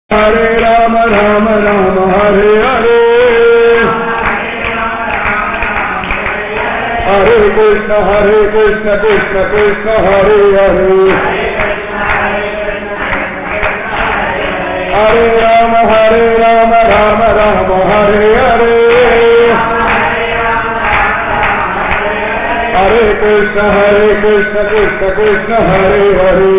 Hare Rama Rama Rama Hare Hare Hare Krishna Krishna Krishna Hare Hare Hare Rama Rama Rama Hare Hare Hare Krishna Krishna Krishna Hare Hare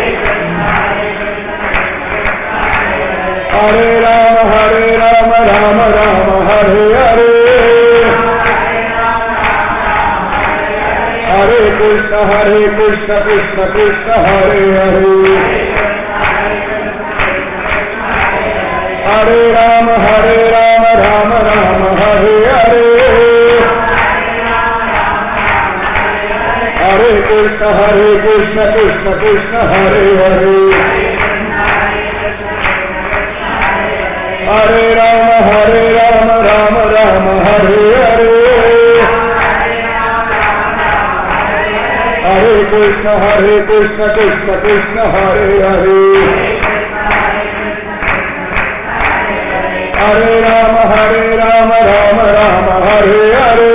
Hare Rama Rama Rama Hare Hare Hare Krishna Krishna Krishna Hare Hare Hare Rama Rama Rama Hare Hare Hare Krishna Krishna Hare Hare Hare Rama Rama Rama Hare Hare Hare Krishna Krishna Hare Hare Hare Rama Rama Rama Hare Hare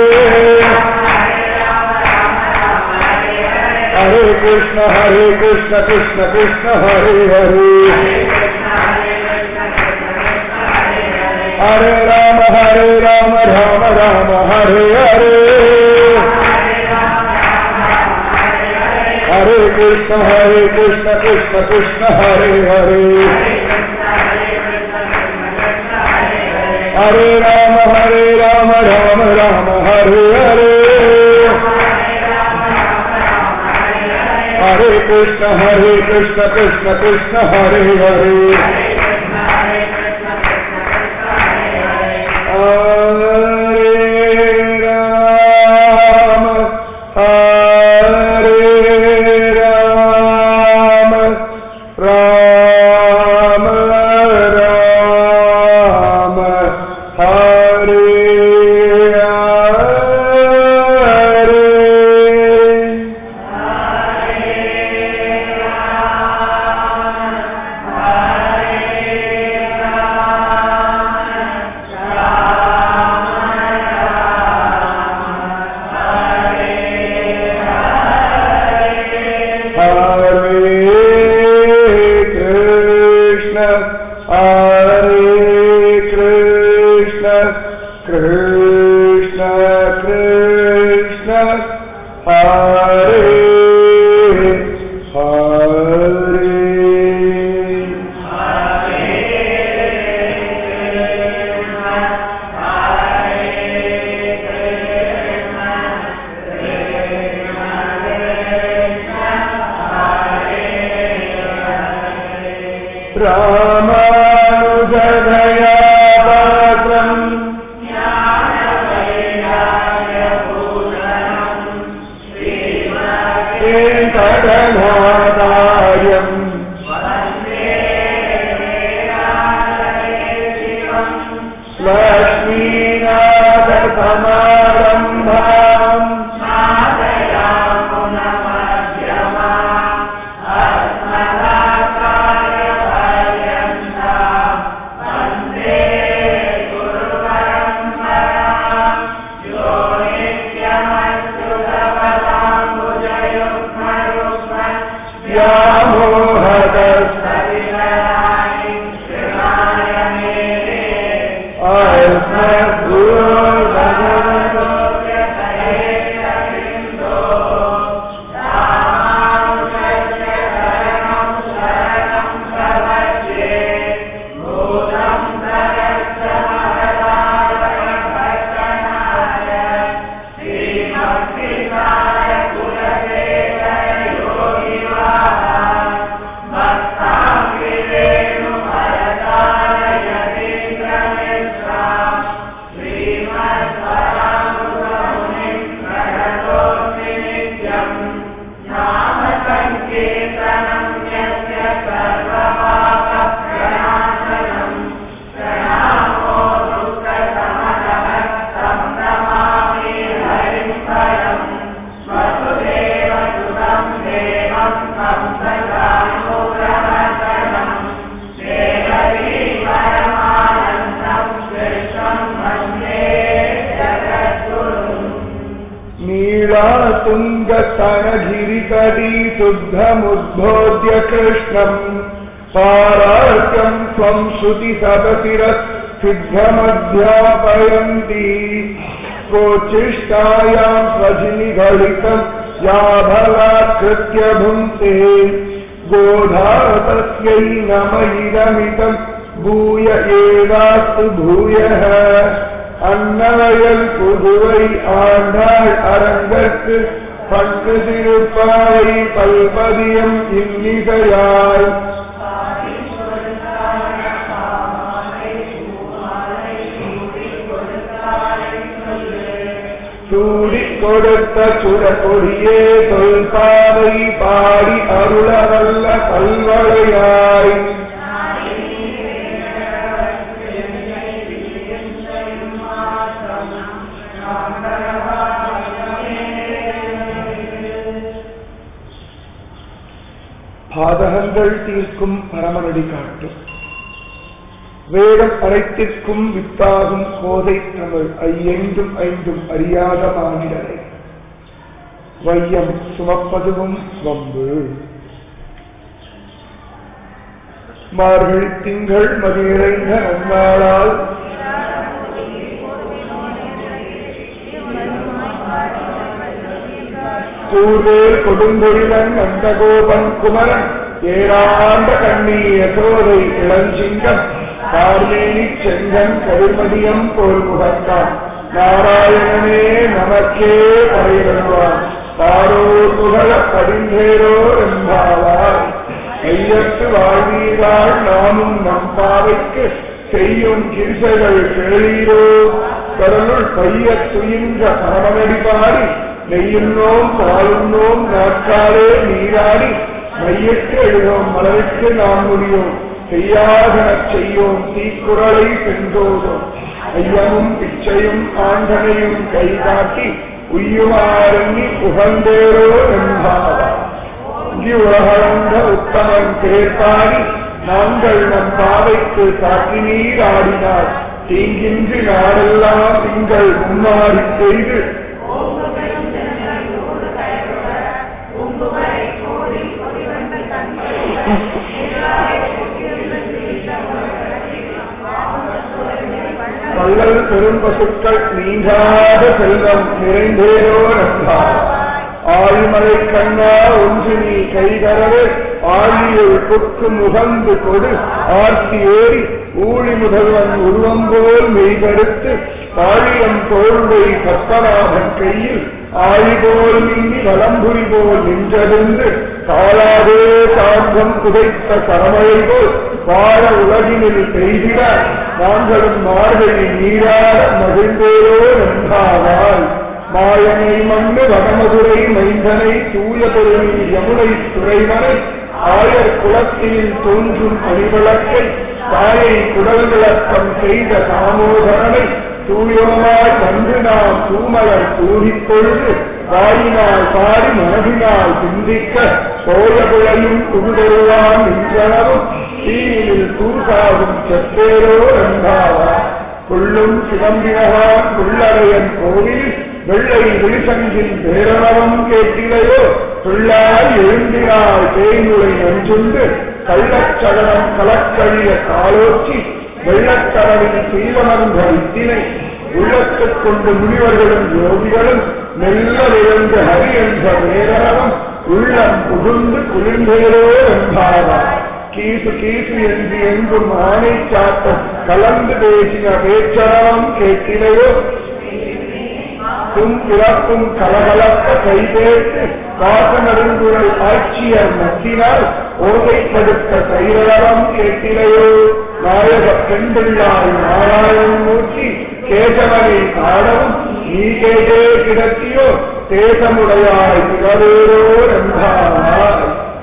Hare Krishna Krishna Hare Hare Hare Rama Rama Rama Hare Hare Hare Krishna Krishna Hare Hare Hare Rama Rama Rama Hare Hare Hare Krishna Krishna Hare Hare Guru Bhagavan नीला तुंगस्तनगिरितटी शुद्धमुद्बोध्य कृष्णम् पारार्क्यं स्वं श्रुतिसदशिरसिद्धमध्यापयन्ति कोचिष्टायां स्वजिनिघलितं या भलाकृत्य भुङ्क्ते गोधा तस्यै नमैदमितं भूय एवास्तु भूयः अन्नवयல் புதுவை ஆண்டாள் அரங்கற்கு பட்டு திருப்பாவை பல்பதியம் இன்னிசையாய் சூடி கொடுத்த சுடகொடியே தொல்பாவை பாடி அருளவல்ல பல்வளையாய் பாதகங்கள் தீர்க்கும் பரமனடி காட்டும் வேடம் அனைத்திற்கும் வித்தாகும் கோதை தமிழ் ஐயெங்கும் ஐந்தும் அறியாத மாநிலரை வையம் சுமப்பதுவும் வம்பு மார்கழி திங்கள் மதியிறைந்த நன்னாளால் கூர்வேல் கொடுங்கொழிலன் நந்தகோபன் குமரன் ஏராண்ட கண்ணி யசோதை இளஞ்சிங்கம் பார்மேனி செங்கன் கருமதியம் போல் முகத்தான் நாராயணனே நமக்கே பறையிடுவான் பாரோர் புகழ படிந்தேரோ என்பாவார் கையற்று வாழ்வீரால் நாமும் நம் பாவைக்கு செய்யும் கிரிசைகள் கேளீரோ கடலுள் பைய துயின்ற பரமனடி பாடி நெய்யுண்ணோம் பாலுண்ணோம் நாட்காலே நீராடி மையற்று எழுதோம் மலருக்கு நாம் முடியும் செய்யாதனச் செய்யோம் தீக்குறளை சென்றோதும் ஐயமும் பிச்சையும் ஆண்டனையும் கை காட்டி உய்யுமாறங்கி புகழ்ந்தேரோ என்பாவா உலகளந்த உத்தமன் பேர்பாடி நாங்கள் நம் பாவைக்கு சாட்சி நீர் ஆடினார் தீங்கின்றி நாடெல்லாம் திங்கள் முன்னாடி செய்து வள்ளல் பெரும்பசுக்கள் நீங்காத செல்வம் நிறைந்தேரோ நன்றார் ஆழிமலை கண்ணா ஒன்று நீ கைதரவே ஆழியுள் கொக்கு முகந்து கொடு ஆர்த்தி ஏறி ஊழி முதல்வன் உருவம் போல் மெய்கருத்து ஆழியம் தோல்வை பத்மநாபன் கையில் ஆழிபோல் மின்னி வலம்புரி போல் நின்றதென்று காலாதே சார்ந்தம் புதைத்த சரமழை போல் வாழ உலகினில் பெய்திட நாங்களும் மார்கழி நீராட மகிழ்ந்தேரோ நன்றாவாய் மாயனை மண்ணு வடமதுரை மைந்தனை தூய பொருளில் யமுனை துறைவனை ஆயர் குலத்தில் தோன்றும் அணிவிளக்கை தாயை குடல் விளக்கம் செய்த தாமோதரனை தூயோமாய் வந்து நாம் தூமலர் தூவிக்கொழுது வாயினால் பாடி மனதினால் சிந்திக்க சோழகுளையும் புகுதருவான் நின்றனவும் தீனில் தூசாகும் செப்பேரோ என்பாவா கொள்ளும் சிவம்பினகான் கொள்ளரையன் கோவில் வெள்ளை விழிசங்கின் பேரணவம் கேட்டிலையோ சொல்லாய் எழுந்தினாய் தேய்முறை நஞ்சுண்டு கள்ளச்சகனம் கலக்கழிய காலோச்சி வெள்ளக்கடலின் சீவனந்த இத்தினை உள்ளத்துக் கொண்டு முனிவர்களும் யோகிகளும் மெல்ல விழுந்து ஹரி என்ற பேரணவம் உள்ளம் புகுந்து குளிர்ந்தேரோ என்பாவா கீசு கீசு என்று எங்கும் ஆணை சாட்டம் கலந்து பேசின பேச்சரம் கேட்டிலையோ பிறப்பும் கலகலப்ப கைபேட்டு வாசனருங்குழல் ஆட்சியர் மத்தினால் ஓதைப்படுத்த கைரளம் கேட்டிலையோ நாயக பெண்பிள்ளாய் நாராயணன் மூர்த்தி கேசவனை ஆடவும் நீ கேட்டே கிடத்தியோ தேசமுடையாய் திகழேரோ என்றார்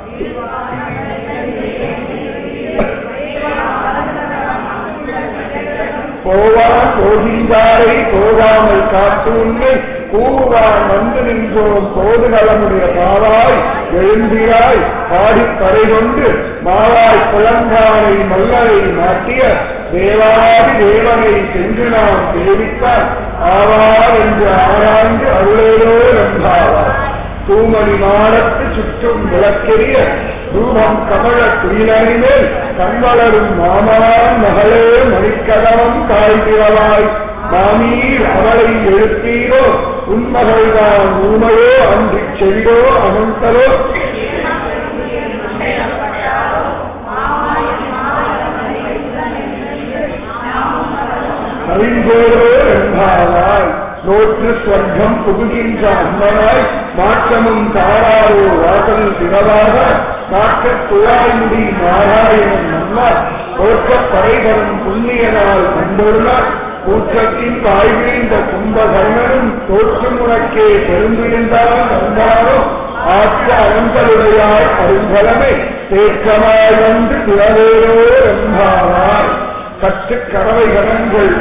போவான் போகின்றாரை போகாமல் காத்து உண்மை கூவான் வந்து நின்றோம் போது நலமுடைய பாவாய் எழுந்திராய் பாடிப்பறை கொண்டு மாவாய் குழந்தானை மல்லரை மாட்டிய தேவாதி தேவனை சென்று நாம் சேவித்தால் ஆவார் என்று ஆராய்ந்து அருளேலோ ரம்பாவார். தூமணி மாடத்து சுற்றும் விளக்கெரிய ரூபம் கமழ குயிலில் கண்வளரும் மாமான் மகளே மணிக்கதவம் தாழ்கிறவாய் மாமீர் அவளை எழுப்பீரோ உன்மகள்தான் ஊமையோ அன்றி செவிடோ அமந்தரோ அறிந்தோரோ என்பாராய் நோற்று ஸ்வர்க்கம் புகுகின்ற அம்மனாய் மாற்றமும் தாராரோ வாசல் திறவாக நாட்டுத் துழாய்முடி நாராயணன் மன்னார் போற்றப் படைதரும் புண்ணியனால் கண்டொருளார் கூற்றத்தின் வாய்வீழ்ந்த கும்பகர்ணனும் தோற்று முனக்கே பெருந்திருந்தான் வந்தாரோ ஆற்ற அனந்தருடையாய் அருங்கலமை தேற்றமாய் வந்து திறவேரோ என்பாராய். சற்று கறவை கணங்கள்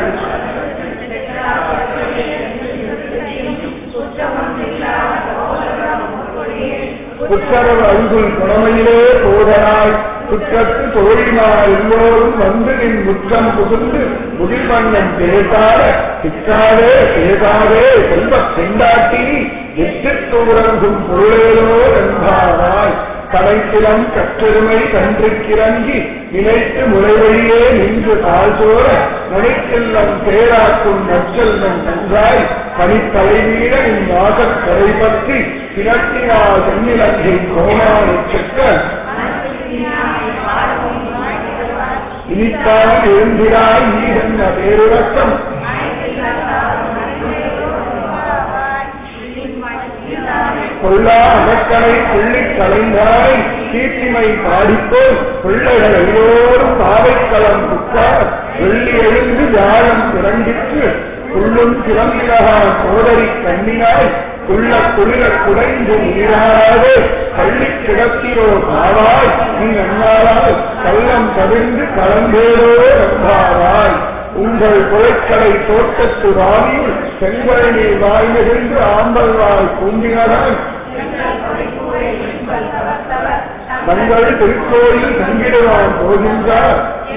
குற்றரவு அங்குள் குணமையிலே போதனாய் குற்றத்து தோழிமார் எல்லோரும் வந்து நின் முற்றம் புகுந்து முடிவண்ணம் பேசாத சிக்காதே பேசாதே செல்வத் செண்டாட்டி எட்டு தூரங்கும் பொருளேலோ என்பாராய். கடைத்திலம் கற்றெருமை கன்றுக்கிறங்கி நினைத்து முளைவழியே நின்று தாழ்சோர நனைச்செல்லம் பேராக்கும் நற்செல்வம் நன்றாய் பனித்தலைவீட இன் வாசக் கரை பற்றி கிணற்றினால் சென்னிலங்கை கோமானை செக்க இனித்தான் எழுந்திராய் நீ என்ன பேருறக்கம் கொள்ளா அமக்கனை புள்ளிக் கலைந்தாய் கீர்த்திமை பாடிப்போல் பிள்ளைகள் எல்லோரும் பாவைக்களம் புக்கார் வெள்ளி எழுந்து யாழம் திரண்டிற்று புள்ளும் சிறந்திரகான் சோதரி கண்ணினாய் குள்ள குளிர குடைந்து நீராது பள்ளி கிடத்திரோ பாவாய் நீ அண்ணாராய் கள்ளம் தவிர்ந்து கலந்தேரோ என்பாராய். உங்கள் குலைக்கடை தோட்டத்து ராவியுள் செங்கல் நீர் வாய் நெகிழ்ந்து ஆம்பல் வாய் பூண்டினராய் தங்கள் திருக்கோயில் தங்கிடுவான் போகின்றார்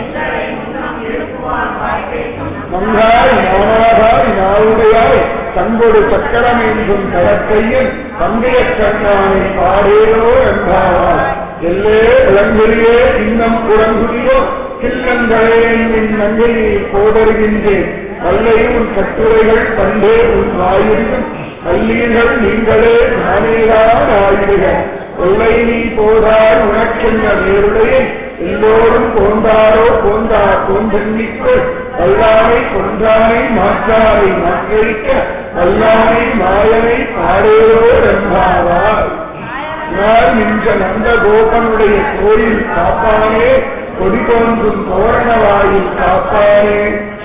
மங்காய் நானாதாய் நாவுடையாய் தங்கொடு சக்கரம் என்றும் கடற்கையில் பங்கைய கண்ணானை பாடேரோ என்பாராய். எல்லே விளங்குறியே இன்னம் குரங்குறியோ கில்லங்களே என் நங்கையை போதருகின்றேன் வல்லையும் கட்டுரைகள் பண்டே உன் வாயிலும் கல்லீர்கள் நீங்களே நானேதான் ஆயிடுக கொள்ளை நீ போதால் உனக்கென்ன வேறுடையை எல்லோரும் போந்தாரோ போந்தார் போன்றெண்ணிக்கொள் வல்லாமை கொன்றானை மாற்றாரை மாற்றிக்க வல்லாமை மாயனை பாடேரோ என்பாராய். நான் நின்ற நந்த கோபனுடைய கோயில் காப்பானே கொடி தோன்றும் தோரணவாயில் காப்பானே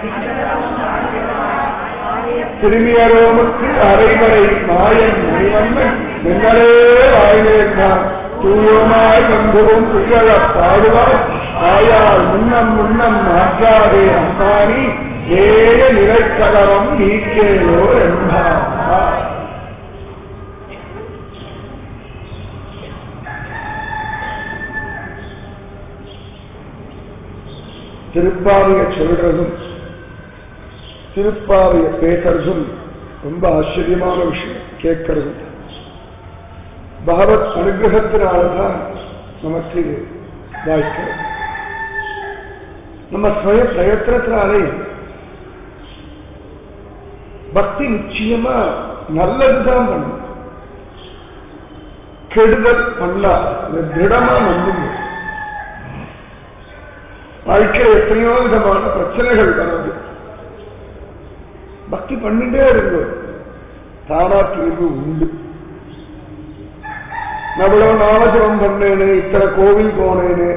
திரும்பியரோமுக்கு அரைவரை மாயன் மணிவண்ணன் நின்னரே வாய்வேற்றான் தூயமாய் வந்தவும் புகழ பாடுவார் ஆயால் முன்னம் முன்னம் மாற்றாதே அம்மானி ஏழ நிலைக்கலவம் நீக்கேலோ என்பார். திருப்பாவைய சொல்றதும் திருப்பாவைய பேசுறதும் ரொம்ப ஆச்சரியமான விஷயம். கேட்கறதும் பகவத் அனுகிரகத்தினால்தான் நமக்கு இது வாய்க்கிறது. நம்ம சுய பிரயத்தனத்தினாலே பக்தி நிச்சயமா நல்லதுதான் பண்ணும். கெடுதல் பண்ணா திடமா நம்புங்க. வாழ்க்கையில் எத்தனையோ விதமான பிரச்சனைகள் வருது. பக்தி பண்ணிட்டே இருக்கும், தானா தீர்வு உண்டு. நம்மளோ நாமஜபம் பண்ணேனே, இத்தனை கோவில் போனேனே,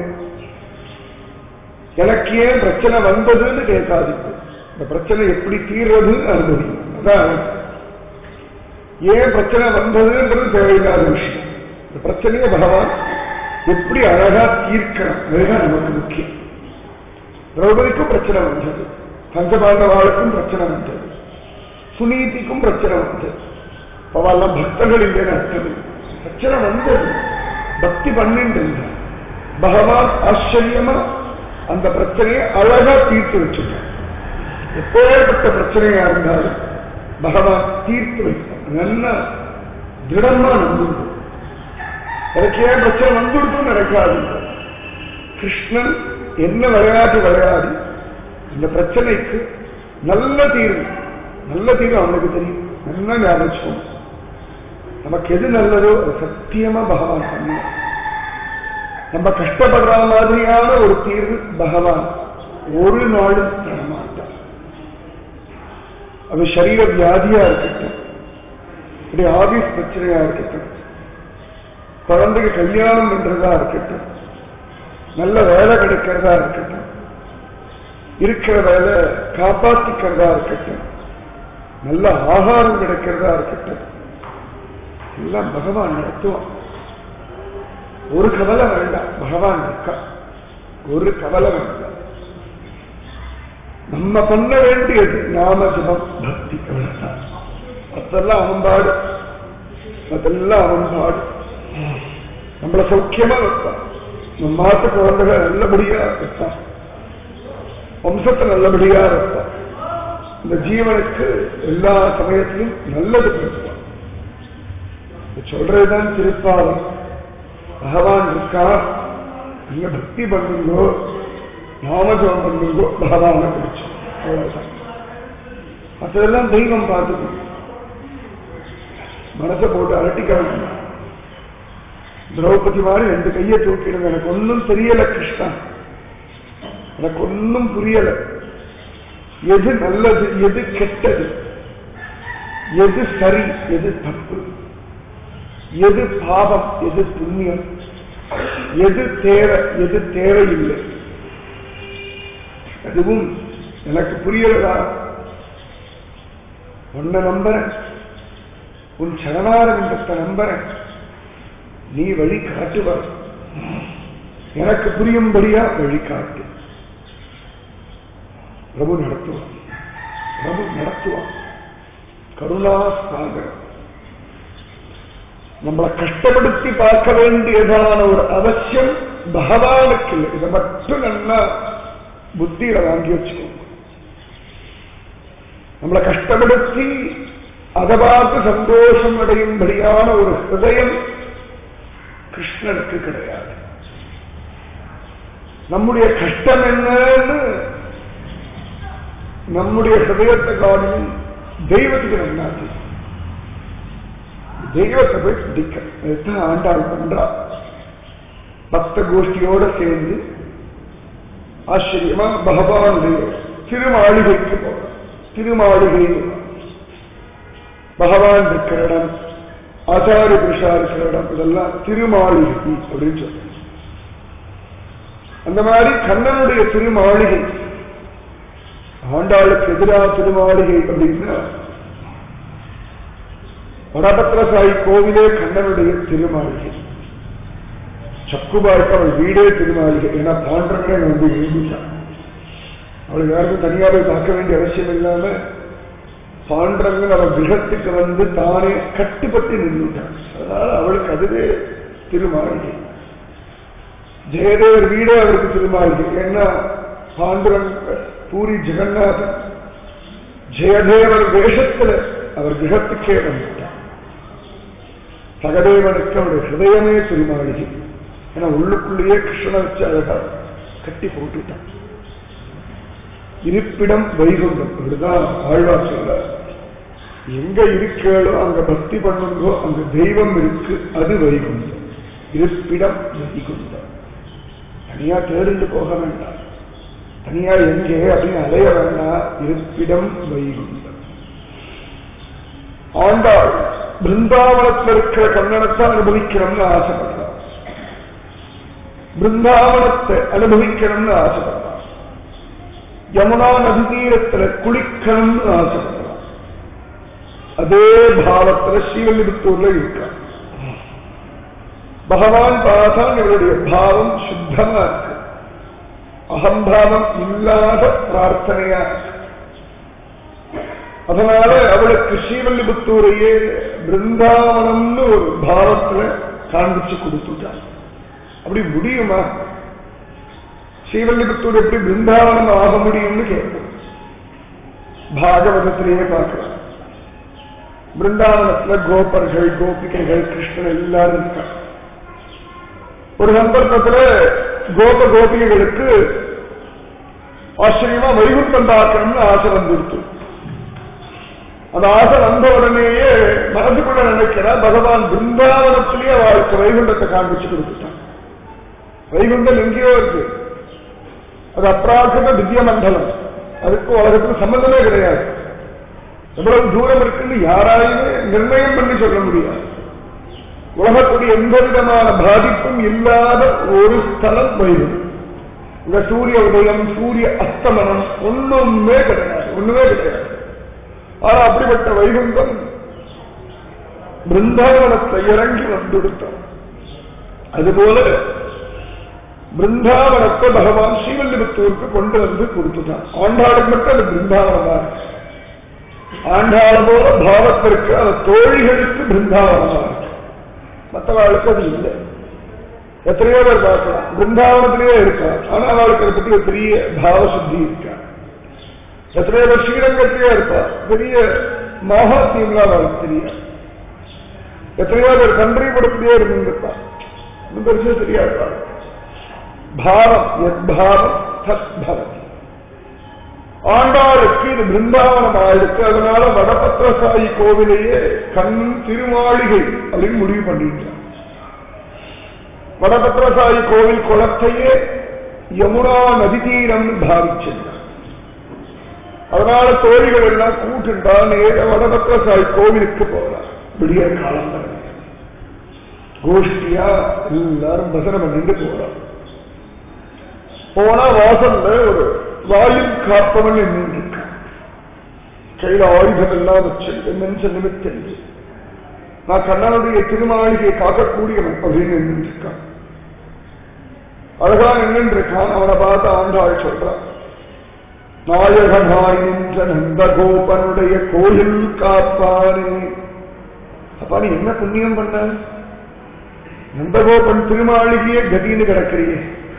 எனக்கு ஏன் பிரச்சனை வந்ததுன்னு கேட்காதீங்க. இந்த பிரச்சனை எப்படி தீர்றது அனுபவிக்கும். அதான் ஏன் பிரச்சனை வந்ததுன்றது தேவையில்லாத விஷயம். இந்த பிரச்சனையை பகவான் எப்படி அழகா தீர்க்கணும் அதுதான் நமக்கு முக்கியம். திரௌபதிக்கும் பிரச்சனை வந்தது, பஞ்சபாண்டவாளுக்கும் பிரச்சனை வந்தது, சுனீதிக்கும் பிரச்சனை வந்தது. அவெல்லாம் பக்தர்கள் இல்லைன்னு அர்த்தம். பிரச்சனை வந்தது, பக்தி பண்ணிட்டு பகவான் ஆச்சரியமா அந்த பிரச்சனையை அழகா தீர்த்து வச்சுட்டார். எப்பேற்பட்ட பிரச்சனையா இருந்தாலும் பகவான் தீர்த்து வைப்பான். நல்லா திடமா நம்பிடும். எனக்கு ஏன் பிரச்சனை வந்துடுதுன்னு நினைக்காது. கிருஷ்ணன் என்ன விளையாட்டு விளையாடி இந்த பிரச்சனைக்கு நல்ல தீர்வு அவனுக்கு தெரியும். நல்லா ஞாபகம். நமக்கு எது நல்லதோ அது சத்தியமா பகவான் பண்ண. நம்ம கஷ்டப்படுற மாதிரியான ஒரு தீர்வு பகவான் ஒரு நாளும் தரமாட்டார். அது சரீர வியாதியா இருக்கட்டும், இப்படி ஆபீஸ் பிரச்சனையா இருக்கட்டும், குழந்தைக்கு கல்யாணம் பண்றதா இருக்கட்டும், நல்ல வேலை கிடைக்கிறதா இருக்கட்டும், இருக்கிற வேலை காப்பாற்றிக்கிறதா இருக்கட்டும், நல்ல ஆகாரம் கிடைக்கிறதா இருக்கட்டும், எல்லாம் பகவான் நடத்துவான். ஒரு கவலை வேண்டாம், பகவான் இருக்கா. ஒரு கவலை வேண்டாம். நம்ம பண்ண வேண்டியது நாம ஜபம் பக்தி கவலைதான். அதெல்லாம் அவன்பாடு, அதெல்லாம் அவன்பாடு. நம்மளை சௌக்கியமா வைப்பான். நம்ம மாட்டு குழந்தைகள் நல்லபடியா வைப்பான். வம்சத்தை நல்லபடியா வைப்பான். இந்த ஜீவனுக்கு எல்லா சமயத்திலும் நல்லது கொடுப்பான். சொல்றதுதான் திருப்பாவம். பகவான் இருக்கா, நீங்க பக்தி பண்ணுங்கோ, நாமஜபம் பண்ணுங்கோ, பகவானை பிடிச்சோம். அவ்வளவுதான். மற்றதெல்லாம் தெய்வம் பார்த்துக்கணும். மனசை போட்டு அரட்டிக்க வேண்டாம். திரௌபதி மாதிரி 2 கையை தூக்கிடுங்க. எனக்கு ஒன்னும் தெரியல கிருஷ்ணா, எனக்கு ஒன்னும் புரியல. எது நல்லது, எது கெட்டது, எது சரி, எது தப்பு, எது பாவம், எது புண்ணியம், எது தேவை, எது தேவையில்லை, அதுவும் எனக்கு புரியலதா. உன்னை நம்புறேன், உன் சரணாரவிந்தத்தை நம்புறேன். நீ வழி காட்டுவார். எனக்கு புரியும்படியா வழி காட்டு. பிரபு நடத்துவான். பிரபு நடத்துவான். கருணா சாகரம். நம்மளை கஷ்டப்படுத்தி பார்க்க வேண்டியதான ஒரு அவசியம் பகவானுக்கு இல்லை. இதை மட்டும் நல்லா புத்தியில வாங்கி வச்சுக்கோங்க. நம்மளை கஷ்டப்படுத்தி அதை பார்த்து சந்தோஷம் அடையும்படியான ஒரு ஹிருதயம் கிருஷ்ணனுக்கு கிடையாது. நம்முடைய கஷ்டம் என்னன்னு நம்முடைய ஹிருதயத்தை காணும் தெய்வத்துக்கு நன்னாச்சு. தெய்வத்தை போய் பிடிக்க ஆண்டாள் பண்றா. பக்த கோஷ்டியோட சேர்ந்து ஆச்சரியமா பகவானுடைய திருமாளிகைக்கு போற. திருமாளிகை பகவான் இருக்கிற இடம், ஆச்சாரிய புருஷா இருக்கிற இடம், இதெல்லாம் திருமாளிகை அப்படின்னு சொல்ற. அந்த மாதிரி கண்ணனுடைய திருமாளிகை, ஆண்டாளுக்கு எதிராக திருமாளிகை அப்படின்னா வடபத்திரசாயி கோவிலே கண்ணனுடைய திருமாளிகை. சக்குபாருக்கு அவள் வீடே திருமாளிகை. ஏன்னா பாண்டவனே வந்து எழுதிட்டான். அவளுக்கு யாருக்கும் தனியாக பார்க்க வேண்டிய அவசியம் இல்லாம பாண்டவன் அவள் கிரகத்துக்கு வந்து தானே கட்டுப்பட்டு நின்றுட்டான். அதனால அவளுக்கு அதுவே திருமாளிகை. ஜெயதேவர் வீடே அவருக்கு திருமாளிகை. ஏன்னா பாண்டவன் பூரி ஜெகநாதன் ஜெயதேவர் வேஷத்துல அவர் கிரகத்துக்கே வந்துட்டார். சகதேவனுக்கு அவருடைய ஹிருதயமே திருமாளிகை. ஏன்னா உள்ளுக்குள்ளேயே கிருஷ்ணனை வச்சு அழகா கட்டி போட்டுட்டான். இருப்பிடம் வைகுண்டம். அப்படிதான் ஆழ்வார் சொல்ல. எங்க இருக்கோ அங்க பக்தி பண்ணுங்கோ, அங்க தெய்வம் இருக்கு, அது வைகுண்டம். இருப்பிடம் வைகுண்டம். தனியா தேடிண்டு போக வேண்டாம், தனியா எங்கே அப்படின்னு அலைய வேண்டாம். இருப்பிடம் வைகுண்டம். ஆண்டாள் பிருந்தாவனத்தில் இருக்கிற கண்ணனத்தை அனுபவிக்கணும்னு ஆசைப்படுறான். பிருந்தாவனத்தை அனுபவிக்கணும்னு ஆசைப்படுறான். யமுனா நதி தீரத்துல குளிக்கணும்னு ஆசைப்படுறான். அதே பாவத்துல ஸ்ரீவில்லிபுத்தூர்ல இருக்கான். பகவான் பார்த்தா இவருடைய பாவம் சுத்தமா இருக்கு. அகம்பாவம் இல்லாத பிரார்த்தனையா இருக்கு. அதனால அவளுக்கு ஸ்ரீவில்லிபுத்தூரையே பிருந்தாவனம்னு ஒரு பாவத்துல காண்பிச்சு கொடுத்துட்டான். அப்படி முடியுமா? ஸ்ரீவில்லிபுத்தூர் எப்படி பிருந்தாவனம் ஆக முடியும்னு கேட்போம். பாகவதத்திலேயே பார்க்கலாம். பிருந்தாவனத்துல கோபர்கள், கோபிகைகள், கிருஷ்ணன் எல்லாரும் இருக்காங்க. ஒரு சந்தர்ப்பத்துல கோபிகைகளுக்கு ஆச்சரியமா வைகுண்டம் பார்க்கணும்னு ஆசை வந்துருச்சு. அந்த ஆசை வந்த உடனேயே மனசுக்குள்ள நினைக்கிற பகவான் பிருந்தாவனத்திலேயே அவளுக்கு வைகுண்டத்தை காண்பிச்சு கொடுத்துட்டான். வைகுண்டம் எங்கேயோ இருக்கு, அது அப்ராகிருத திவ்ய மண்டலம், அதுக்கு உலகத்துக்கு சம்பந்தமே கிடையாது. எவ்வளவு தூரம் இருக்குன்னு யாராலுமே நிர்ணயம் பண்ணி சொல்ல முடியாது. உலகத்துடைய எந்த விதமான பாதிப்பும் இல்லாத ஒரு ஸ்தலம் வைகுண்டம். இந்த சூரிய உதயம், சூரிய அஸ்தமனம் ஒண்ணுமே கிடையாது, ஒண்ணுமே கிடையாது. ஆனா அப்படிப்பட்ட வைகுண்டம் பிருந்தாவனத்தை இறங்கி வந்துடுத்தான். அதுபோல பிருந்தாவனத்தை பகவான் ஸ்ரீவல்லிபுத்தூருக்கு கொண்டு வந்து கொடுத்துட்டான். ஆண்டாளுக்கு மட்டும் அது பிருந்தாவனமா இருக்கு. ஆண்டாள போல பாவத்திற்கு அது தோழிகளுக்கு பிருந்தாவனமா இருக்கு, மற்றவாளுக்கு அது இல்லை. எத்தனையோ பேர் பார்க்கலாம் பிருந்தாவனத்திலேயே இருக்கா, ஆனா அவளுக்கு அதை பற்றி ஒரு பெரிய பாவசுத்தி இருக்கா. எத்தனையோ பேர் ஸ்ரீரங்கத்திலேயே இருப்பா, பெரிய மகாத்மியம்லாம் அவளுக்கு தெரியாது. எத்தனையோ பேர் கன்றிபுரத்திலேயே இருந்திருப்பா, இன்னும் பெருசா தெரியாது. பாவம் எத்பாவம் தத் பவதி. ஆண்டாளுக்கு இது பிருந்தாவனம் ஆயிருக்கு. அதனால வடபத்திரசாயி கோவிலையே கண்ணன் திருமாளிகை அப்படின்னு முடிவு பண்ணிட்டார். வடபத்திரசாயி கோவில் குளத்தையே யமுனா நதி தீரம் பாவிச்சிருந்தார். அதனால தோழிகள் எல்லாம் கூட்டுண்டா நேர வடபத்திரசாயி கோவிலுக்கு போறார். விடிய காலம் கோஷ்டியா எல்லாரும் பசனம் பண்ணிட்டு போறார். போனா வாசல்ல ஒரு வாயில் காப்பவன் நின்றுருக்க, கையில ஆயுதம் எல்லாம் வச்சு என்னன்னு நிமித்தம் நான் கண்ணனுடைய திருமாளிகையை காக்கக்கூடியவன் அப்படின்னு நின்றுருக்கான். அழகா நின்றுருக்கான். அவனை பார்த்து ஆண்டாள் சொல்றான், நாயகனாய் நின்ற நந்தகோபனுடைய கோயில் காப்பானே. அப்பா நீ என்ன புண்ணியம் பண்ண? நந்தகோபன் திருமாளிகையே கதின்னு கிடக்கிறியே.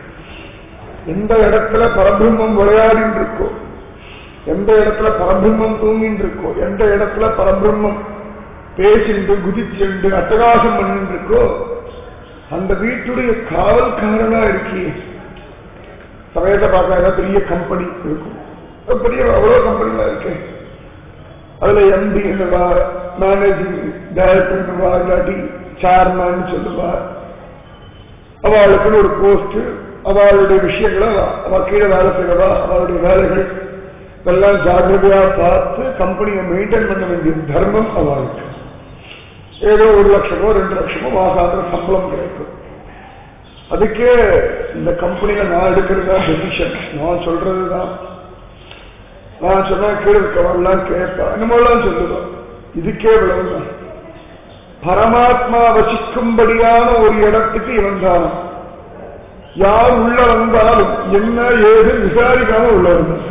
எந்த இடத்துல பரபிரம்மம் விளையாடின்னு இருக்கோ, எந்த இடத்துல பரபிரம்மம் தூங்கின்னு இருக்கோ, எந்த இடத்துல பரபிரம்மம் பேசிண்டு குதிச்சுண்டு அட்டகாசம் பண்ணிட்டு இருக்கோ, அந்த வீட்டுடைய காவல்காரனா இருக்கியே. சமயத்தை பார்க்க பெரிய கம்பெனி இருக்கும், பெரிய அவ்வளோ கம்பெனிலாம் இருக்கேன். அதுல எம்பி என்னவா, மேனேஜிங் டைரக்டர் என்னவா, இல்லாட்டி சேர்மன் சொல்லுவா. அவளுக்குன்னு ஒரு போஸ்ட், அவளுடைய விஷயங்களை அவ கீழே வேலை செய்யறவா, அவளுடைய வேலைகள் எல்லாம் ஜாகிரதையா பார்த்து கம்பெனியை மெயின்டைன் பண்ண வேண்டிய தர்மம் அவளுக்கு. ஏதோ 1 லட்சமோ 2 லட்சமோ மாசாந்திர சம்பளம் கிடைக்கும். அதுக்கே இந்த கம்பெனியில நான் எடுக்கிறதா டெசிஷன், நான் சொல்றதுதான், நான் சொன்னா கீழே இருக்கவெல்லாம் கேட்பா, என்னமோலாம் சொல்லுவேன். இதுக்கே விளவுதான். பரமாத்மா வசிக்கும்படியான ஒரு இடத்துக்கு இவன் தான். யார் உள்ள வந்தாலும் என்ன ஏது விசாரிக்காம உள்ள வந்தார்.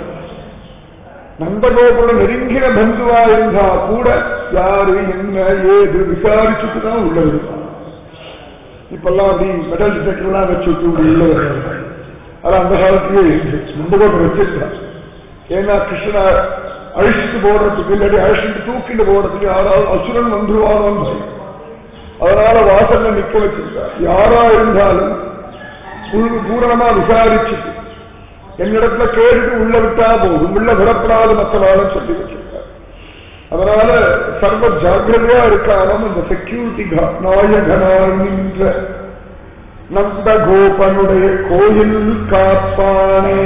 நந்தகோபுரம் நெருங்கின பந்துவா இருந்தா கூட யாரு என்ன ஏது விசாரிச்சுட்டுதான் உள்ள இருந்தார். இப்பெல்லாம் அப்படி மெட்டல் டிடெக்டர்லாம் வச்சுட்டு உள்ள வருவாங்க. ஆனா அந்த காலத்திலேயே நந்தகோபுரம் வச்சிருக்கார். ஏன்னா கிருஷ்ணா அழிச்சுட்டு போடுறதுக்கு, இல்லாட்டி அழிச்சுட்டு தூக்கிட்டு போடுறதுக்கு யாராவது அசுரன் வந்துருவானோ, அதனால வாசல்ல நிக்க வச்சிருக்கார். யாரா இருந்தாலும் பூரணமா விசாரிச்சுட்டு என்னிடத்துல கேட்டு உள்ள விட்டா போதும், உள்ள விடப்படாத மற்றவாளும் சொல்லி வச்சிருக்கார். அதனால சர்வ ஜாகிரதையா இருக்காலும் இந்த செக்யூரிட்டி நாயகனாய் நின்ற நந்தகோபனுடைய கோயில் காப்பானே,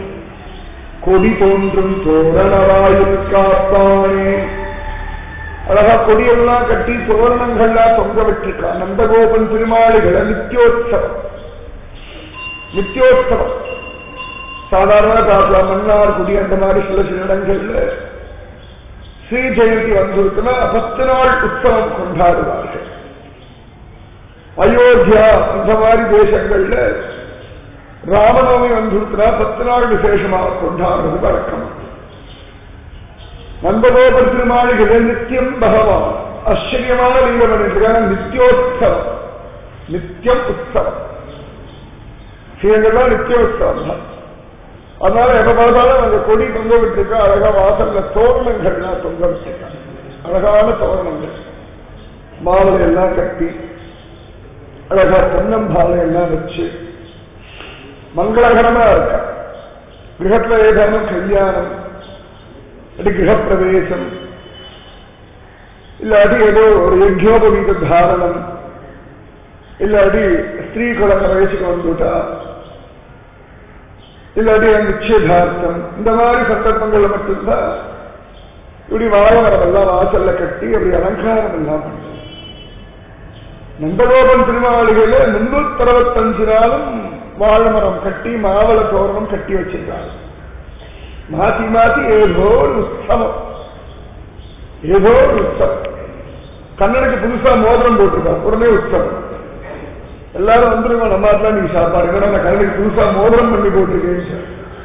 கொடி தோன்றும் தோரணவாயில் காப்பானே. அழகா கொடியெல்லாம் கட்டி தோரணங்கள்லாம் தொங்க விட்டிருக்கான். நந்தகோபன் திருமாளிகளை நித்தியோத்சவம், நித்தியோத்சவம் சாதாரண பார்க்கலாம். மன்னார்குடி அந்த மாதிரி சில இடங்கள்ல ஸ்ரீ ஜெயந்தி வந்திருக்குன்னா 10 நாள் உற்சவம் கொண்டாடுவார்கள். அயோத்தியா அந்த மாதிரி தேசங்கள்ல ராமநவமி வந்திருக்குன்னா 10 நாள் விசேஷமாக கொண்டாடுறது வழக்கம். நந்தகோபர் திருமாளிகை நித்தியம் பகவான் ஆச்சரியமான லிங்கம், நித்தியோத்சவம், நித்தியம் உற்சவம். ஸ்ரீரங்கெல்லாம் நித்தியோத்சவம் தான். அதனால எப்ப பார்த்தாலும் அந்த கொடி தொங்க விட்டுருக்கா. அழகா வாசல்ல தோரணங்கள்லாம் தொங்க விட்டுருக்காங்க. அழகான தோரணங்கள், மாவளை எல்லாம் கட்டி அழகா தென்னம்பாலை எல்லாம் வச்சு மங்களகரமா இருக்கா. கிரகத்துல ஏதானும் கல்யாணம், அது கிரகப்பிரவேசம், இல்லாட்டி ஏதோ ஒரு யஜ்யோபவீத தாரணம், இல்லாட்டி ஸ்திரீ குழந்தை வயசுக்கு வந்துட்டா, இல்லாட்டி நிச்சயதார்த்தம், இந்த மாதிரி சந்தர்ப்பங்கள்ல மட்டும்தான் இப்படி வாழமரம் எல்லாம் வாசல்ல கட்டி அப்படி அலங்காரம் எல்லாம் பண்ணு. நந்தகோபன் திருமாளிகையில 365 நாளும் வாழமரம் கட்டி மாவள தோரணம் கட்டி வச்சிருக்காங்க. மாத்தி மாத்தி ஏதோ ஒரு உற்சவம், ஏதோ ஒரு உற்சவம். கண்ணனுக்கு புதுசா மோதிரம் போட்டிருக்காங்க, உடனே உற்சவம். எல்லாரும் வந்துருவோம், நம்ம நீங்க சாப்பாடு நான் கண்ணனுக்கு புதுசா மோதிரம் பண்ணி போட்டிருக்கேன்.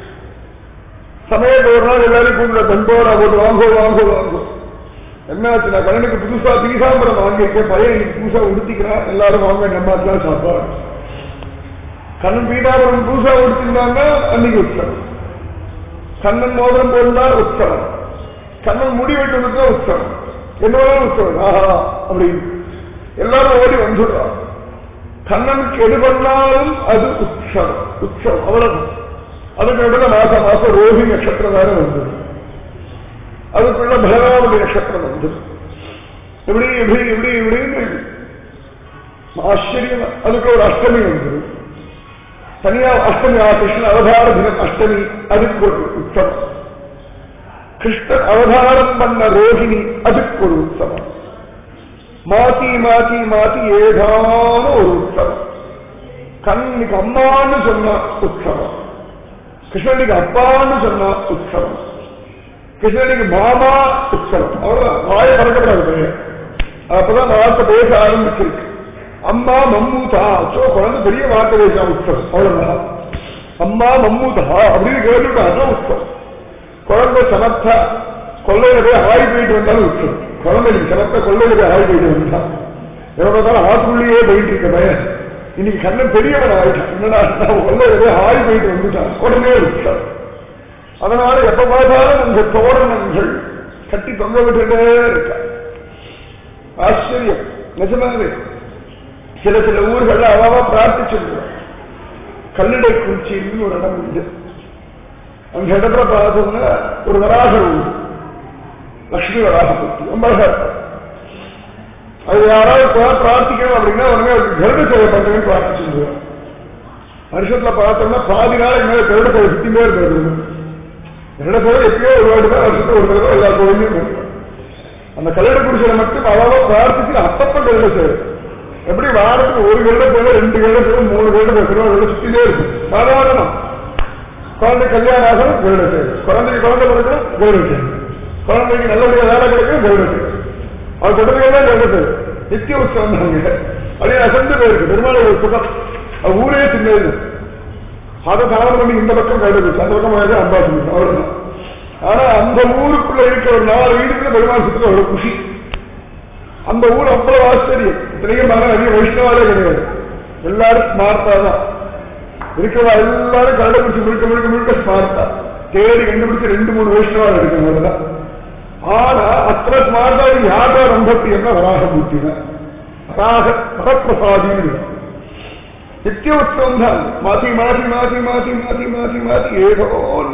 சமயத்து ஒரு நாள் எல்லாரும் கூப்பிட தண்டோரா போட்டு வாங்கோ வாங்கோ வாங்கோ. என்னாச்சு, நான் கண்ணனுக்கு புதுசா பீசாம்பரம் வாங்கியிருக்கேன், பையன் இன்னைக்கு புதுசா உடுத்திக்கிறான், எல்லாரும் வாங்க நம்ம சாப்பாடு. கண்ணன் பீதாபுரம் புதுசா உடுத்திருந்தாங்க, அன்னைக்கு உற்சவம். கண்ணன் மோதிரம் போடுனா உற்சவம், கண்ணன் முடி வெட்டுறதுக்கு உற்சவம், என்னோட உற்சவம். ஆஹா அப்படின்னு எல்லாரும் ஓடி வந்துடுறான். கண்ணனுக்கு எது பண்ணாலும் அது உற்சவம், உற்சவம் அவ்வளவு. அதுக்கு நடுவில் மாசம் மாசம் ரோஹி நட்சத்திரம் வேற வந்தது, அதுக்குள்ள பலராமதி நட்சத்திரம் வந்தது. இப்படி இப்படி இப்படி இப்படின்னு ஆச்சரியம். அதுக்கு ஒரு அஷ்டமி வந்தது, தனியா அஷ்டமி. கிருஷ்ண அவதார தினம் அஷ்டமி, அதுக்கு ஒரு உற்சவம். கிருஷ்ணன் அவதாரம் பண்ண ரோஹிணி, அதுக்கு ஒரு உற்சவம். மாத்தி மாத்தி மாத்தி ஏதான ஒரு உற்சவம். கண்ணுக்கு அம்மான்னு சொன்னா உற்சவம், கிருஷ்ணனுக்கு அப்பான்னு சொன்னா உற்சவம், கிருஷ்ணனுக்கு மாமா உற்சவம். அவ்வளவுதான், வாய பறக்கப்படாது. அப்பதான் வார்த்தை பேச ஆரம்பிச்சிருக்கு. அம்மா மம்மூதா, குழந்தை பெரிய வார்த்தை பேச உற்சவம். அவ்வளவுதான், அம்மா மம்மூதா அப்படின்னு கேட்டுட்டா உற்சவம். குழந்தை சமத்தா கொள்ளையில போய் ஆய் போயிட்டு வந்தாலும் உற்சவம். குழந்தைக்கு சமத்த கொள்ளையில போய் ஆய் போயிட்டு வந்தான். எவ்வளவுதான் ஆற்றுக்குள்ளேயே போயிட்டு இருக்க பையன் இன்னைக்கு கண்ணன் பெரியவன் ஆயிட்டான். என்னடா கொள்ளையில போய் ஆய் போயிட்டு வந்துட்டான், உடனே உற்சவம். அதனால எப்ப பார்த்தாலும் அந்த தோரணங்கள் கட்டி தொங்க விட்டுட்டே இருக்கா. ஆச்சரியம் நிஜமாவே. சில சில ஊர்கள் அவாவா பிரார்த்திச்சிருக்கிறோம். கல்லிடை குறிச்சின்னு ஒரு இடம் உண்டு. அந்த இடத்துல பார்த்தோம்னா ஒரு வராகர் ஊர், லட்சுமி வராகபூர்த்தி, ரொம்ப அழகா இருக்கும். அது யாராவது பிரார்த்திக்கணும் அப்படின்னா உடனே கருட சேவை பண்றேன்னு பிரார்த்திச்சிருந்தோம். வருஷத்துல பார்த்தோம்னா பாதி நாள் மேல கருட சேவை சுத்திமே இருக்கிறது. கருட சேவை எப்பயோ ஒரு வாட்டி தான் வருஷத்துல ஒரு தடவை எல்லா கோயிலையும் இருக்கும். அந்த கல்யாண குடிசையில மட்டும் அவ்வளவா பிரார்த்திச்சு அப்பப்ப கருட சேவை. எப்படி வாரத்துக்கு ஒரு கருட சேவை, 2 கருட சேவை, 3 கருட சேவை சுத்திலே இருக்கும். சாதாரணமா குழந்தை கல்யாணம் ஆகணும் கருட சேவை, குழந்தைக்கு குழந்தை பிறக்கணும் கருட சேவை, குழந்தைக்கு நல்லபடியா வேலை கிடைக்கும் கருட சேவை, அவர் குழந்தைகள்லாம் கருட சேவை. நித்திய உற்சவம் தாங்க. அப்படியே அசந்து போயிருக்கு. பெருமாள் ஒரு சுகம், அது ஊரே சின்னது. அதை தானம் பண்ணி இந்த பக்கம் கருடு, அந்த பக்கம் அம்பாசம் அவ்வளவுதான். ஆனா அந்த ஊருக்குள்ள இருக்க ஒரு 4 வீடுக்குள்ள பெருமாள் சுற்றுல ஒரு குஷி. அந்த ஊர் அவ்வளவு ஆச்சரியம். இத்தனைக்கும் நிறைய வைஷ்ணவாலே கிடையாது, எல்லாரும் ஸ்மார்ட்டா தான் இருக்கிறதா. எல்லாரும் கண்டுபிடிச்சு முழுக்க முழுக்க முழுக்க ஸ்மார்ட்டா தேடி கண்டுபிடிச்சு 2-3 வைஷ்ணவால் இருக்கிறது. ஆனா அத்தனை ஸ்மார்ட்டா யாரா ரம்பத்தி என்ன வராகமூர்த்தி தான், வராக வரப்பிரசாதின்னு. நித்திய உற்சவம் தான். மாத்தி மாத்தி மாத்தி மாத்தி மாத்தி மாத்தி மாத்தி ஏதோ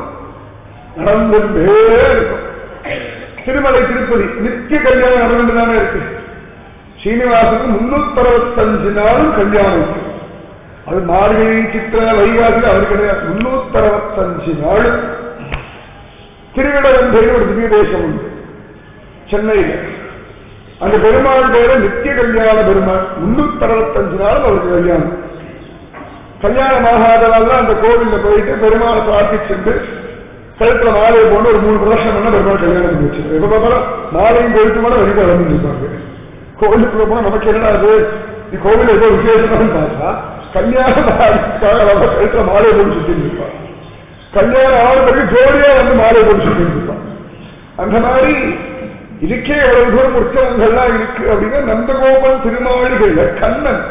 நடந்துட்டே இருக்கும். திருமலை திருப்பதி நித்திய கல்யாணம் நடந்துதானே இருக்கு. ஸ்ரீனிவாசனுக்கு 365 நாளும் கல்யாணம் இருக்கு. அது மார்கழி சித்திர வைகாசி அவர் கிடையாது, 365 நாள். திருவிடவந்தையில் ஒரு திவ்ய தேசம் உண்டு சென்னையில. அந்த பெருமாள் பேர நித்திய கல்யாண பெருமாள். 365 நாளும் அவருக்கு கல்யாணம். கல்யாணம் ஆகாதனால அந்த கோவில்ல போயிட்டு பெருமாளை பிரார்த்திச்சுட்டு கழுத்துல மாலையை போட்டு ஒரு 3 பிரதர்ஷனம் பண்ண பெருமாள் கல்யாணம் பண்ணி வச்சிருக்கோம். எப்ப பார்த்தாலும் மாலையும் போயிட்டு மேலே வழிபாடு வந்துருப்பாங்க. கோவிலுக்குள்ள போனா நமக்கு என்னடா அது, கோவில் ஏதோ விசேஷம்னு பார்த்தா கல்யாணம் கழுத்துல மாலையை போட்டு சுத்திட்டு இருப்பான். கல்யாணம் ஆளுக்கு ஜோடியா வந்து மாலையை போட்டு சுத்திட்டு இருப்பான். அந்த மாதிரி இதுக்கே எவ்வளவு தூரம் உற்சவங்கள்லாம் இருக்கு அப்படின்னா நந்தகோபன் திருமாளிகையில கண்ணன்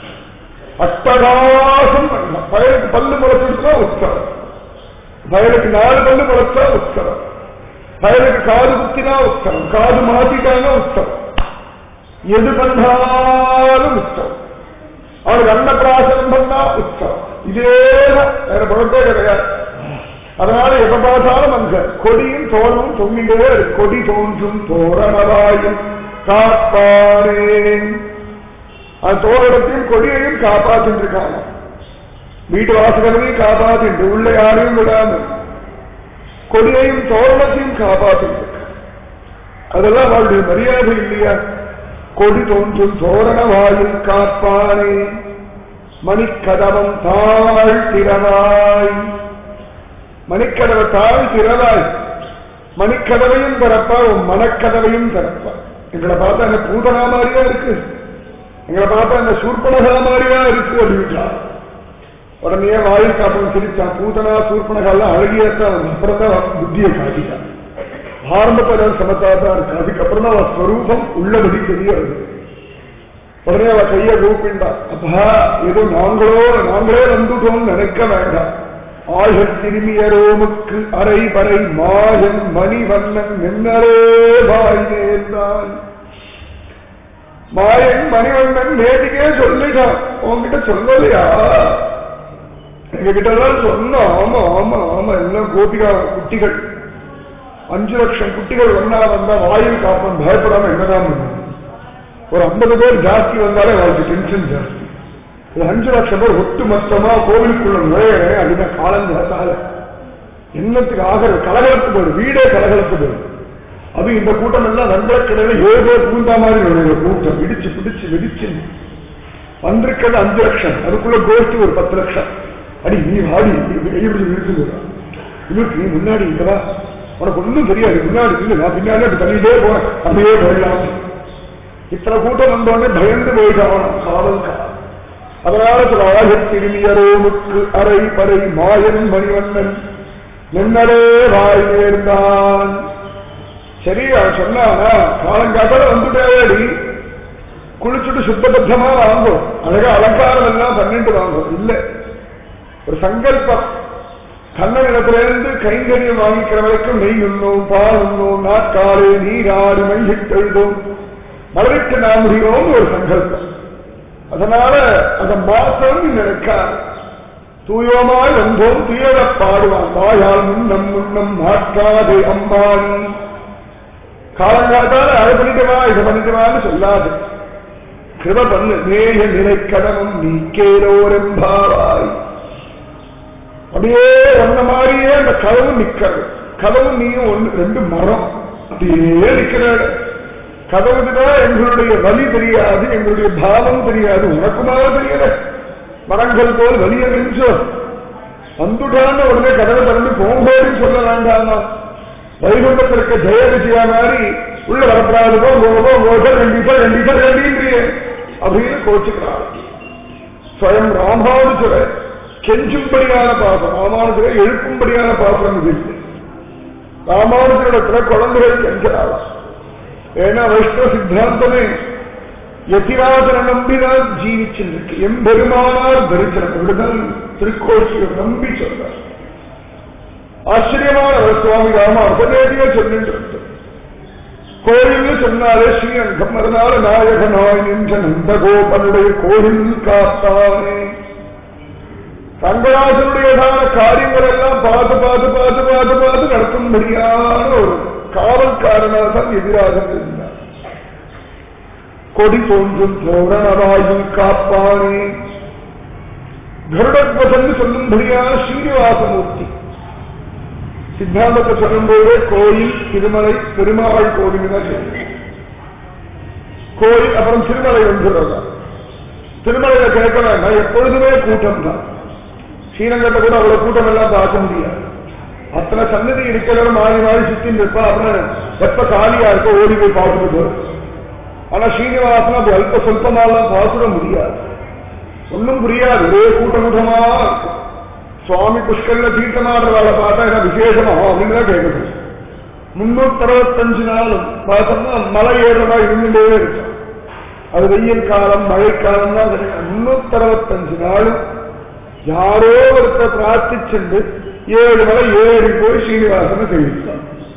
அட்டகாசம் பண்ணலாம். பயலுக்கு பல்லு முளைச்சுட்டா உற்சவம், பயலுக்கு 4 பல்லு முளைச்சா உற்சவம், பயலுக்கு காது குத்தினா உற்சவம், காது மாத்திட்டாங்க உற்சவம், எது பண்ணாலும் உற்சவம். அவனுக்கு அன்னப்பிராசனம் பண்ணா உற்சவம். இதேதான், வேற பழத்தே கிடையாது. அதனால எப்ப பார்த்தாலும் அங்க கொடியும் தோழமும் தொங்கிட்டே இருக்கு. கொடி தோன்றும் தோரணவாயும் காப்பானேன். அந்த தோரணத்தையும் கொடியையும் காப்பாற்றிட்டு இருக்காங்க. வீட்டு வாசகரையும் காப்பாற்றிட்டு உள்ள யாரையும் விடாம கொடியையும் தோரணத்தையும் காப்பாற்றிட்டு இருக்க. அதெல்லாம் அவருடைய மரியாதை இல்லையா? கொடி தோன்றும் தோரணவாயில் காப்பானே மணிக்கதவம் தாழ் திறவாய். மணிக்கதவை தாழ் திறவாய். மணிக்கதவையும் திறப்பா, உன் மனக்கதவையும் திறப்பா. எங்களை பார்த்தா என்ன பூதனா மாதிரியா இருக்கு, எங்களை பார்த்தா என்ன சூர்பனகா மாதிரியா இருக்கு அப்படின்ட்டா. உடனே வாயில் காப்பவன் சிரிச்சான். பூதனா சூர்பனகாலாம் அழகியத்தான், அப்புறம் தான் புத்தியை காட்டிட்டான். ஆரம்பத்தில் சமத்தாதான் இருக்கு, அதுக்கப்புறம் தான் அவன் ஸ்வரூபம் உள்ளபடி தெரிய வருது. உடனே அவ கையை கூப்பிண்டா. அப்பா ஏதோ நாங்களே வந்துட்டோம் நினைக்க வேண்டாம். ஆயர் திரும்பியரோமுக்கு அரை பறை மாயன் மணிவண்ணன் நின்னரே வாய்ந்தான். மாயன் மணிவண்ணன் நேற்றுக்கே சொல்லிட்டான், உங்ககிட்ட சொல்லலையா? எங்க கிட்டதான் சொன்னோம். ஆமா ஆமா ஆமா, எல்லாம் கோபிகா குட்டிகள், 5 லட்சம் குட்டிகள் ஒன்னா வந்தா வாயில் காப்பன் பயப்படாம என்னதான் பண்ணும். ஒரு 50 பேர் ஜாஸ்தி வந்தாலே அவருக்கு டென்ஷன் ஜாஸ்தி. 5 லட்சம் பேர் ஒட்டு மொத்தமா கோவிலுக்குள்ள நுழையிறேன் அப்படின்னா காலங்காத்தால என்னத்துக்கு ஆகிற கலகலத்து போயிடும், வீடே கலகலத்து போயிடும். அது இந்த கூட்டம் எல்லாம் வெங்கடக்கடையில ஏதோ பூந்தா மாதிரி நுழைய கூட்டம் இடிச்சு பிடிச்சு வெடிச்சு வந்திருக்கிறது 5 லட்சம். அதுக்குள்ள கோஷ்டி ஒரு 10 லட்சம். அடி நீ வாடி இருக்கு, இவருக்கு நீ முன்னாடி இருக்கா, உனக்கு ஒன்றும் தெரியாது, முன்னாடி இல்லை நான் பின்னாடி அப்படி தள்ளிட்டே போறேன், அப்படியே போயிடலாம். இத்தனை கூட்டம் வந்தோடனே பயந்து போயிட்டான் காவல்கா. அதனால சில ஆயர் திரும்பியரோமுக்கு அரை பறை மாயன் மணிவண்ணன் நின்னரே வாய் நேர்ந்தான். சரி அவன் சொன்னானா, காலங்காத்தால வந்துட்டேடி, குளிச்சுட்டு சுத்தபத்தமா வாங்கும், அழகா அலங்காரம் எல்லாம் பண்ணிட்டு வாங்கும். இல்லை, ஒரு சங்கல்பம். கண்ணனிடத்திலிருந்து கைங்கரியம் வாங்கிக்கிற வரைக்கும் நெய் உண்ணும், பால் உண்ணும், நாட்காலே நீராடி மஞ்சிட்டெழுதும், மலரிட்டு நாம் முடியும் ஒரு சங்கல்பம். அதனால அந்த மாசம் நினைக்காது. தூயோமாய் வந்தோம் துயர பாடுவான், வாயால் முன்னம் முன்னம் மாற்றாதே அம்மானி. காலங்காத்தால அதை பண்ணிட்டுவா இதை பண்ணிட்டுவான்னு சொல்லாது, கிருப பண்ணு. நேய நிலை கடமும் நீ கேளோரெம்பாவாய். அப்படியே வந்த மாதிரியே அந்த கதவும் நிக்கிறது. கதவும் நீயும் ஒன்று 2 மரம் அப்படியே நிக்கிறாரு. கதவுக்குதான் எங்களுடைய வலி தெரியாது, எங்களுடைய பாவம் தெரியாது, உனக்குமாக தெரியல. மரங்கள் போல் வலிய நின்றோ வந்துட்டான்னு உடனே கதவை திறந்து போங்கோன்னு சொல்ல வேண்டாமா? வைகுண்டத்திற்கு ஜெய விஜயா மாதிரி உள்ள வரப்படாது அப்படின்னு கோச்சுக்கிறார். ஸ்வயம் ராமானுஜர கெஞ்சும்படியான பாசம், ராமானுஜரை எழுப்பும்படியான பாசம் இது இல்லை. ராமானுஜரிடத்துல குழந்தைகள் கெஞ்சாரா? ஏன்னா வைஷ்ணவ சித்தாந்தமே யதிராஜனை நம்பினால் ஜீவிச்சிருக்கு, எம்பெருமானார் தரிசனம் விடுதல் திருக்கோஷியம் நம்பி சொல்றார். ஆச்சரியமான சுவாமி ராமானுஜரே சொல்லிட்டு கோயில் சொன்னாலே ஸ்ரீரங்கம். அதனால நாயகனாய் நின்ற நந்தகோபனுடைய கோயில் காத்தானே. ரங்கராஜனுடையதான காரியங்கள் எல்லாம் பார்த்து பார்த்து பார்த்து பார்த்து பார்த்து நடக்கும்படியான ஒரு காவல்காரனாக தான் எதிராக இருந்தார். கொடி தோன்றும் தோரணவாயில் காப்பானே. கருடத்வசன்னு சொல்லும்படியான ஸ்ரீனிவாசமூர்த்தி. சித்தாந்தத்தை சொல்லும்போதே கோயில் திருமலை பெருமாள் கோவில் தான் சொல்லுங்க. கோயில் அப்புறம் திருமலை வந்துடுறதா? திருமலையில கேட்க வேண்டாம், எப்பொழுதுமே கூட்டம் தான். ஸ்ரீரங்கத்தை கூட அவ்வளவு கூட்டம் எல்லாம் பார்க்க முடியாது. அத்தனை சன்னதி இருக்கிற மாறி மாறி சுத்தி இருப்பா. அப்புறம் எப்ப காலியா இருக்க ஓடி போய் பார்த்துட்டு போறோம். ஆனா ஸ்ரீனிவாசன் அப்படி அல்ப சொல்பமாலாம் பார்த்துட முடியாது, ஒன்னும் புரியாது, ஒரே கூட்டமா இருக்கும். சுவாமி புஷ்கர்ல தீர்த்தமாடுறவாளை பார்த்தா என்ன விசேஷமா அப்படின்னு தான் கேட்கணும். 365 நாளும் பார்த்தோம்னா மலை ஏறதா இருந்துட்டே இருக்கும். அது வெயில் காலம் மழைக்காலம் தான் கிடையாது. 365 நாளும் யாரோ ஒருத்தர் பிரார்த்திச்சுண்டு 7 மலை ஏறி போய் ஸ்ரீனிவாசனை தெரிவித்தார்.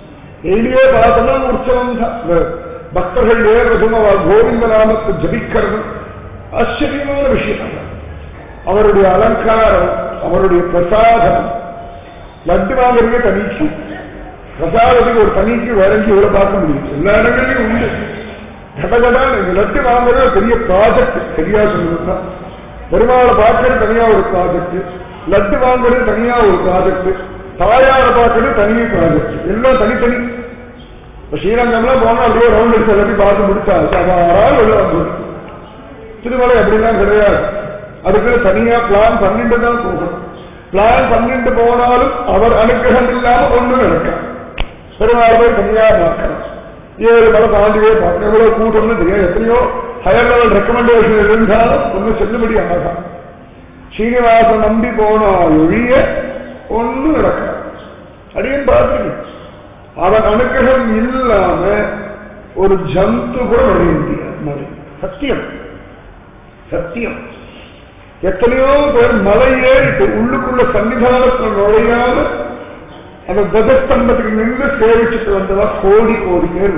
டெய்லியே பார்த்தோம்னா உற்சவம் தான். பக்தர்கள் ஏறதும் அவர் கோவிந்த நாமத்தை ஜபிக்கிறது ஆச்சரியமான விஷயம். அவருடைய அலங்காரம், அவருடைய பிரசாதம், லட்டு வாங்குறதுக்கு தனிக்கு, பிரசாதத்துக்கு ஒரு தனிக்கு வழங்கி இவ்வளவு பார்க்க முடியும். எல்லா இடங்களையும் உண்டு. கடகடான இந்த லட்டு வாங்குறது பெரிய ப்ராஜெக்ட். சரியா சொல்லுதுன்னா பெருமாளை பார்க்கறது தனியா ஒரு ப்ராஜெக்ட், லட்டு வாங்குறது தனியா ஒரு ப்ராஜெக்ட், தாயாரை பார்க்கறது தனியே ப்ராஜெக்ட். எல்லாம் தனித்தனி. இப்ப ஸ்ரீரங்கம்லாம் போனா அப்படியே ரவுண்ட் அடிச்சு எல்லாத்தையும் பார்த்து முடிச்சா சவாரால் உள்ள வந்து. திருமலை அப்படிலாம் கிடையாது. அதுக்கு தனியா பிளான் பண்ணிட்டு தான் போகணும். பிளான் பண்ணிட்டு போனாலும் அவர் அனுகிரகம் இல்லாம ஒண்ணு நடக்கும். பெருமாள் போய் தனியா பார்க்கணும். 7 மலை தாண்டியே பார்க்கணும். எவ்வளவு கூட்டம்னு தெரியாது. எத்தனையோ ஹையர் லெவல் ரெக்கமெண்டேஷன் இருந்தாலும் ஒன்னும் செல்லுபடி ஆகாது. ஸ்ரீனிவாசன் நம்பி போனால் ஒழிய ஒன்னும் நடக்காது. அடியன் பார்த்துருக்கேன். அவன் அனுகிரகம் இல்லாம ஒரு ஜந்து கூட வரைய முடியாது. சத்தியம் சத்தியம். எத்தனையோ பேர் மலை ஏறிட்டு உள்ளுக்குள்ள சன்னிதானத்தில் நுழையாம அந்த துவஜஸ்தம்பத்துக்கு நின்று சேவிச்சுட்டு வந்ததா கோடி கோடி பேர்.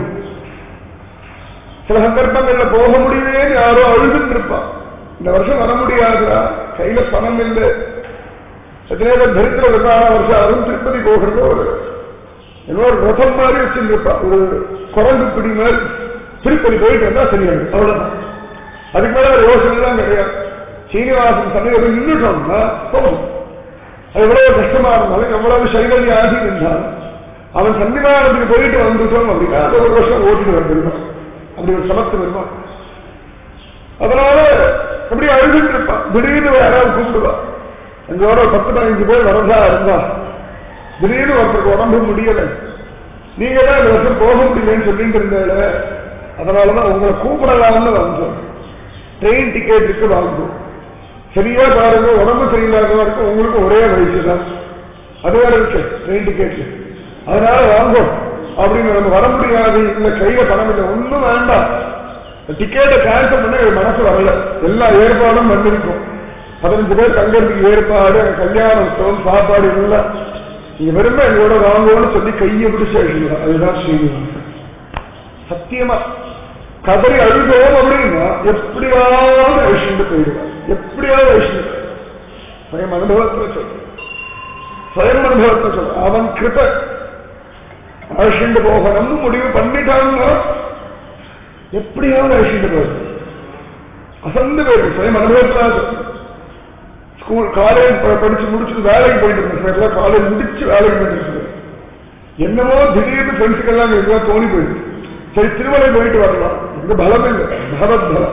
சில சந்தர்ப்பங்கள்ல போக முடியவே யாரோ அழுதுன்னு இருப்பான். இந்த வருஷம் வர முடியாதுடா, கையில பணம் இல்லை. எத்தனையோ பேர் தரித்திர விசாரண வருஷம் அதுவும் திருப்பதி போகிறது ஒரு இன்னொரு ரதம் மாதிரி வச்சிருப்பா. ஒரு குரங்கு பிடி மாதிரி திருப்பதி போயிட்டு வந்தா சரியாது. அவ்வளவுதான். அதுக்கு மேல ஒரு யோசனை தான் கிடையாது. சீனிவாசன் சமயத்தில் நின்றுட்டோம்னா போகும். அது எவ்வளவு கஷ்டமா இருந்தாலும் எவ்வளவு சைவலி ஆகி இருந்தாலும் அவன் சன்னிதானத்துக்கு போயிட்டு வந்துட்டோம் அப்படின்னா அது ஒரு வருஷம் ஓட்டிட்டு வந்துருக்கான். அப்படி ஒரு சமத்து வருவான். அதனால அப்படி அழுதுட்டு இருப்பான். திடீர்னு யாராவது கூப்பிடுவா. எங்களோட 10-15 பேர் வரதா இருந்தா திடீர்னு ஒருத்தருக்கு உடம்பு முடியல, நீங்க தான் இந்த வருஷம் போக முடியலன்னு சொல்லிட்டு இருந்தேன், அதனாலதான் உங்களை கூப்பிடலாம்னு வந்தோம். ட்ரெயின் டிக்கெட் இருக்கு வாங்குவோம். சரியா பாருங்க, உடம்பு சரியில்லாதவா இருக்கும். உங்களுக்கு ஒரே வயசு தான், அது வேற இருக்கு ட்ரெயின் டிக்கெட். அதனால வாங்கும் அப்படின்னு நம்ம வர முடியாது. இந்த கையில பணம் இல்லை, ஒன்றும் வேண்டாம். டிக்கெட்டை கேன்சல் பண்ண மனசு வரல. எல்லா ஏற்பாடும் பண்ணிருக்கும். 15 பேர் தங்கறதுக்கு ஏற்பாடு, கல்யாணம், சாப்பாடு எல்லாம். நீங்க வெறுமை எங்களோட வாங்குவோம்னு சொல்லி கையை பிடிச்சு அழிக்கலாம். அதுதான் ஸ்ரீனிவாசன். சத்தியமா கதறி அழுதோம் அப்படின்னா எப்படியாவது அழிச்சுட்டு போயிடுவார். எப்படியாவது அழிச்சுட்டு சுயம் அனுபவத்தில் சொல்ற, சுயம் அனுபவத்தில் சொல்ற. அவன் கிருப அழிச்சுட்டு போகணும்னு முடிவு பண்ணிட்டாங்கன்னா எப்படியாவது அழிச்சுட்டு போயிடும். அசந்து போயிடும். சுயம் அனுபவத்தில் சொல்ற. ஸ்கூல் காலேஜ் படிச்சு முடிச்சுட்டு வேலைக்கு போயிட்டு இருந்தேன். காலேஜ் முடிச்சு வேலைக்கு போயிட்டு இருந்தேன். என்னமோ திடீர்னு ஃப்ரெண்ட்ஸுக்கெல்லாம் எல்லாம் தோணி போயிடுச்சு. சரி திருமலை போயிட்டு வரலாம். இந்த பலம் இல்லை, பகவத் பலம்.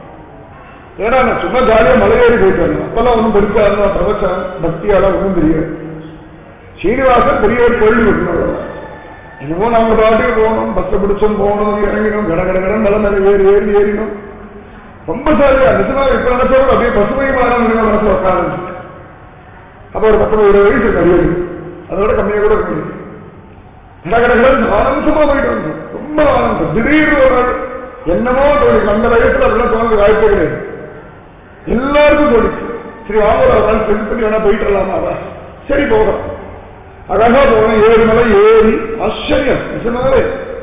ஏன்னா நான் சும்மா ஜாலியா மலையேறி போயிட்டு வரலாம். அப்பெல்லாம் ஒன்றும் பெருசா இருந்தா பிரவச்சம் பக்தியாலாம் ஒன்றும் தெரியாது. ஸ்ரீனிவாசன் பெரிய ஒரு கேள்வி விட்டுனோம். என்னமோ நாங்க பாட்டுக்கு போகணும், பஸ்ஸை பிடிச்சோம், போகணும், இறங்கினோம், கடகடகடன் மலை மேலே ஏறினோம். ரொம்ப சாரியா நிஜமா இப்ப நினைச்சோம். அப்படியே பசுமையான மனசுல உட்காந்து அப்ப ஒரு 19-20 வயசு கிடையாது, அதோட கம்மியா கூட இருக்கு. கடகடகடன் ஆனந்தமா போயிட்டு வந்தோம். ரொம்ப ஆனந்தம். திடீர்னு ஒரு நாள் என்னமோ தோணுச்சு. அந்த வயசுல அப்படிலாம் தோணுது வாய்ப்பே கிடையாது. எல்லாருக்கும் தோணுச்சு. சரி வாங்க ஒரு நாள் செஞ்சு பண்ணி வேணா போயிட்டு வரலாமா? சரி போகலாம். அழகா போனோம். 7 மலை ஏறி ஆச்சரியம். நிஜமாவே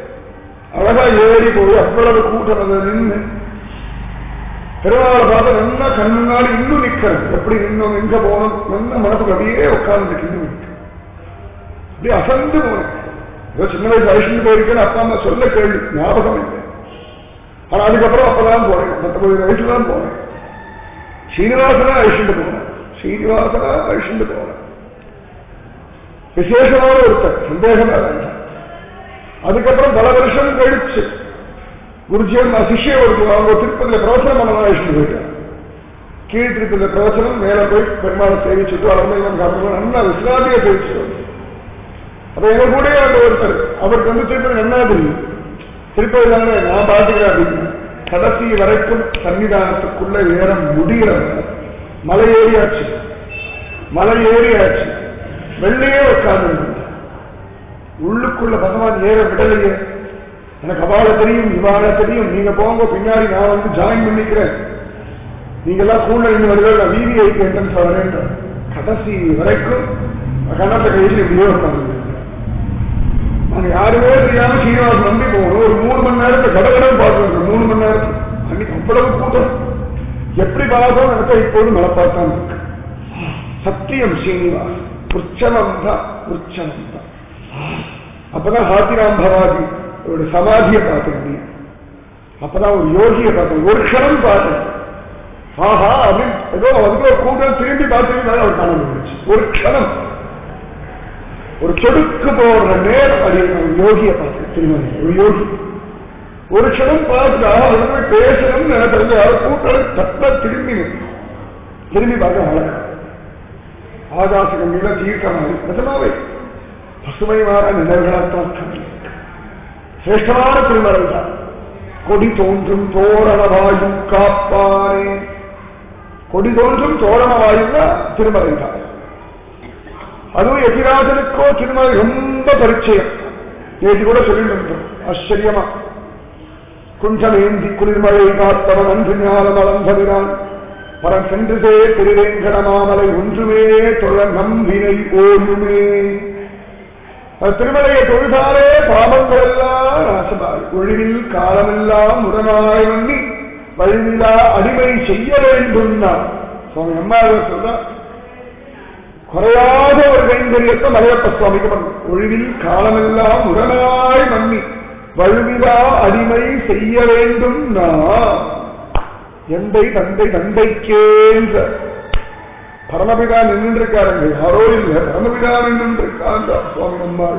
அழகா ஏறி போய் அவ்வளவு கூட்டம் நின்று பெருமாளை பார்த்து நல்லா கண் முன்னாடி இன்னும் நிக்கிறது. எப்படி நின்னோம், எங்க போனோம், நல்ல மனசுக்கு அப்படியே உட்கார்ந்து இன்னும் அப்படியே அசந்து போனேன். ஏதோ சின்ன வயசு அழிச்சுட்டு போயிருக்கேன்னு அப்பா அம்மா சொல்ல கேள்வி ஞாபகம் இல்லை. ஆனா அதுக்கப்புறம் அப்பதான் போனேன். 19 வயசுல தான் போனேன். ஸ்ரீனிவாசனா அழிச்சுட்டு போனேன். ஸ்ரீனிவாசனா அழிச்சுட்டு போனேன். விசேஷமான ஒருத்தர், சந்தேகமா வேண்டாம். அதுக்கப்புறம் பல வருஷம் கழிச்சு குருஜியம் சிஷ்ய அவங்க திருப்பதியில பிரவச்சனம் பண்ண அழிச்சுட்டு போயிட்டேன். கீழ் திருப்பதியில பிரவச்சனம், மேல போய் பெருமாளை சேவிச்சுட்டு அரண்மனை காரணம் நல்லா விசிராந்திய சேவிச்சுட்டு. அப்ப எங்க கூட அந்த ஒருத்தர், அவருக்கு வந்து திருப்பதி என்ன தெரியும், திருப்பதி தானே நான் பாத்துக்கிறேன் அப்படின்னு கடைசி வரைக்கும் சன்னிதானத்துக்குள்ள ஏற முடியல. மலை ஏறியாச்சு, மலை ஏறியாச்சு, வெள்ளையே உட்கார்ந்து உள்ளுக்குள்ள பகவான் ஏற விடலையே. எனக்கு அவாள தெரியும், இவாள தெரியும், நீங்க போங்க பின்னாடி நான் வந்து ஜாயின் பண்ணிக்கிறேன், நீங்க எல்லாம் கூட இருந்து வருவாங்க, நான் VVIP என்ட்ரன்ஸ் வரேன். கடைசி வரைக்கும் கணத்தை கையில் இப்படியே உட்கார்ந்து நாங்க யாருமே தெரியாம சீனிவாசன் நம்பி போகணும். ஒரு 3 மணி நேரத்தை கடகடம் பார்த்து 3 மணி நேரம் அன்னைக்கு அவ்வளவு கூட்டம். எப்படி பார்த்தோம் நினைச்சா இப்போது மழை பார்த்தான் இருக்கு. சத்தியம் சீனிவாசன் உற்சவம் தான், உற்சவம் தான். அப்பதான் ஹாத்திராம் பவாதி ஒரு சமாதியை பார்க்க முடியும். அப்பதான் ஒரு யோகியை பார்த்தேன், ஒரு க்ஷணம் பார்த்தேன். ஆஹா அப்படின்னு ஏதோ வந்து ஒரு கூட்டம் திரும்பி பார்த்து அவர் காண முடிச்சு. ஒரு க்ஷணம், ஒரு சொடுக்கு போடுற நேரம் அப்படின்னு யோகியை பார்த்தேன். திருமணி ஒரு யோகி ஒரு க்ஷணம் பார்த்துட்டு அவருமே பேசணும்னு நினைக்கிறது. அவர் கூட்டம் தப்ப திரும்பி பார்க்க அழகா ஆகாசகம் மீத தீர்க்கமாக நிஜமாவே பசுமையான நினைவுகளாத்தான் சிரேஷ்டமான திருமலை தான். கொடி தோன்றும் தோரணவாயும் காப்பானே, கொடி தோன்றும் தோரணவாயும் தான் திருமலை தான். அதுவும் எதிராஜனுக்கோ திருமலை ரொம்ப பரிச்சயம். நேற்று கூட சொல்லிட்டு ஆச்சரியமா குஞ்சமேந்தி குளிர்மழை காத்தவன் அன்று ஞானம் அளந்தவிரான் பரம் சென்றுதே திருவேங்கடமாமலை ஒன்றுமே தொழ நம்பினை ஓயுமே. திருமலையை தொழுதாலே பாவங்கள் எல்லாம் நாசமாய் ஒழிவில் காலமெல்லாம் உடனாய் வண்ணி வழிவிழா அடிமை செய்ய வேண்டும். சுவாமி அம்மாவர் சொல்ற குறையாத ஒரு கைங்கரியத்தை மலையப்ப சுவாமிக்கு பண்ணும். ஒழிவில் காலமெல்லாம் உடனாய் வண்ணி வழுவிழா அடிமை செய்ய வேண்டும். எந்தை தந்தை தந்தைக்கேன்ற பரமபிதா நின்றுருக்காருங்க, யாரோ இல்லை, பரமபிதா நின்றுருக்காங்க சுவாமி அம்மாள்.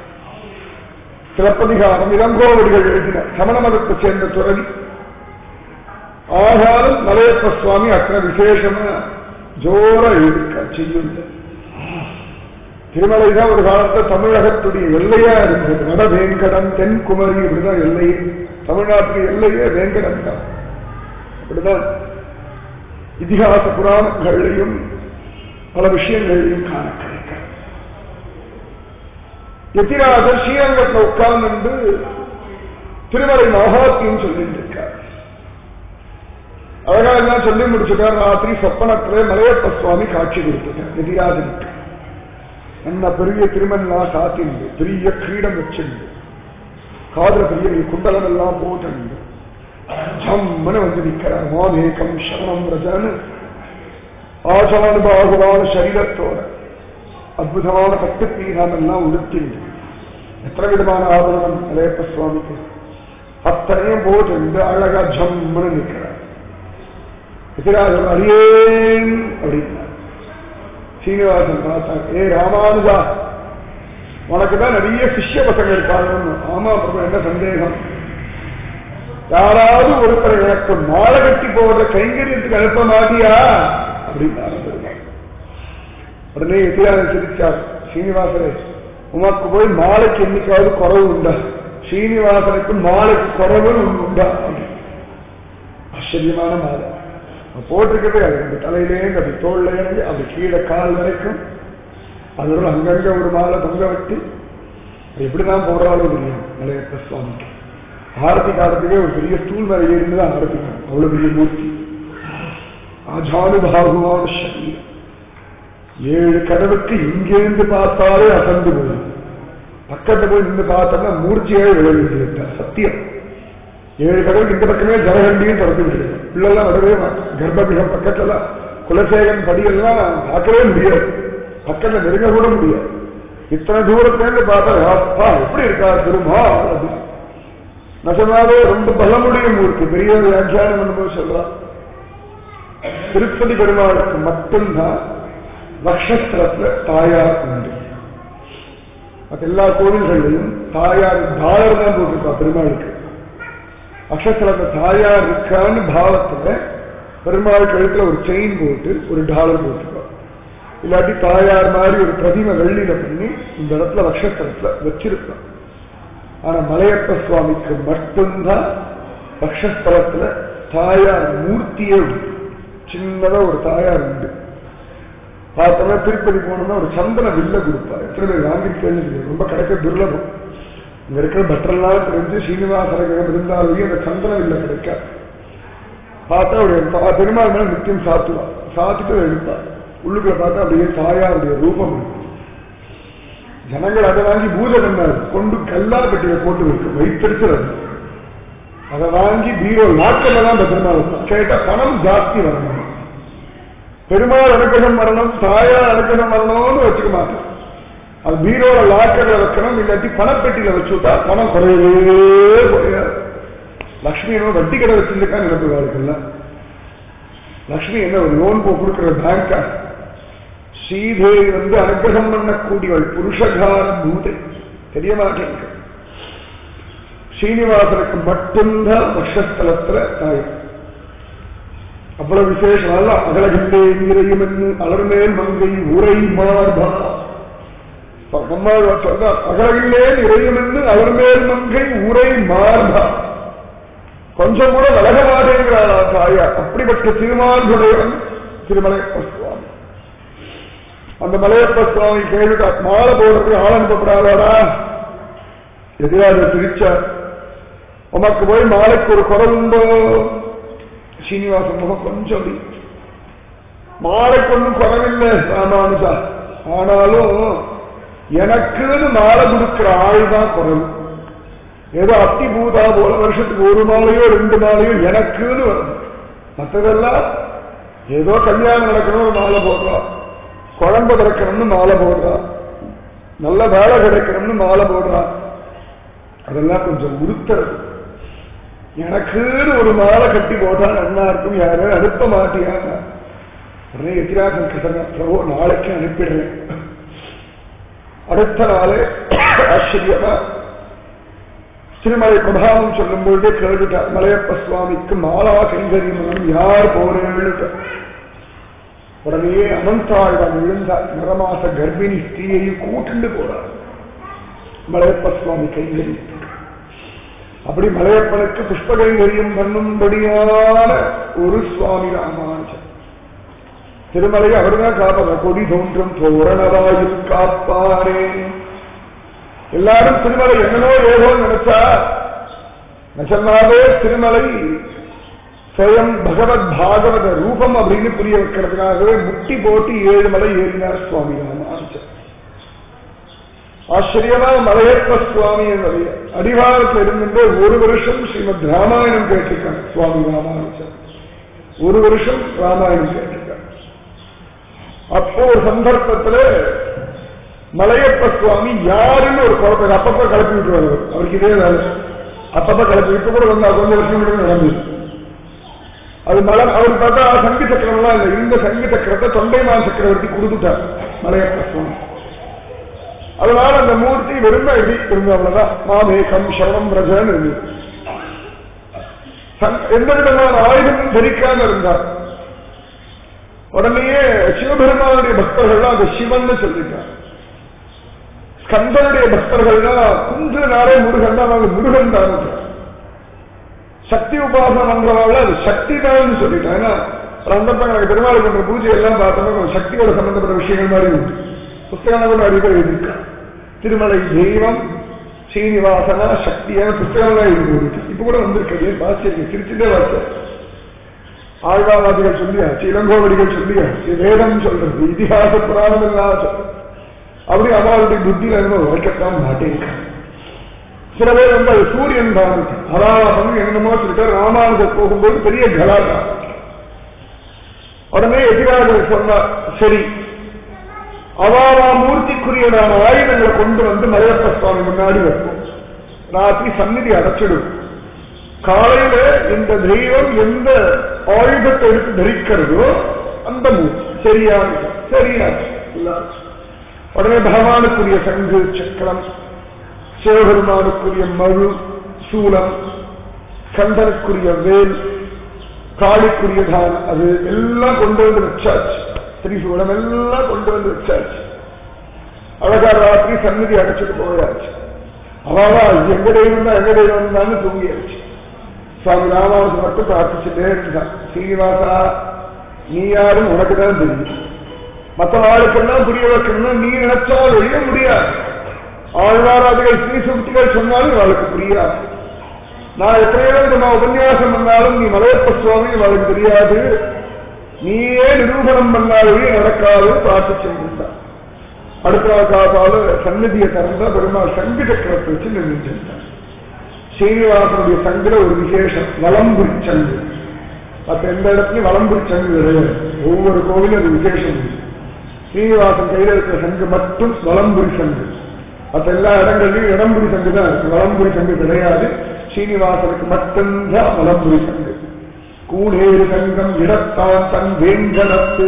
சிலப்பதிகாரம் இளங்கோவடிகள் எழுதின சமண மதத்தை சேர்ந்த துறவி. ஆனாலும் மலையப்ப சுவாமி அத்தனை விசேஷமா ஜோர எழுதிருக்க செய்யுங்க. திருமலைதான் ஒரு காலத்துல தமிழகத்துடைய எல்லையா இருந்தது. வட வேங்கடம் தென்குமரி இப்படிதான் எல்லையே, தமிழ்நாட்டுடைய எல்லையே வேங்கடம் தான். அப்படிதான் இதிகாச புராணங்களையும் பல விஷயங்களையும் காண கிடைக்கிறது. எதிராஜர் ஸ்ரீரங்கத்தில் உட்கார்ந்து திருமலை மகாத்தியம் சொல்லிட்டு இருக்கார். அழகா எல்லாம் சொல்லி முடிச்சுட்டார். ராத்திரி சொப்பனத்திலே மலையப்ப சுவாமி காட்சி கொடுத்துட்டார் எதிராஜனுக்கு. என்ன பெரிய திருமணா சாத்திண்டு, பெரிய கிரீடம் வச்சிருந்து, காதல பெரிய குண்டலம் எல்லாம் போட்டு ஜம்மனு வந்து நிற்கிறார். மாதேகம் சரணம் ரஜன் ஆசானுபாகுவான சரீரத்தோட அற்புதமான பட்டு பீடம் எல்லாம் உடுத்தி எத்தனை விதமான ஆபரணம் மலையப்ப சுவாமிக்கு அத்தனையும் போட்டு அழகா ஜம்மனு நிற்கிறார். எதிராக அரியேன் அப்படின்னா சீனிவாசன் பார்த்தா, ஏ ராமானுஜா உனக்குதான் நிறைய சிஷ்ய பசங்க இருக்காங்க. ஆமா பிரபு, என்ன சந்தேகம்? யாராவது ஒருத்தரை எனக்கு மாலை கட்டி போடுற கைங்கரியத்துக்கு அனுப்ப மாட்டியா அப்படின்னு உடனே எதிராக சிரிச்சார். சீனிவாசனே, உமக்கு போய் மாலைக்கு என்னைக்காவது குறவு உண்டா? சீனிவாசனுக்கு மாலைக்கு குறவு உண்டா? ஆச்சரியமான மாலை போட்டிருக்கவே அது தலையிலேருந்து அப்படி தோல்லேருந்து அப்படி கீழே கால் வரைக்கும் அதோட அங்கங்க ஒரு மாலை தொங்க விட்டு எப்படிதான் போடுறாலும் தெரியும். மலையப்ப சுவாமிக்கு ஆரத்தி காலத்துக்கே ஒரு பெரிய ஸ்டூல் மேல ஏறிந்துதான் ஆரத்திக்கணும். அவ்வளவு பெரிய மூர்த்தி, ஆஜானுபாகுவான சரீரம். 7 கதவுக்கு இங்கேருந்து பார்த்தாலே அசந்து போகும். பக்கத்தை போய் நின்று பார்த்தோம்னா மூர்ச்சியாக விளைவிட்டு சத்தியம். 7 கதவுக்கு இந்த பக்கமே ஜலகண்டியும் திறந்து விடுது. பிள்ளைலாம் வரவே மாட்டோம். கர்ப்பகிரம் பக்கத்துல குலசேகன் படியெல்லாம் பார்க்கவே முடியாது, பக்கத்துல நெருங்க கூட முடியாது. இத்தனை தூரத்திலிருந்து பார்த்தா அப்பா எப்படி இருக்கா திருமால் அப்படின்னு நசனாவே ரொம்ப பலமுடைய மூர்த்தி. பெரிய வியாக்கியானம் பண்ணும்போது சொல்றான், திருப்பதி பெருமாளுக்கு மட்டும்தான் நட்சத்திரத்துல தாயார் உண்டு. மற்ற எல்லா கோவில்களையும் தாயார் டாலர் தான் போட்டிருக்கா. பெருமாளுக்கு நட்சத்திரத்துல தாயார் இருக்கான்னு பாவத்துல பெருமாள் கழுத்துல ஒரு செயின் போட்டு ஒரு டாலர் போட்டிருக்கா. இல்லாட்டி தாயார் மாதிரி ஒரு பிரதிமை வெள்ளியில பண்ணி இந்த இடத்துல நட்சத்திரத்துல வச்சிருக்கோம். ஆனா மலையப்ப சுவாமிக்கு மட்டும்தான் பக்ஷஸ்தலத்துல தாயார் மூர்த்தியே உண்டு. சின்னதா ஒரு தாயார் உண்டு. பார்த்தோம்னா திருப்பதி போனோம்னா ஒரு சந்தன வில்ல கொடுப்பா. எத்தனை பேர் வாங்கிட்டு ரொம்ப கிடைக்க துர்லபம். இங்க இருக்கிற பட்டரெல்லாம் தெரிஞ்சு சீனிவாசனகம் இருந்தாலும் அந்த சந்தன வில்ல கிடைக்க பார்த்தா அவருடைய பெருமாள் மேல நித்தியம் சாத்துவா. சாத்திட்டு எடுப்பா. உள்ளுக்குள்ள பார்த்தா அப்படியே தாயாருடைய ரூபம் இருக்கு. ஜனங்கள் அதை வாங்கி பூஜை பண்ணாரு, கொண்டு கல்லா கட்டிய போட்டு வைக்கும், வைத்திருக்கிறது. அதை வாங்கி பீரோ லாக்கெல்லாம் தான் பத்திரமா இருக்கும். கேட்டா பணம் ஜாஸ்தி வரணும், பெருமாள் அனுகிரகம் வரணும், தாயார் அனுகிரகம் வரணும்னு வச்சுக்க மாட்டோம். அது பீரோல லாக்கர்ல வைக்கணும், இல்லாட்டி பணப்பெட்டியில வச்சுட்டா பணம் குறையவே குறையாது. லக்ஷ்மி என்ன வட்டி கடை வச்சிருக்கா நினைப்புவாருக்குல்ல. லக்ஷ்மி என்ன ஒரு லோன் கொடுக்கிற பேங்கா? ஸ்ரீதேவி அனுகிரகம் பண்ணக்கூடியவள், புருஷகார பூதை. தெரிய மாட்டேங்க. ஸ்ரீனிவாசனுக்கு மட்டும்தான் வக்ஷஸ்தலத்துல தாய். அவ்வளவு விசேஷம். அல்ல அகலகின்றே நிறையும் என்று அலர்மேல் மங்கை உரை மார்பா. அகலகில்லே நிறையும் என்று அலர்மேல் மங்கை உரை மார்பா. கொஞ்சம் கூட விலக மாட்டேங்கிறாளா தாயா? அப்படிப்பட்ட திருமார்புடையவன் திருமலையப்ப சுவாமி. அந்த மலையப்ப சுவாமி கேள்விட்டா, மாலை போடுறதுக்கு ஆள் அனுப்பப்படாதாடா? எதிராக பிரிச்சார். உமக்கு போய் மாலைக்கு ஒரு குறவுண்டோ? சீனிவாசன் முகம் கொஞ்சம் மாலைக்கு ஒன்றும் குறவில்லை ராமானுஜா, ஆனாலும் எனக்குன்னு மாலை கொடுக்கிற ஆள் தான் குறவு. ஏதோ அத்தி பூதா போல வருஷத்துக்கு ஒரு மாலையோ 2 மாலையோ எனக்குன்னு வரும். மற்றதெல்லாம் ஏதோ கல்யாணம் நடக்கணும்னு மாலை போடுறா, குழம்பு பிறக்கணும்னு மாலை போடுறா, நல்ல வேலை கிடைக்கணும்னு மாலை போடுறா. அதெல்லாம் கொஞ்சம் உறுத்துறது. எனக்குன்னு ஒரு மாலை கட்டி போட்டா நல்லா இருக்கும், யாரும் அனுப்ப மாட்டியாங்க. உடனே எதிராக கிட்டங்க, பிரபு நாளைக்கு அனுப்பிடுறேன். அடுத்த நாளே ஆச்சரியமா திருமலை பிரபாவம் சொல்லும் பொழுதே கேட்டுட்டார், மலையப்ப சுவாமிக்கு மாலா கைங்கரியம் யார் போறேன்னு. உடனே அனந்தாழ்வான் விழுந்தார். நிறமாச கர்ப்பிணி ஸ்திரீயை கூட்டுண்டு போறார் மலையப்ப சுவாமி கைங்கரியம். அப்படி மலையப்பனுக்கு புஷ்ப கைங்கரியம் பண்ணும்படியான ஒரு சுவாமி ராமானுஜன். திருமலையை அவர்தான் காப்பாத, கொடி தோன்றும் தோரணவாயில் காப்பாரே. எல்லாரும் திருமலை என்னனோ ஏதோ நினைச்சா, நிஜமாவே திருமலை ஸ்வயம் பகவத் பாகவத ரூபம் அப்படின்னு புரிய வைக்கிறதுக்காகவே முட்டி போட்டு 7 மலை ஏறினார் சுவாமி ராமானுஜன். ஆச்சரியமா மலையப்ப சுவாமி என்னுடைய அடிவாரத்தில் இருந்துட்டு 1 வருஷம் ஸ்ரீமத் ராமாயணம் கேட்டிருக்காங்க சுவாமி ராமானுஜன். 1 வருஷம் ராமாயணம் கேட்டிருக்காங்க. அப்போ ஒரு சந்தர்ப்பத்துல மலையப்ப சுவாமி யாருன்னு ஒரு குழப்பம் அப்பப்ப கிளப்பி விட்டுருவாரு. அவருக்கு இதே வேலை, அப்பப்ப கிளப்பி விட்டு கூட வந்தா கொஞ்சம் வருஷம் நடந்தது. அது மலம் அவர் பார்த்தா சங்கு சக்கரம் எல்லாம் இல்லை. இந்த சங்கு சக்கரத்தை தொண்டைமான் சக்கரவர்த்தி கொடுத்துட்டார் மலையப்ப சுவாமி. அதனால அந்த மூர்த்தி வெறும் எப்படி இருந்த அவ்வளவுதான். மாமேகம் சரணம் பிரஜன் எந்த விதமான ஆயுதமும் தரிக்காம இருந்தார். உடனேயே சிவபெருமானுடைய பக்தர்கள் அந்த சிவன் சொல்லிட்டார். ஸ்கந்தனுடைய பக்தர்கள்னா குன்று நாளே முருகன் தான், அவங்க முருகன் தான். சக்தி உபாசனம் பண்றவாள் அது சக்தி தான் சொல்லிட்டான். ஏன்னா அந்த பெருமாள் பண்ற பூஜை எல்லாம் பார்த்தோம்னா சக்தியோட சம்பந்தப்பட்ட விஷயங்கள் மாதிரி உண்டு. புத்தகங்களை கூட அறிவுரை எழுதியிருக்கான். திருமலை தெய்வம் ஸ்ரீனிவாசனா சக்தியான புத்தகங்கள்லாம் எழுதி இப்ப கூட வந்திருக்கிறது. வாசிச்சிருக்கு, திருச்சிட்டே வாச ஆழ்வாவாதிகள் சொல்லியாச்சு, இளங்கோவடிகள் சொல்லியாச்சு, வேதம் சொல்றது, இதிகாச புராணம் எல்லாம் சொல்றது. அப்படி அவளுடைய புத்தியில இருந்து உழைக்கத்தான் மாட்டேங்க. சில பேர் அது சூரியன் தான் அதான் என்னமோ சொல்லிட்டு ராமானுஜர் போகும்போது பெரிய கலாட்டா. உடனே எதிராக சொன்னார், சரி அவாவா மூர்த்திக்குரியதான ஆயுதங்களை கொண்டு வந்து மலையப்ப சுவாமி முன்னாடி வைப்போம், ராத்திரி சந்நிதி அடைச்சிடும். காலையில இந்த தெய்வம் எந்த ஆயுதத்தை எடுத்து தரிக்கிறதோ அந்த மூர்த்தி சரியான சரியான. உடனே பகவானுக்குரிய சங்கு சக்கரம், சிவபெருமானுக்குரிய மழு சூலம், கந்தனுக்குரிய வேல், காளிக்குரியதான அது எல்லாம் கொண்டு வந்து வச்சாச்சு. திரிசூலம் எல்லாம் கொண்டு வந்து வச்சாச்சு. அழகா ராத்திரி சந்நிதி அடைச்சிட்டு போயாச்சு. அவாவா எங்க தெய்வம் தான் எங்க தெய்வம் தான் தூங்கியாச்சு. சுவாமி ராமானுஜன் மட்டும் பிரார்த்திச்சுட்டே இருந்தான், சீனிவாசா நீ யாரும் உனக்கு தான் தெரியும், மற்ற ஆளுக்கெல்லாம் புரிய வைக்கணும், நீ நினைச்சால் ஒழிய முடியாது. ஆழ்வாராதிகள் ஸ்ரீசுக்திகள் சொன்னாலும் அவளுக்கு புரியாது. நான் எத்தனையோ விதமா உபன்யாசம் பண்ணாலும் நீ மலையப்ப சுவாமி அவளுக்கு தெரியாது, நீயே நிரூபணம் பண்ணாலே நடக்காது பிரார்த்திச்சிருந்தான். அடுத்த காப்பால சன்னதியை திறந்தா பெருமாள் சங்கு சக்கரத்தை வச்சு நின்றுட்டார். ஸ்ரீனிவாசனுடைய சங்குல ஒரு விசேஷம், வலம்புரி சங்கு. மற்ற எந்த இடத்துலயும் வலம்புரி சங்கு கிடையாது. ஒவ்வொரு கோவிலும் அது விசேஷம். ஸ்ரீனிவாசன் கையில இருக்கிற சங்கு மட்டும் வலம்புரி சங்கு. மற்ற எல்லா இடங்கள்லயும் இடம்புரி சங்கு தான் இருக்கு, வலம்புரி சங்கு கிடையாது. ஸ்ரீனிவாசனுக்கு மட்டும்தான் வலம்புரி சங்கு. கூடேறு சங்கம் இடத்தான் தன் வேங்கடத்து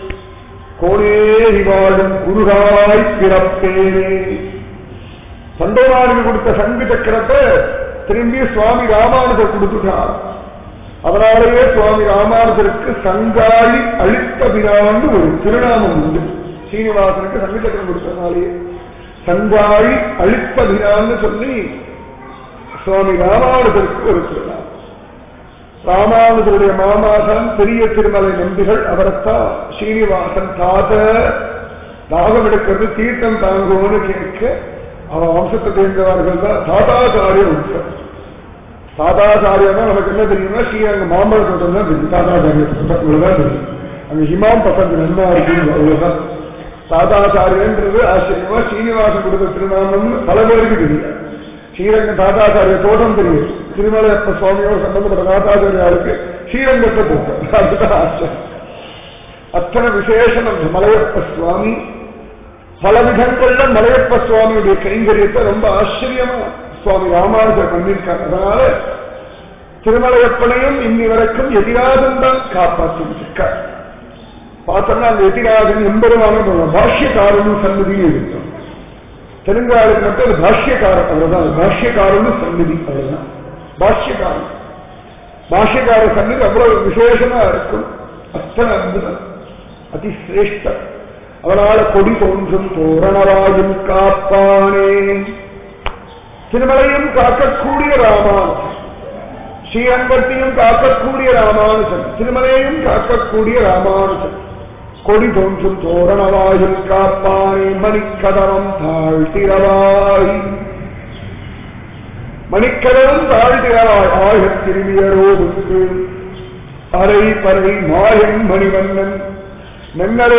கோடேறி வாழும் குருகாய் பிறப்பேனே. சண்டோரானுக்கு கொடுத்த சங்கு சக்கரத்தை திரும்பி சுவாமி ராமானுஜர் கொடுத்துட்டார். அதனாலேயே சுவாமி ராமானுஜருக்கு சங்காழி அழித்தபிரான்னு ஒரு திருநாமம் உண்டு. ஸ்ரீனிவாசனுக்கு சங்கு சக்கரம் கொடுத்ததுனாலேயே சங்காழி அழித்தபிரான்னு சொல்லி சுவாமி ராமானுஜருக்கு ஒரு திருநாமம். ராமானுஜருடைய மாமாதான் பெரிய திருமலை நம்பிகள். அவரைத்தான் ஸ்ரீனிவாசன் தாத தாகம் எடுக்கிறது தீர்த்தம் தாங்குவோன்னு கேட்க அவன் வம்சத்தை சேர்ந்தவர்கள் தான் தாதாச்சாரிய வம்சம். தாதாச்சாரியம் தான் நமக்கு என்ன தெரியும்னா ஸ்ரீரங்க மாம்பழ தோட்டம் தான் தெரியும். தாதாச்சாரிய தான் தெரியும். அங்க ஹிமாம் பசங்க நன்மா இருக்கு, அவ்வளவுதான். தாதாச்சாரியன்றது ஆச்சரியமா ஸ்ரீனிவாசன் கொடுத்த திருநாமம்னு பல பேருக்கு தெரியும். ஸ்ரீரங்க தாத்தாச்சாரிய தோட்டம் தெரியும். திருமலையப்ப சுவாமியோட சம்பந்தப்பட்ட தாத்தாச்சாரியாருக்கு ஸ்ரீரங்கத்தை தோட்டம், அதுதான் ஆச்சரியம். அத்தனை விசேஷம் அந்த மலையப்ப சுவாமி. பல விதங்கள்ல மலையப்ப சுவாமியுடைய கைங்கரியத்தை ரொம்ப ஆச்சரியமா சுவாமி ராமானுஜர் பண்ணியிருக்காங்க. அதனால திருமலையப்பனையும் இன்னி வரைக்கும் எதிராஜன் தான் காப்பாற்றிருக்கார். பார்த்தோம்னா அந்த எதிராஜன் எம்பெருமான பாஷ்யக்காரனும் சன்னதியும் இருக்கும். தெலுங்காளுக்கு மட்டும் அது பாஷ்யக்காரன், அவ்வளவுதான். பாஷ்யக்காரன்னு சன்னதி, அவ்வளவுதான். பாஷ்யக்காரன் பாஷ்யக்கார சன்னதி அவ்வளவு விசேஷமா இருக்கும். அத்தனை அற்புதம், அதிசிரேஷ்டம். அவரால் கொடி தோன்றும் தோரணவாயும் காப்பானே. திருமலையும் காக்கக்கூடிய ராமானுஜன், ஸ்ரீரங்கத்தையும் காக்கக்கூடிய ராமானுஜன், திருமலையையும் காக்கக்கூடிய ராமானுஜன். கொடி தோன்றும் தோரணவாயும் காப்பானே. மணிக்கதவம் தாழ்த்திரவாய், மணிக்கதவம் தாழ்த்திரவாய். ஆயத் திருவியரோடு அரை பறை மாயன் மணிவண்ணன் நன்னரே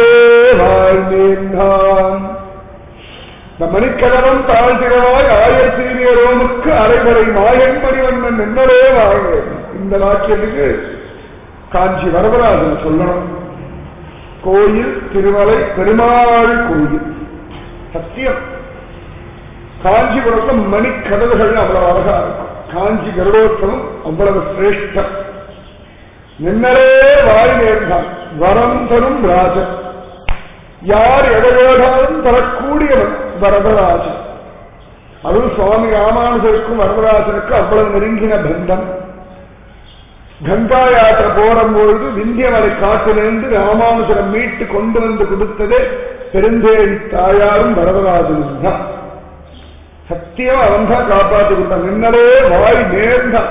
வாழ்ந்தேன். இந்த மணிக்கதவம் தாழ்த்திரவாய் ஆயத் திருவியரோமுக்கு அரைவரை மாயன் மணிவண்ணன் நன்னரே வாழ்ந்தேன். இந்த வாக்கியத்துக்கு காஞ்சி வரதராஜன் சொல்லணும். கோயில் திருமலை பெருமாள் கோயில் சத்தியம். காஞ்சிபுரத்தில் மணிக்கதவுகள் அவ்வளவு அழகா இருக்கும். காஞ்சி கருடோற்சவம் அவ்வளவு சிரேஷ்டம். நின்னரே வாய் நேர்ந்தான் வரம் தரும் ராஜன். யார் எதையோடாலும் தரக்கூடியவன் வரதராஜன். அதுவும் சுவாமி ராமானுஜருக்கும் வரதராஜனுக்கும் அவ்வளவு நெருங்கின பந்தம். கங்கா யாத்திரை போறும்பொழுது விந்தியமலை காட்டிலிருந்து ராமானுஜரை மீட்டு கொண்டு வந்து கொடுத்ததே பெருந்தேவி தாயாரும் வரதராஜனும் தான். சத்தியம் அவன் தான் காப்பாற்றி கொடுத்தான். நின்னரே வாய் நேர்ந்தான்.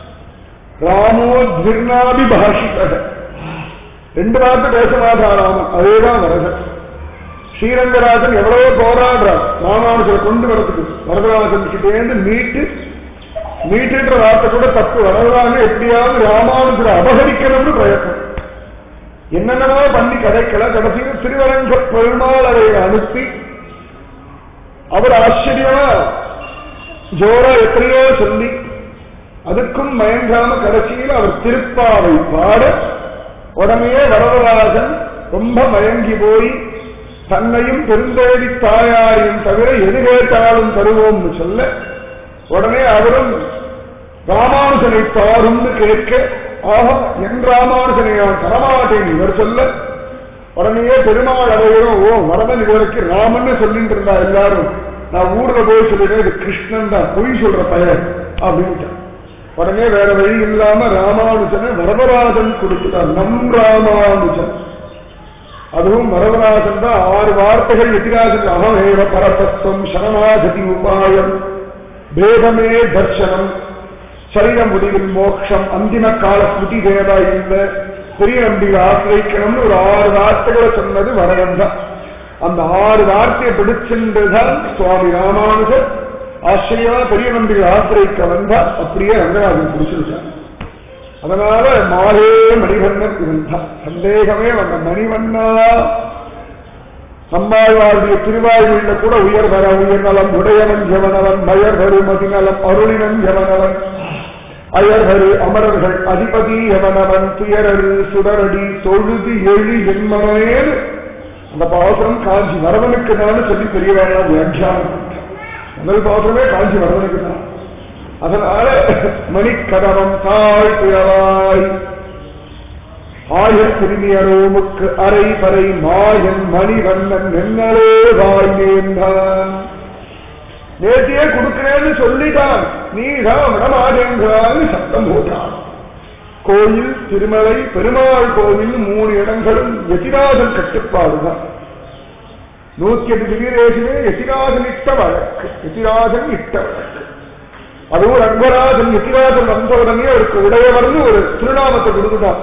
ராமோ திர்நாபி பாஷிக. ரெண்டு வார்த்தை பேச மாட்டாராமன், அதேதான் வரதன். ஸ்ரீரங்கராஜன் எவ்வளவோ போராடுறார் ராமானுஜரை கொண்டு வரதுக்கு. வரதராஜன் கிட்டேந்து மீட்டுன்ற வார்த்தை கூட தப்பு. வரதராஜ எப்படியாவது ராமானுஜரை அபகரிக்கணும்னு பிரயத்தனம். என்னென்னவோ பண்ணி கிடைக்கல. கடைசியில் திருவரங்க பெருமாள் அதை அனுப்பி அவர் ஆச்சரியமா ஜோரா எத்தனையோ சொல்லி அதுக்கும் மயங்காம கடைசியில் அவர் திருப்பாவை பாட உடனே வரதராஜன் ரொம்ப மயங்கி போய் தன்னையும் பெருந்தேவி தாயாரையும் தவிர எது கேட்டாலும் தருவோம்னு சொல்ல உடனே அவரும் ராமானுஜனை தாரும்னு கேட்க, ஆஹா என் ராமானுஜனை நான் தரமாட்டேன் இவர் சொல்ல உடனே பெருமாள் அவையும் ஓ வரதன் இதுவரைக்கு ராமன்னு சொல்லிட்டு இருந்தா எல்லாரும், நான் ஊர்ல போய் சொல்லிட்டேன் இது கிருஷ்ணன் தான் பொய் சொல்ற பையன் அப்படின்ட்டு. உடனே வேற வழி இல்லாம ராமானுஜனை வரதராஜன் கொடுத்துட்டார். நம் ராமானுஜன். அதுவும் வரதராஜன் தான் 6 வார்த்தைகள் எதிராஜன். அகமேவ பரபத்வம் சரணாகதி உபாயம் பேதமே தர்சனம் சரீர முடிவில் மோட்சம் அந்திம கால ஸ்மிருதி தேவா இல்ல பெரிய நம்பிக்கை ஆசிரியக்கணும்னு ஒரு 6 வார்த்தைகளை சொன்னது வரதன் தான். அந்த 6 வார்த்தையை பிடிச்சின்றதுதான் சுவாமி ராமானுஜர் ஆச்சரியமா பெரிய நம்பிக்கை ஆசிரியக்க வந்தா அப்படியே ரங்கராஜன் பிடிச்சிருச்சார். அதனால மாலே மணிவண்ணன் இருந்தான். சந்தேகமே வந்த மணிவண்ணா நம்மாழ்வாருடைய திருவாயுள்ள கூட உயர்வர உயர்நலம் உடையவன் ஜெவனவன் மயர்வரு மதிநலம் அருளினன் ஜெவனவன் அயர்வரு அமரர்கள் அதிபதி எவனவன் துயரரு சுடரடி தொழுது எழு என்மனேன். அந்த பாசுரம் காஞ்சி வரவனுக்கு தான் சொல்லி பெரியவாளா வியாக்கியானம். முதல் பாசுரமே காஞ்சி வரவனுக்கு தான். அதனால மணிக்கதவம் தாழ் பிறவாய் ஆயர் திரும்பியரோமுக்கு அரை பறை மாயன் மணிவண்ணன் நென்னலே வாய் நேர்ந்தான். நேத்தியே கொடுக்கிறேன்னு சொல்லிட்டான், நீதான் விடமாட்டேங்கிறான்னு சத்தம் போட்டான். கோயில் திருமலை பெருமாள் கோவில் 3 இடங்களும் எதிராஜன் கட்டுப்பாடுதான். 108 திவ்யதேசமே எதிராஜன் இட்ட வழக்கு. எதிராஜன் இட்ட வழக்கு. அதுவும் ரங்கராஜன் எதிராஜன் வந்த உடனே அவருக்கு உடையவர்னு ஒரு திருநாமத்தை கொடுத்துட்டான்.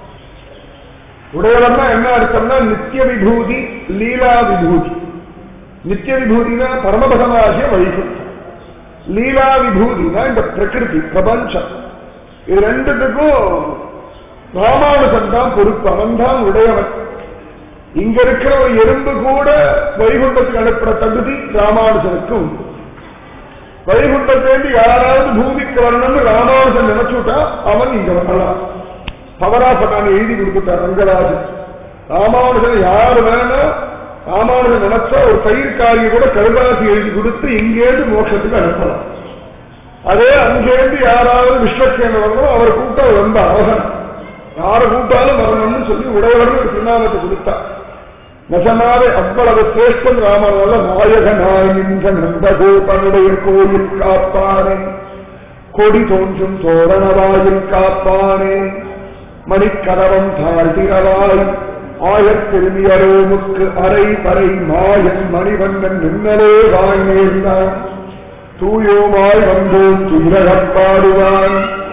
உடையவர்னா என்ன அர்த்தம்னா நித்திய விபூதி லீலா விபூதி. நித்திய விபூதினா பரமபதமாகிய வைகுண்டம், லீலா விபூதினா இந்த பிரகிருதி பிரபஞ்சம். இது ரெண்டுத்துக்கும் ராமானுஜன் தான் பொறுப்பு. அவன் தான் உடையவன். இங்க இருக்கிற ஒரு எறும்பு கூட வைகுண்டத்துக்கு அனுப்புற தகுதி ராமானுஜனுக்கு உண்டு. வைகுண்டத்திலிருந்து யாராவது பூமிக்கு வரணும்னு ராமானுஜன் நினைச்சுட்டா அவன் இங்க வரலாம். பவராசனான் எழுதி கொடுத்துட்டார் ரங்கராஜன். ராமானுஜன் யாரு வேணா ராமானுஜன் நினைச்சா ஒரு தயிர்காரியை கூட கருதாசி எழுதி கொடுத்து இங்கேருந்து மோட்சத்துக்கு அனுப்பலாம். அதே அங்கேருந்து யாராவது விஸ்வசேன வரணும் அவர் கூட்ட வந்த அவசன் யாரை கூட்டாலும் வரணும்னு சொல்லி உடையவர்கள் ஒரு திருநாமத்தை கொடுத்தார். நசமாவே அவ்வளவு சிரேஷ்டன் ராமனால நாயகனாய் நின்ற நந்தகோபனுடைய கோயில் காப்பானே, கொடி தோன்றும் தோரணவாயில் காப்பானே, மணிக்கதவம் தாழ்த்திரவாய் ஆயத்திருமியரோமுக்கு அரை பறை மாயன் மணிவண்ணன் நின்னலே வாய் நேர்ந்தான். தூயோமாய் வந்தோம் துயிரப்பாடுவான்.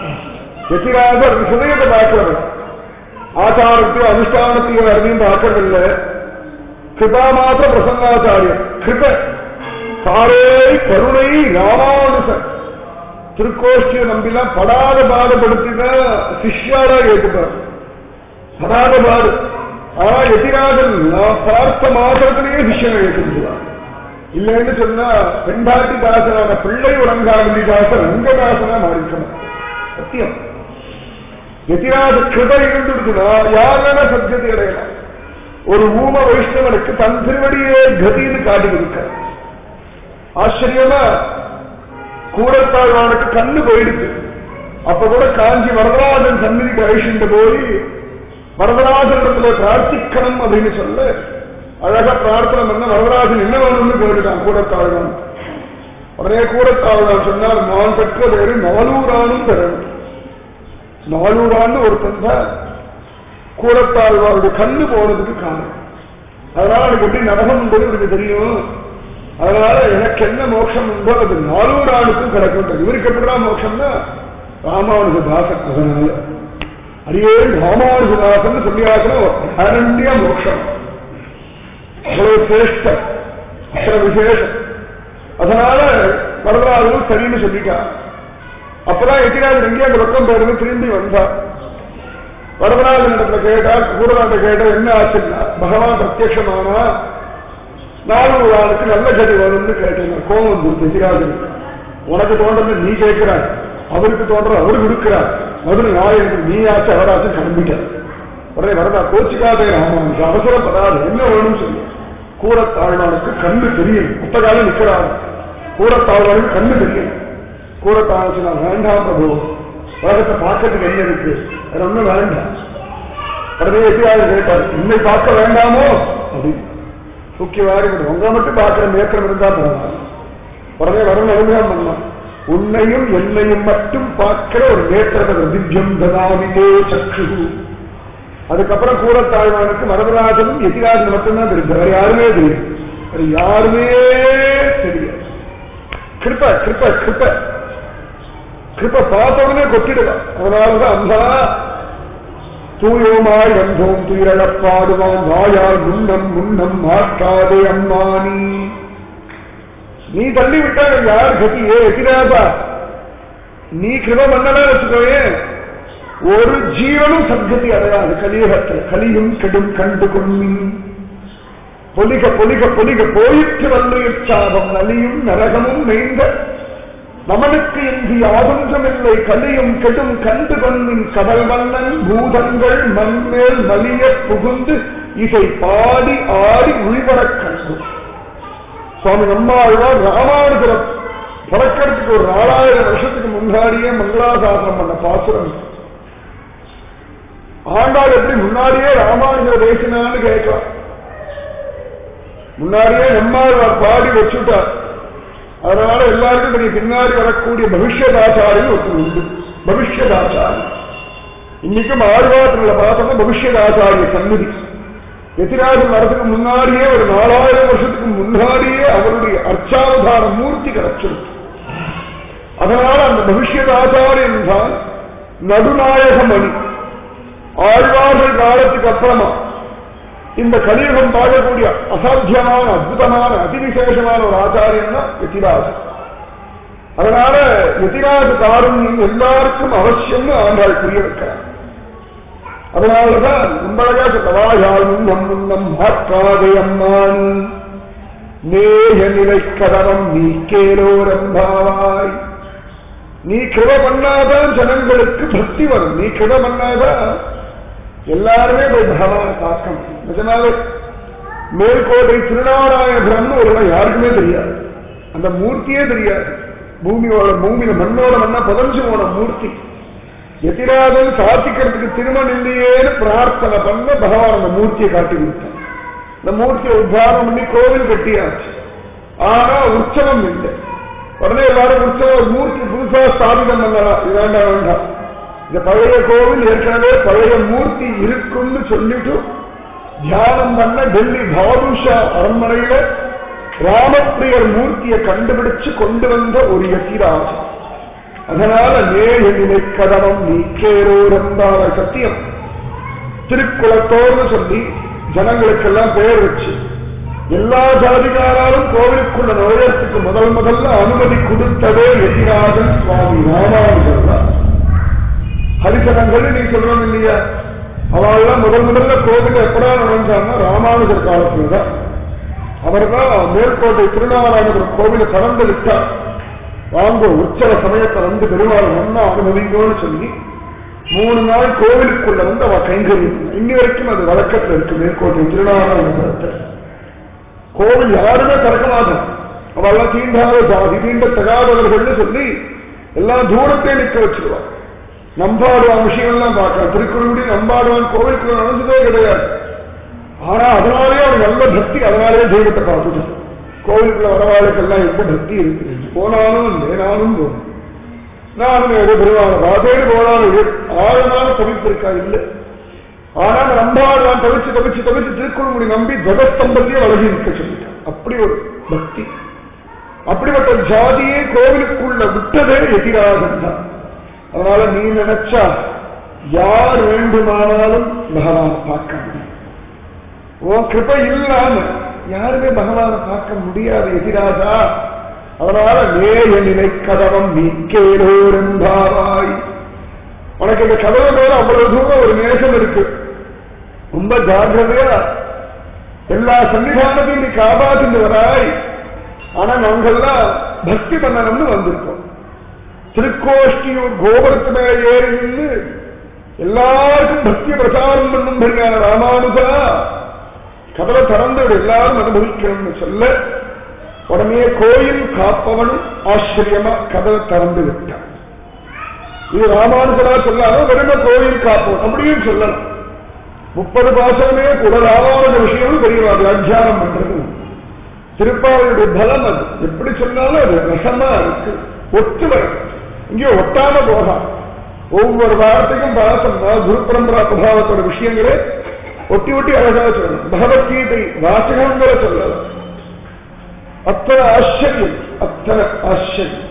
எதிராக சுதயத்தை பார்க்கிறவன் ஆச்சாரத்தையும் அனுஷ்டானத்தையும் அறிவையும் பார்க்கறதில்லை. கிருபா மாத்திர பிரசன்னாச்சாரியர் கிருப காரே கருணை ராமானுசன் திருக்கோஷ்டியை நம்பிலாம் படாத பாடுபடுத்தினா சிஷ்யாரா ஏற்றுப்பார். படாத பாடு. ஆனா எதிராஜன் நான் பார்த்த மாத்திரத்திலேயே சிஷ்யனை ஏற்றுவார். இல்லைன்னு சொன்னா பெண்டாட்டி தாசனான பிள்ளை உறங்காவலி தாசன் ரங்கதாசனா மாறிக்கணும். சத்தியம். எதிராஜ கிருபை இருந்துடுச்சுன்னா யாரான சத்தியத்தை அடையலாம். ஒரு ஊம வைஷ்ணவனுக்கு தன் திருவடியே கதின்னு காட்டி கொடுக்க ஆச்சரியமா கூடத்தாழ்வானுக்கு கண்ணு போயிடுச்சு. அப்ப கூட காஞ்சி வரதராஜன் சந்நிதிக்கு அழிச்சுட்டு போய் வரதராஜனிடத்துல பிரார்த்திக்கணும் அப்படின்னு சொல்ல அழகா பிரார்த்தனை பண்ண வரதராஜன் என்ன வேணும்னு கேட்டுட்டான் கூடத்தாழ்வான். உடனே கூடத்தாழ்வான் சொன்னார், நான் பெற்ற பேரு நாலூரானும் பெறணும். நாலூரான்னு ஒருத்தன் தான் கூடத்தாழ்வாருடைய கண்ணு போனதுக்கு காரணம். அதனால எனக்கு எப்படி நரகம் என்பது எனக்கு தெரியும். அதனால எனக்கு என்ன மோட்சம் உண்டோ அது 400 ஆளுக்கும் கிடைக்கும். இவருக்கு எப்படிதான் மோட்சம்னா ராமானுஜதாசன். அதனால அடியே ராமானுஜதாசன் சொல்லியாசனம் கேரண்டியா மோட்சம். அவ்வளவு சிரேஷ்டம், அவ்வளவு விசேஷம். அதனால வரதராஜனும் சரின்னு சொல்லிட்டா. அப்பதான் எத்திராஜன் எங்கேயா அந்த பக்கம் போயிருந்து திரும்பி வந்தார். வரதராஜன் இடத்துல கேட்டா, கூடநாட்ட கேட்டா என்ன ஆச்சுன்னா, பகவான் பிரத்யட்சமானா 400 ஆளுக்கு நல்ல கதி வரும்னு கேட்டேன். கோபம் வந்துருக்கு எதிராஜனுக்கு. உனக்கு தோன்றது நீ கேட்கிறாய், அவருக்கு தோன்றது அவர் கொடுக்கிறார். மதுரை நாயகன் நீ ஆச்சு அவராச்சு கிளம்பிட்டார். உடனே வரதா கோச்சிக்காதே ராமானுக்கு அவசரப்படாது, என்ன வேணும்னு சொல்லி. கூடத்தாழ்வானுக்கு கண்ணு தெரியும். புத்தகாலம் நிற்கிறார். கூடத்தாழ்வானுக்கு கண்ணு தெரியும். கூடத்தாழ்ச்சி நான் வேண்டாம் பிரபு, உலகத்தை பார்க்கறதுக்கு என்ன இருக்கு, வேற ஒன்னும் வேண்டாம். உடனே எதிராக கேட்டார், இன்னை பார்க்க வேண்டாமோ அப்படின்னு. தூக்கி வாரி உங்க மட்டும் பார்க்கிற நேத்திரம் இருந்தா பரவாயில்ல. உடனே வரணும் அனுகிரகம் பண்ணலாம். உன்னையும் என்னையும் மட்டும் பார்க்கிற ஒரு நேத்திரத்தை திவ்யம் ததாமிதே சக்ஷு. அதுக்கப்புறம் கூடத்தாழ்வானுக்கு வரதராஜனும் எதிராஜன் மட்டும்தான் தெரியும். வேற யாருமே தெரியும். வேற யாருமே தெரியாது. கிருப்ப கிருப்ப கிருப்ப கிருப்ப பார்த்த உடனே கொட்டிடுவான். அதனாலதான் அந்த தூயோமாய் வந்தோம் துயிரப்பாடுவான் வாயால் முன்னம் முன்னம் மாற்றாதே அம்மானி. நீ தள்ளி விட்டாங்க யார் கதியே எதிராபா. நீ கிருப பண்ணனா வச்சுக்கோயே, ஒரு ஜீவனும் சத்கதி அடையாது கலியுகத்தில். கலியும் கெடும் கண்டு கொண்டு பொலிக பொலிக பொலிக போயிற்று வல்லுயிர் சாபம் நலியும் நரகமும் மெய்ந்த நமனுக்கு இங்கு யாதொன்றமில்லை கலியும் கெடும் கண்டு கொன்னின் கடல் வண்ணன் பூதங்கள் மண்மேல் மலிய புகுந்து இசை பாடி ஆடி உள்வரக் கண்டு. சுவாமி நம்மாழ்வார் ராமானுஜரம் பிறக்கிறதுக்கு ஒரு 4000 வருஷத்துக்கு முன்னாடியே மங்களாசாசனம் பண்ண பாசுரம். ஆண்டாள் எப்படி முன்னாடியே ராமானுஜர பேசினான்னு கேட்கலாம். முன்னாடியே நம்மாழ்வார் பாடி வச்சுட்டார். அதனால எல்லாருக்கும் நீ பின்னாடி வரக்கூடிய பவிஷ்யதாச்சாரியம் ஒருத்தர் உண்டு. பவிஷ்யதாச்சாரி இன்னைக்கும் ஆழ்வாரத்துல பார்த்தோம்னா பவிஷ்யதாச்சாரிய சந்நிதி. எதிராஜன் வரதுக்கு முன்னாடியே ஒரு 4000 வருஷத்துக்கு முன்னாடியே அவருடைய அர்ச்சாவதார மூர்த்தி கிடைச்சிருக்கு. அதனால அந்த பவிஷ்யதாச்சாரியன் தான் நடுநாயகமணி. ஆழ்வார்கள் காலத்துக்கு அப்புறமா இந்த கலியுகம் பார்க்கக்கூடிய அசாத்தியமான அற்புதமான அதிவிசேஷமான ஒரு ஆச்சாரியன் தான் யதிராஜன். அதனால யதிராஜ காருண்யம் எல்லாருக்கும் அவசியம்னு ஆண்டாள் புரிய வைக்கிறார். அதனாலதான் உங்களழகா சொல்லவாயால் முன்னம் முன்னம் மாற்றாதே அம்மான் நேய நிலை கதவம் நீ கேலோரம்பாவாய். நீ கிருப பண்ணாதான் ஜனங்களுக்கு பக்தி வரும். நீ கிருப பண்ணாதான் எல்லாருமே போய் பகவான பார்க்கணும். நிஜமாவே மேல்கோட்டை திருநாராயணபுரம்னு ஒருவன் யாருக்குமே தெரியாது. அந்த மூர்த்தியே தெரியாது. பூமியில மண்ணோட மண்ணா புதஞ்சு போன மூர்த்தி. எதிராஜன் சாத்திக்கிறதுக்கு திருமணம் இல்லையேன்னு பிரார்த்தனை பண்ண பகவான் அந்த மூர்த்தியை காட்டி கொடுத்தான். இந்த மூர்த்தியை உத்தாரணம் பண்ணி கோவில் கட்டியாச்சு. ஆனா உற்சவம் இல்லை. உடனே எல்லாரும் உற்சவ மூர்த்தி புதுசா ஸ்தாபிதம் பண்ணலாம். இது வேண்டாம் வேண்டாம், இந்த பழைய கோவில் ஏற்கனவே பழைய மூர்த்தி இருக்குன்னு சொல்லிட்டு தியானம் பண்ண டெல்லி பாதுஷா அரண்மனையில ராமப்பிரியர் மூர்த்தியை கண்டுபிடிச்சு கொண்டு வந்த ஒரு யதிராஜன். அதனால நேய நிலை கதவம் நீக்கேரோரம்பாவ சத்தியம். திருக்குளத்தோர்னு சொல்லி ஜனங்களுக்கெல்லாம் பெயர் வச்சு எல்லா ஜாதிகாராலும் கோவிலுக்குள்ள நுழையத்துக்கு முதல்ல அனுமதி கொடுத்ததே யதிராஜன் சுவாமி ராமானுஜர் தான். ஹரிசனங்கள் நீ சொல்றோம் இல்லையா, அவெல்லாம் முதல்ல கோவில் எப்படா நுழைஞ்சாங்கன்னா ராமானுஜர் காலத்துலதான். அவர் தான் மேல்கோட்டை திருநாராயணபுரம் கோவிலை திறந்து விட்டார். வாங்க உற்சவ சமயத்தை வந்து பெருமாள் ஒன்னா அனுமதிங்கன்னு சொல்லி 3 நாள் கோவிலுக்குள்ள வந்து அவ கைங்கறி. இன்னி வரைக்கும் அது வழக்கத்தில் இருக்கு. மேற்கோட்டை திருநாராயணபுரத்தை கோவில் யாருமே திறக்க மாட்டான். அவெல்லாம் தீண்டாத ஜாதி தீண்ட தகாதவர்கள் சொல்லி எல்லாம் தூரத்தை நிற்க வச்சிருவான். நம்பாடுவான் விஷயம்லாம் பார்க்கலாம். திருக்குறளுடைய நம்பாடுவான் கோவிலுக்குள்ள நடந்ததே கிடையாது. ஆனா அதனாலேயே அவர் நல்ல பக்தி. அதனாலேயே தெய்வத்தை பார்த்துட்டு கோவிலுக்குள்ள வரவாளுக்கெல்லாம் எப்ப பக்தி இருக்கு. போனாலும் இல்லை, நானும் போனேன். நானும் ஏதோ பெருவான பாதேடு போனாலும் ஆழமான தவிப்பு இருக்கா இல்லை. ஆனா நம்பாடுவான் தவிச்சு தவிச்சு தவிச்சு திருக்குறளுடைய நம்பி ஜகஸ்தம்பத்தியே வளர்ச்சி இருக்க சொல்லிட்டான். அப்படி ஒரு பக்தி. அப்படிப்பட்ட ஜாதியே கோவிலுக்குள்ள விட்டதே யதிராஜன் தான். அதனால நீ நினைச்சா யார் வேண்டுமானாலும் பகவான பார்க்க முடியும். உன் கிருபை இல்லாம யாருமே பகவான பார்க்க முடியாது யதிராஜா. அதனால நேய நிலை கதவம் நீக்கேலோரம்பாவாய். உனக்கு இந்த கதவை மேல அவ்வளவு தூரம் ஒரு நேசம் இருக்கு. ரொம்ப ஜாகிரதையா எல்லா சன்னிதானத்தையும் நீ காப்பாற்றிட்டு வராய். ஆனா நாங்கெல்லாம் பக்தி பண்ணணும்னு வந்திருக்கோம். திருக்கோஷ்டியூர் கோபுரத்து மேல ஏறி நின்று எல்லாருக்கும் பக்தி பிரச்சாரம் பண்ணும்படியான ராமானுஜா கதவை திறந்து எல்லாரும் அனுபவிக்கணும்னு சொல்ல உடனே கோயில் காப்பவனும் ஆச்சரியமா கதவை திறந்து விட்டான். இது ராமானுஜரா சொல்லாம வெறும கோயில் காப்பவன் அப்படியும் சொல்லலாம். 30 பாசமே கூட ராமானுஜ விஷயம் தெரியவா வியாக்கியானம் பண்றது. திருப்பாவையுடைய பலம் அது. எப்படி சொன்னாலும் அது ரசமா இருக்கு. ஒத்து வரும். இங்கே ஒட்டாம போகா. ஒவ்வொரு வார்த்தைக்கும் பாசம்னா குரு பரம்பரா பிரபாவத்தோட விஷயங்களே ஒட்டி ஒட்டி அழகாக சொல்லணும். பகவத்கீதை வாசகங்களை சொல்லலாம். அத்தனை ஆச்சரியம், அத்தனை ஆச்சரியம்.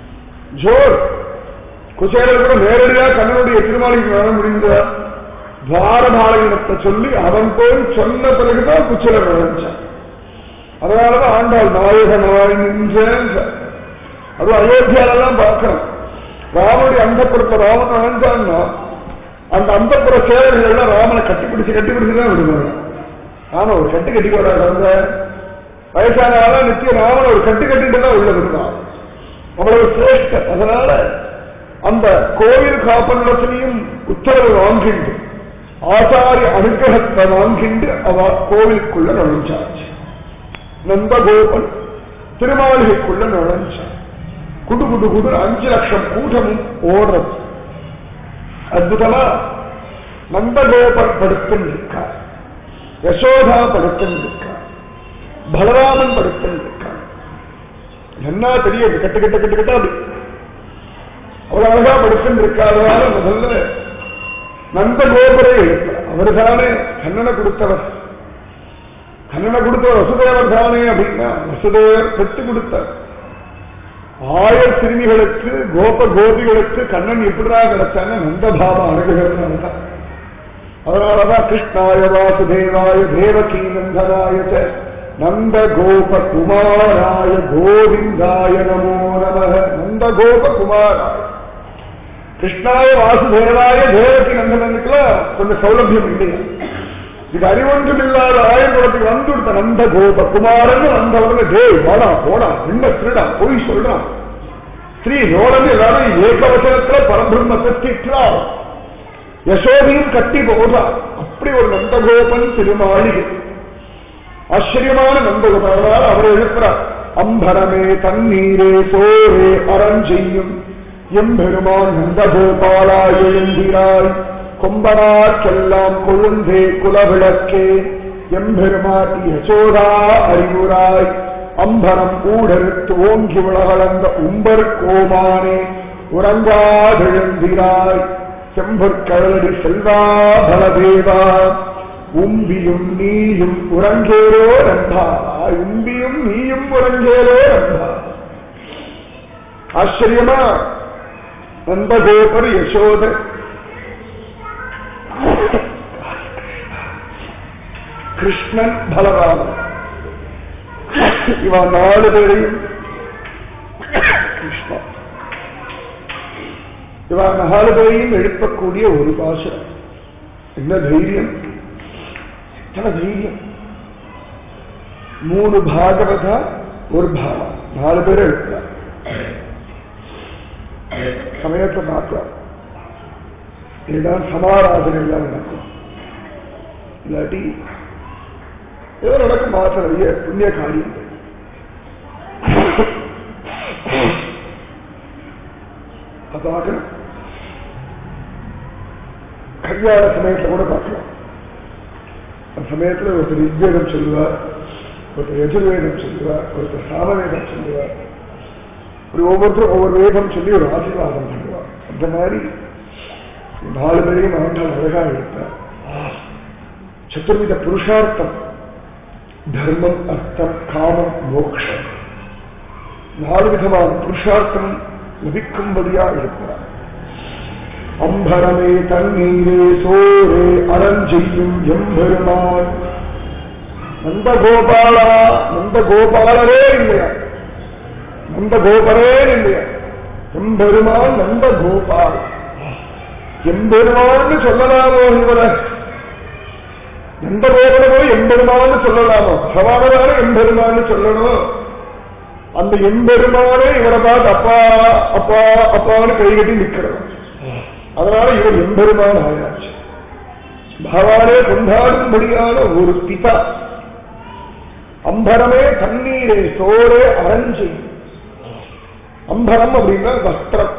ஜோர் குச்சேரர் கூட நேரடியா கண்ணனுடைய திருமாளிக்கு வர முடிந்த துவாரபாலகத்தை சொல்லி அவன் போய் சொன்ன பிறகுதான் குச்சேரர் நுழைஞ்சான். அதனாலதான் ஆண்டாள் நாயகனாய் நின்றேன். அது அயோத்தியாலெல்லாம் பார்க்கணும். ராமனுடைய அந்தப்புறத்துல ராமன் நுழைஞ்சான்னா அந்த அந்தப்புற சேவர்கள் எல்லாம் ராமனை கட்டிப்பிடிச்சுதான் விடுவாங்க. ஆமா ஒரு கட்டு கட்டி போறாங்க வயசான நிச்சயம் ராமன் ஒரு கட்டு கட்டிட்டு தான் உள்ள விடுறான் அவ்வளவு சிரேஷ்ட. அதனால அந்த கோவில் காப்பனிடத்திலையும் உத்தரவு வாங்கிண்டு ஆச்சாரிய அனுகிரகத்தை வாங்கிண்டு அவ கோவிலுக்குள்ள நுழைஞ்சாச்சு. நந்தகோபன் திருமாளிகைக்குள்ள நுழைஞ்சான். குடு குடு குடு 5 லட்சம் கூட்டமும் ஓடுறது. அற்புதமா நந்தகோபர் படுத்துன்னு இருக்கார், யசோதா படுத்துன்னு இருக்கார், பலராமன் படுத்துன்னு இருக்கார். என்ன தெரியாது கட்டு கட்ட கட்டு கட்டா அப்படி அவ்வளவு அழகா படுத்துன்னு இருக்காதனால முதல்ல நந்தகோபரை எழுப்பார். அவர் தானே கண்ணனை கொடுத்தவர், கண்ணனை கொடுத்தவர் வசுதேவர் தானே அப்படின்னா வசுதேவர் பெற்று கொடுத்தார். 1000 சிறுமிகளுக்கு கோபிகளுக்கு கண்ணன் எப்படிதான் கிடைச்சாங்க? நந்தபாவ அனுகிரகத்தினால்தான். அதனாலதான் கிருஷ்ணாய வாசுதேவாய தேவகி நந்தனாய நந்த கோப குமாராய கோவிந்தாய நமோ நம. நந்த கோப குமாராய கிருஷ்ணாய வாசுதேவாய தேவகி நந்தனனுக்குலாம் கொஞ்சம் சௌலபியம் இல்லையா? இது அறிவொன்றும் இல்லாத ஆயங்குளத்துக்கு வந்து கொடுத்த நந்த கோப குமாரன் வந்தவங்க டேய் வாடா போடா என்ன திருடா போய் சொல்றான் ஸ்ரீ ரோடன் எல்லாரும் ஏகவசனத்துல பரபிரம்மத்தை திட்டார். யசோதையும் கட்டி போதா. அப்படி ஒரு நந்தகோபன் திருமாளிகை ஆச்சரியமான நந்தகோபால். அவரை எழுப்புறார். அம்பரமே தண்ணீரே சோரே அறஞ்செய்யும் எம்பெருமான் நந்தகோபாலா எழுந்திராய் கொம்பனார்க்கெல்லாம் கொழுந்தே குலவிளக்கே எம்பெருமாட்டி யசோதா அறிவுராய் அம்பரம் ஊடறுத்து ஓங்கி உலகளந்த உம்பர் கோமானே உறங்காதெழுந்திராய் செம்பொற்கழலடி செல்வா பலதேவா உம்பியும் நீயும் உறங்கேரோ ரம்பா. உம்பியும் நீயும் உறங்கேரோ ரம்பா. ஆச்சரியமா நந்தகோபர் யசோத கிருஷ்ணன் பலராமன் இவன் 4 பேரையும் கிருஷ்ணா இவன் 4 பேரையும் எழுப்பக்கூடிய ஒரு பாஷை. என்ன தைரியம், எத்தனை தைரியம். 3 பாகவதா ஒரு பாவா 4 பேரை எழுப்புறார். சமயத்தை மாற்றார். இதுதான் சமாராதனை எல்லாம் நடக்கும். இல்லாட்டி ஏதோ நடக்கும் மாற்ற நிறைய புண்ணிய காரியம். பார்க்கணும் கல்யாண சமயத்துல கூட பார்க்கலாம். அந்த சமயத்துல ஒருத்தர் ரிக்வேதம் சொல்லுவார், ஒருத்தர் யஜுர்வேதம் சொல்லுவார், ஒருத்தர் சாமவேதம் சொல்லுவார். ஒவ்வொருத்தரும் ஒவ்வொரு வேதம் சொல்லி ஒரு ஆசீர்வாதம் பண்ணுவார். அந்த மாதிரி 4 பேரையும் ஆண்டால் அழகா எடுத்தார். சதுர்வித புருஷார்த்தம் தர்மம் அர்த்தம் காமம் மோக்ஷம் 4 விதமான புருஷார்த்தம் லபிக்கும்படியா இருக்கிறார். அம்பரமே தண்ணீரே சோரே அறஞ்செய்யும் எம்பெருமான் நந்தகோபாலா. நந்தகோபாலரே இல்லையா, நந்தகோபரே இல்லையா, எம்பெருமான் நந்தகோபால். எம்பெருமான்னு சொல்லலாமோ இவர? நந்தகோபனமோ எம்பெருமான்னு சொல்லலாமோ? பகவானதான எம்பெருமான்னு சொல்லணும். அந்த எம்பெருமானே இவரை பார்த்து அப்பா அப்பா அப்பான்னு கைகட்டி நிற்கிறோம். அதனால இவர் எம்பெருமான் ஆயாச்சு. பகவானே கொண்டாடும்படியான ஒரு பிதா. அம்பரமே தண்ணீரே சோரே அரஞ்சை. அம்பரம் அப்படின்னா வஸ்திரம்.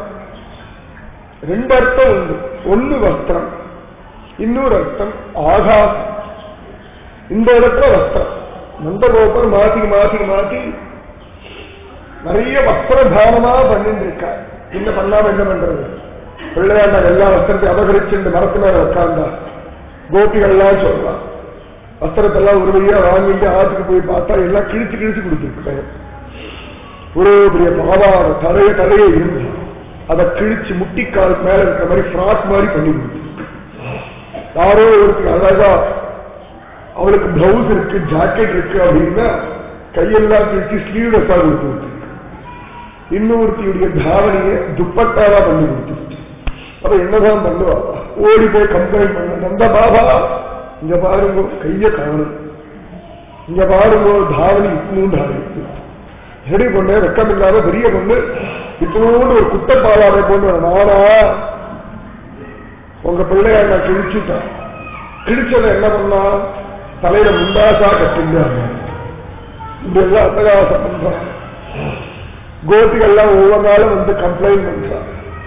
2 அர்த்தம் உண்டு. ஒன்னு வஸ்திரம், இன்னொரு அர்த்தம் ஆகாசம். இந்த இடத்துல வஸ்திரம். நந்தகோபர் மாத்தி மாத்தி மாத்தி நிறைய வஸ்திர தானமா பண்ணிட்டு இருக்கார். என்ன பண்ணாம என்ன பண்றது? பிள்ளையாண்டார் எல்லா வஸ்திரத்தை அபகரிச்சு மரத்து மேல உட்கார்ந்தா கோபிகள்லாம் சொல்றான். வஸ்திரத்தெல்லாம் ஒரு வழியா வாங்கிட்டு ஆற்றுக்கு போய் பார்த்தா எல்லாம் கிழிச்சு கிழிச்சு கொடுத்துருக்கு. ஒரு பெரிய பாவார தலையே இருந்து அதை கிழிச்சு முட்டிக்கால் மேல இருக்கிற மாதிரி ஃப்ராக் மாதிரி பண்ணி கொடுத்து. யாரோ ஒருத்தர் அழகா அவளுக்கு பிளவுஸ் இருக்கு ஜாக்கெட் இருக்கு அப்படின்னா கையெல்லாம் கிழிச்சு ஸ்லீவ்லெஸ்ஸா கொடுத்து. இன்னொருத்தியுடைய தாவணியை துப்பட்டாவா பண்ணி கொடுத்துருச்சு. அப்ப என்னதான் பண்ணுவா? ஓடி போய் கம்ப்ளைண்ட் பண்ண, நந்த பாபா இங்க பாருங்க கைய காணும், இங்க பாரும்போது தாவணி இத்தினூண்டு செடி பொண்ணு வெக்கம் இல்லாத பெரிய பொண்ணு இத்தினூண்டு ஒரு குட்டை பாலாடை பொண்ணு நானா உங்க பிள்ளைய நான் கிழிச்சுட்டேன். கிழிச்சதை என்ன பண்ணா தலையில முண்டாசா கட்டிங்க இப்படியெல்லாம் அட்டகாசம் பண்றான். கோபிகள்லாம் ஒவ்வொரு நாளும் வந்து கம்ப்ளைண்ட் பண்றான்.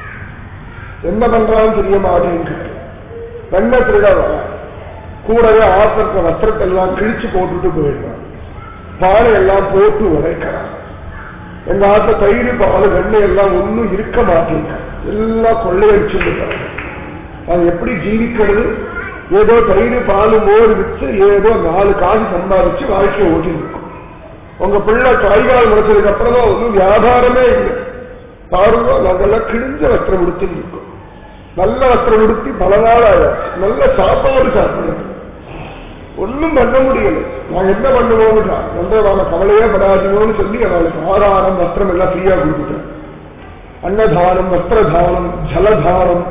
என்ன பண்றான்னு தெரிய மாட்டேங்க. வெண்ண திருட கூடவே ஆத்திரத்தை வஸ்திரத்தை எல்லாம் கிழிச்சு போட்டுட்டு போயிடுறான். பாலை எல்லாம் போட்டு உரைக்கிறான். எங்க ஆத்த தயிர் பால் வெண்ணெய் எல்லாம் ஒன்னும் இருக்க மாட்டேங்க. எல்லாம் கொள்ளையடிச்சுட்டாங்க. அது எப்படி ஜீவிக்கிறது? ஏதோ தயிர் பால் மோர் விற்று ஏதோ 4 காசு சம்பாதிச்சு வாழ்க்கையை ஓட்டி இருக்கும். உங்க பிள்ளை காய்கால் முடிச்சதுக்கு அப்புறம் தான் ஒன்றும் வியாபாரமே இல்லை. பாருங்க, நாங்கெல்லாம் கிழிஞ்ச வஸ்திரம் உடுத்தி இருக்கோம். நல்ல வஸ்திரம் உடுத்தி பல நாள் ஆயாச்சு. நல்ல சாப்பாடு சாப்பிடுறது ஒன்னும் பண்ண முடியல. நாங்க என்ன பண்ணுவோம்னா நல்ல கவலையே படாதீங்கன்னு சொல்லி அவளுக்கு ஆதாரம் வஸ்திரம் எல்லாம் ஃப்ரீயா கொடுத்துட்டேன். அன்னதானம், வஸ்திரதானம், ஜலதானம்.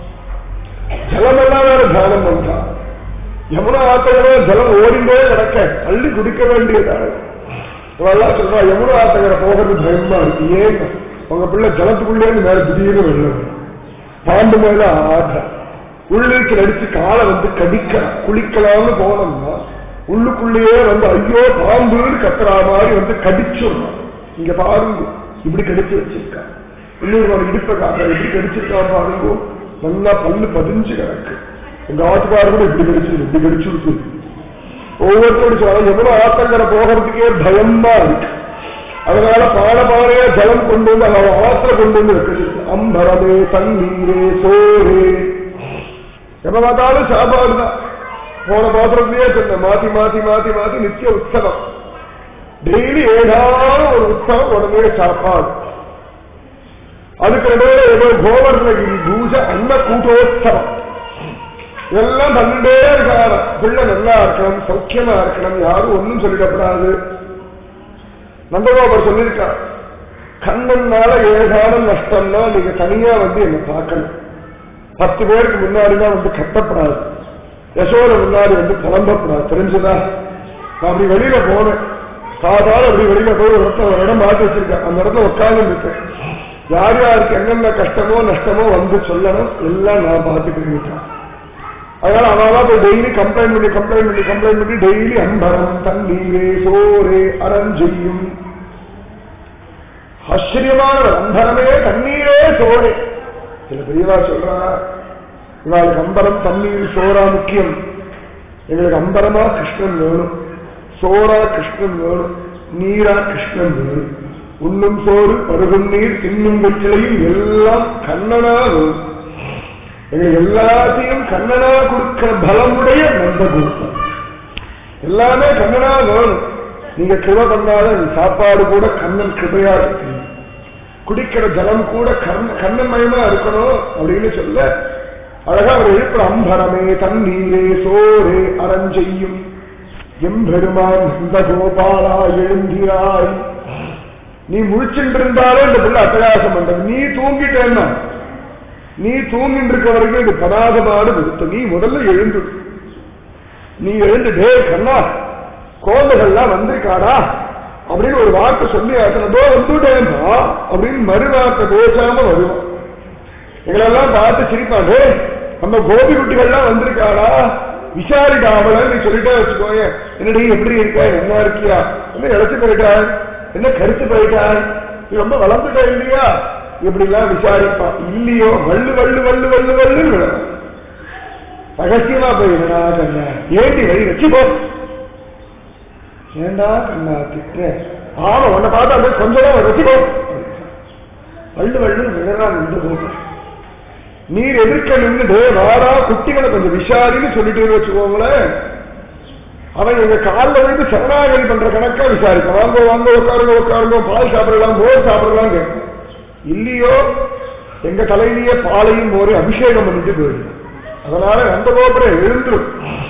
ஜலமெல்லாம் வேற தானம் பண்றா. யமுனா ஆத்தகரே ஜலம் ஓடிண்டே கிடக்க அள்ளி குடிக்க வேண்டியதாக இவெல்லாம் சொல்றா. யமுனா ஆத்தகரை போகிறது பயமா இருக்கு. ஏன் உங்க பிள்ளை ஜலத்துக்குள்ளே மேல திடீர்னு வெள்ள பாம்பு மேல ஆட்ட உள்ளுக்கு நடிச்சு காலை வந்து கடிக்க குளிக்கலாம்னு போனோம்னா உள்ளுக்குள்ளேயே வந்து ஐயோ பாம்புன்னு கத்துறா மாதிரி வந்து கடிச்சிடணும். இங்க பாருங்க இப்படி கடிச்சு வச்சிருக்கா. இன்னொரு இடுப்ப காக்க எப்படி கடிச்சிருக்கா பாருங்க. நல்லா பல்லு பதிஞ்சு கிடக்கு. எங்க ஆட்டுக்காரு கூட இப்படி கடிச்சு ஒவ்வொருத்தரும் சொல்ல எவ்வளவு ஆத்தங்கரை போகிறதுக்கே பயமா இருக்கு. அதனால பாலையா ஜலம் கொண்டு வந்து அவன் ஆத்திர கொண்டு வந்து இருக்குது. அம்பரமே தண்ணீரே சோரே எப்ப பார்த்தாலும் சாப்பாடுதான். போன பாத்திரத்திலேயே சொன்ன மாத்தி மாத்தி மாத்தி மாத்தி நித்திய உற்சவம். டெய்லி ஏதாவது ஒரு உற்சவம் உடனே சாப்பாடு. அதுக்கிடையே ஏதோ கோவர்ணகிரி பூஜை அன்ன கூட்டோத்சவம் இதெல்லாம் பண்ணிட்டே இருக்காரு. பிள்ளை நல்லா இருக்கணும், சௌக்கியமா இருக்கணும், யாரும் ஒன்னும் சொல்லிடப்படாது. நந்தகோபர் சொல்லியிருக்கார், கண்ணன்னால ஏதானும் நஷ்டம்னா நீங்க தனியா வந்து என்ன பார்க்கணும். 10 பேருக்கு முன்னாடிதான் வந்து கட்டப்படாது. யசோட முன்னாடி வந்து புலம்பப்படாது. தெரிஞ்சுதா? நான் அப்படி வெளியில போனேன். சாதாரண அப்படி வெளியில போய் ஒரு இடம் மாற்றி வச்சிருக்கேன். அந்த இடத்துல உட்கார்ந்து இருக்கேன். யார் யாருக்கு என்னென்ன கஷ்டமோ நஷ்டமோ வந்து சொல்லணும். எல்லாம் நான் பார்த்துக்கிட்டு இருக்கேன். அதனால அவெல்லாம் போய் டெய்லி கம்ப்ளைண்ட் பண்ணி டெய்லி அம்பரம் தண்ணீரே சோரே அரஞ்செய்யும். ஆச்சரியமான அம்பரமே தண்ணீரே சோரே. சில பெரியவா சொல்றா, இவாளுக்கு அம்பரம் தண்ணீர் சோரா முக்கியம். எங்களுக்கு அம்பரமா கிருஷ்ணன் வேணும், சோரா கிருஷ்ணன் வேணும், நீரா கிருஷ்ணன் வேணும். உண்ணும் சோறு பருகும் நீர் தின்னும் வெற்றிலையும் எல்லாம் கண்ணனா வேணும். எங்களுக்கு எல்லாத்தையும் கண்ணனா கொடுக்கிற பலமுடைய நந்தகோபன். எல்லாமே கண்ணனா வேணும். நீங்க கிருபை பண்ணாத சாப்பாடு கூட கண்ணன் கிருபையா இருக்கு. குடிக்கிற ஜலம் கூட கண்ணன் மயமா இருக்கணும் அப்படின்னு சொல்ல அழகா அவர் எழுப்புற அம்பரமே தண்ணீரே சோரே அரஞ்செய்யும் எம்பெருமான் நந்தகோபாலா எழுந்திராய். நீ முழிச்சுட்டு இருந்தாலே இந்த பிள்ளை அட்டகாசம் பண்றது. நீ தூங்கிட்டேன்னா நீ தூங்கிட்டு இருக்க வரைக்கும் இது பராதமாடு விடுத்த. நீ முதல்ல எழுந்து. நீ எழுந்து டே கண்ணா கோபங்கள்லாம் வந்திருக்காடா அப்படின்னு ஒரு வார்த்தை சொல்லி ஆசனதோ வந்துட்டேன்பா அப்படின்னு மறுவார்த்தை பேசாம வருவோம். எங்களெல்லாம் பார்த்து சிரிப்பாண்டே நம்ம கோபி குட்டிகள்லாம் வந்திருக்காடா விசாரிக்கா அவளை நீ சொல்லிட்டே வச்சுக்கோங்க. என்னடி எப்படி இருக்கா, என்ன இருக்கியா, என்ன இழைச்சு போயிட்டாள், என்ன கருத்து போயிட்டாள், நீ ரொம்ப வளர்ந்துட்டா இல்லையா, இப்படிலாம் விசாரிப்பான். இல்லையோ வள்ளு வள்ளு வள்ளு வள்ளு வள்ளுன்னு விடணும். ரகசியமா போயிடா கண்ணா ஏண்டி வழி வச்சுப்போ. ஏண்டா கண்ணா திட்ட ஆமா உன்னை பார்த்தா அப்படியே கொஞ்சம் வச்சுக்கோ. வள்ளு வள்ளுன்னு விடறா நின்று போக. நீர் எதிர்க்க நின்று வாரா குட்டிகளை கொஞ்சம் விசாரின்னு சொல்லிட்டு வச்சுக்கோங்களேன். அவன் எங்க காலில் வந்து சரணாகதி பண்ற கணக்கா விசாரிக்க. வாங்க வாங்க உட்காருங்க உட்காருங்க, பால் சாப்பிடலாம் மோர் சாப்பிடலாம் கேட்கும். இல்லையோ எங்க தலையிலேயே பாலையும் மோரை அபிஷேகம் பண்ணிட்டு போயிடு. அதனால நந்தகோபுரம் எழுந்துரும்.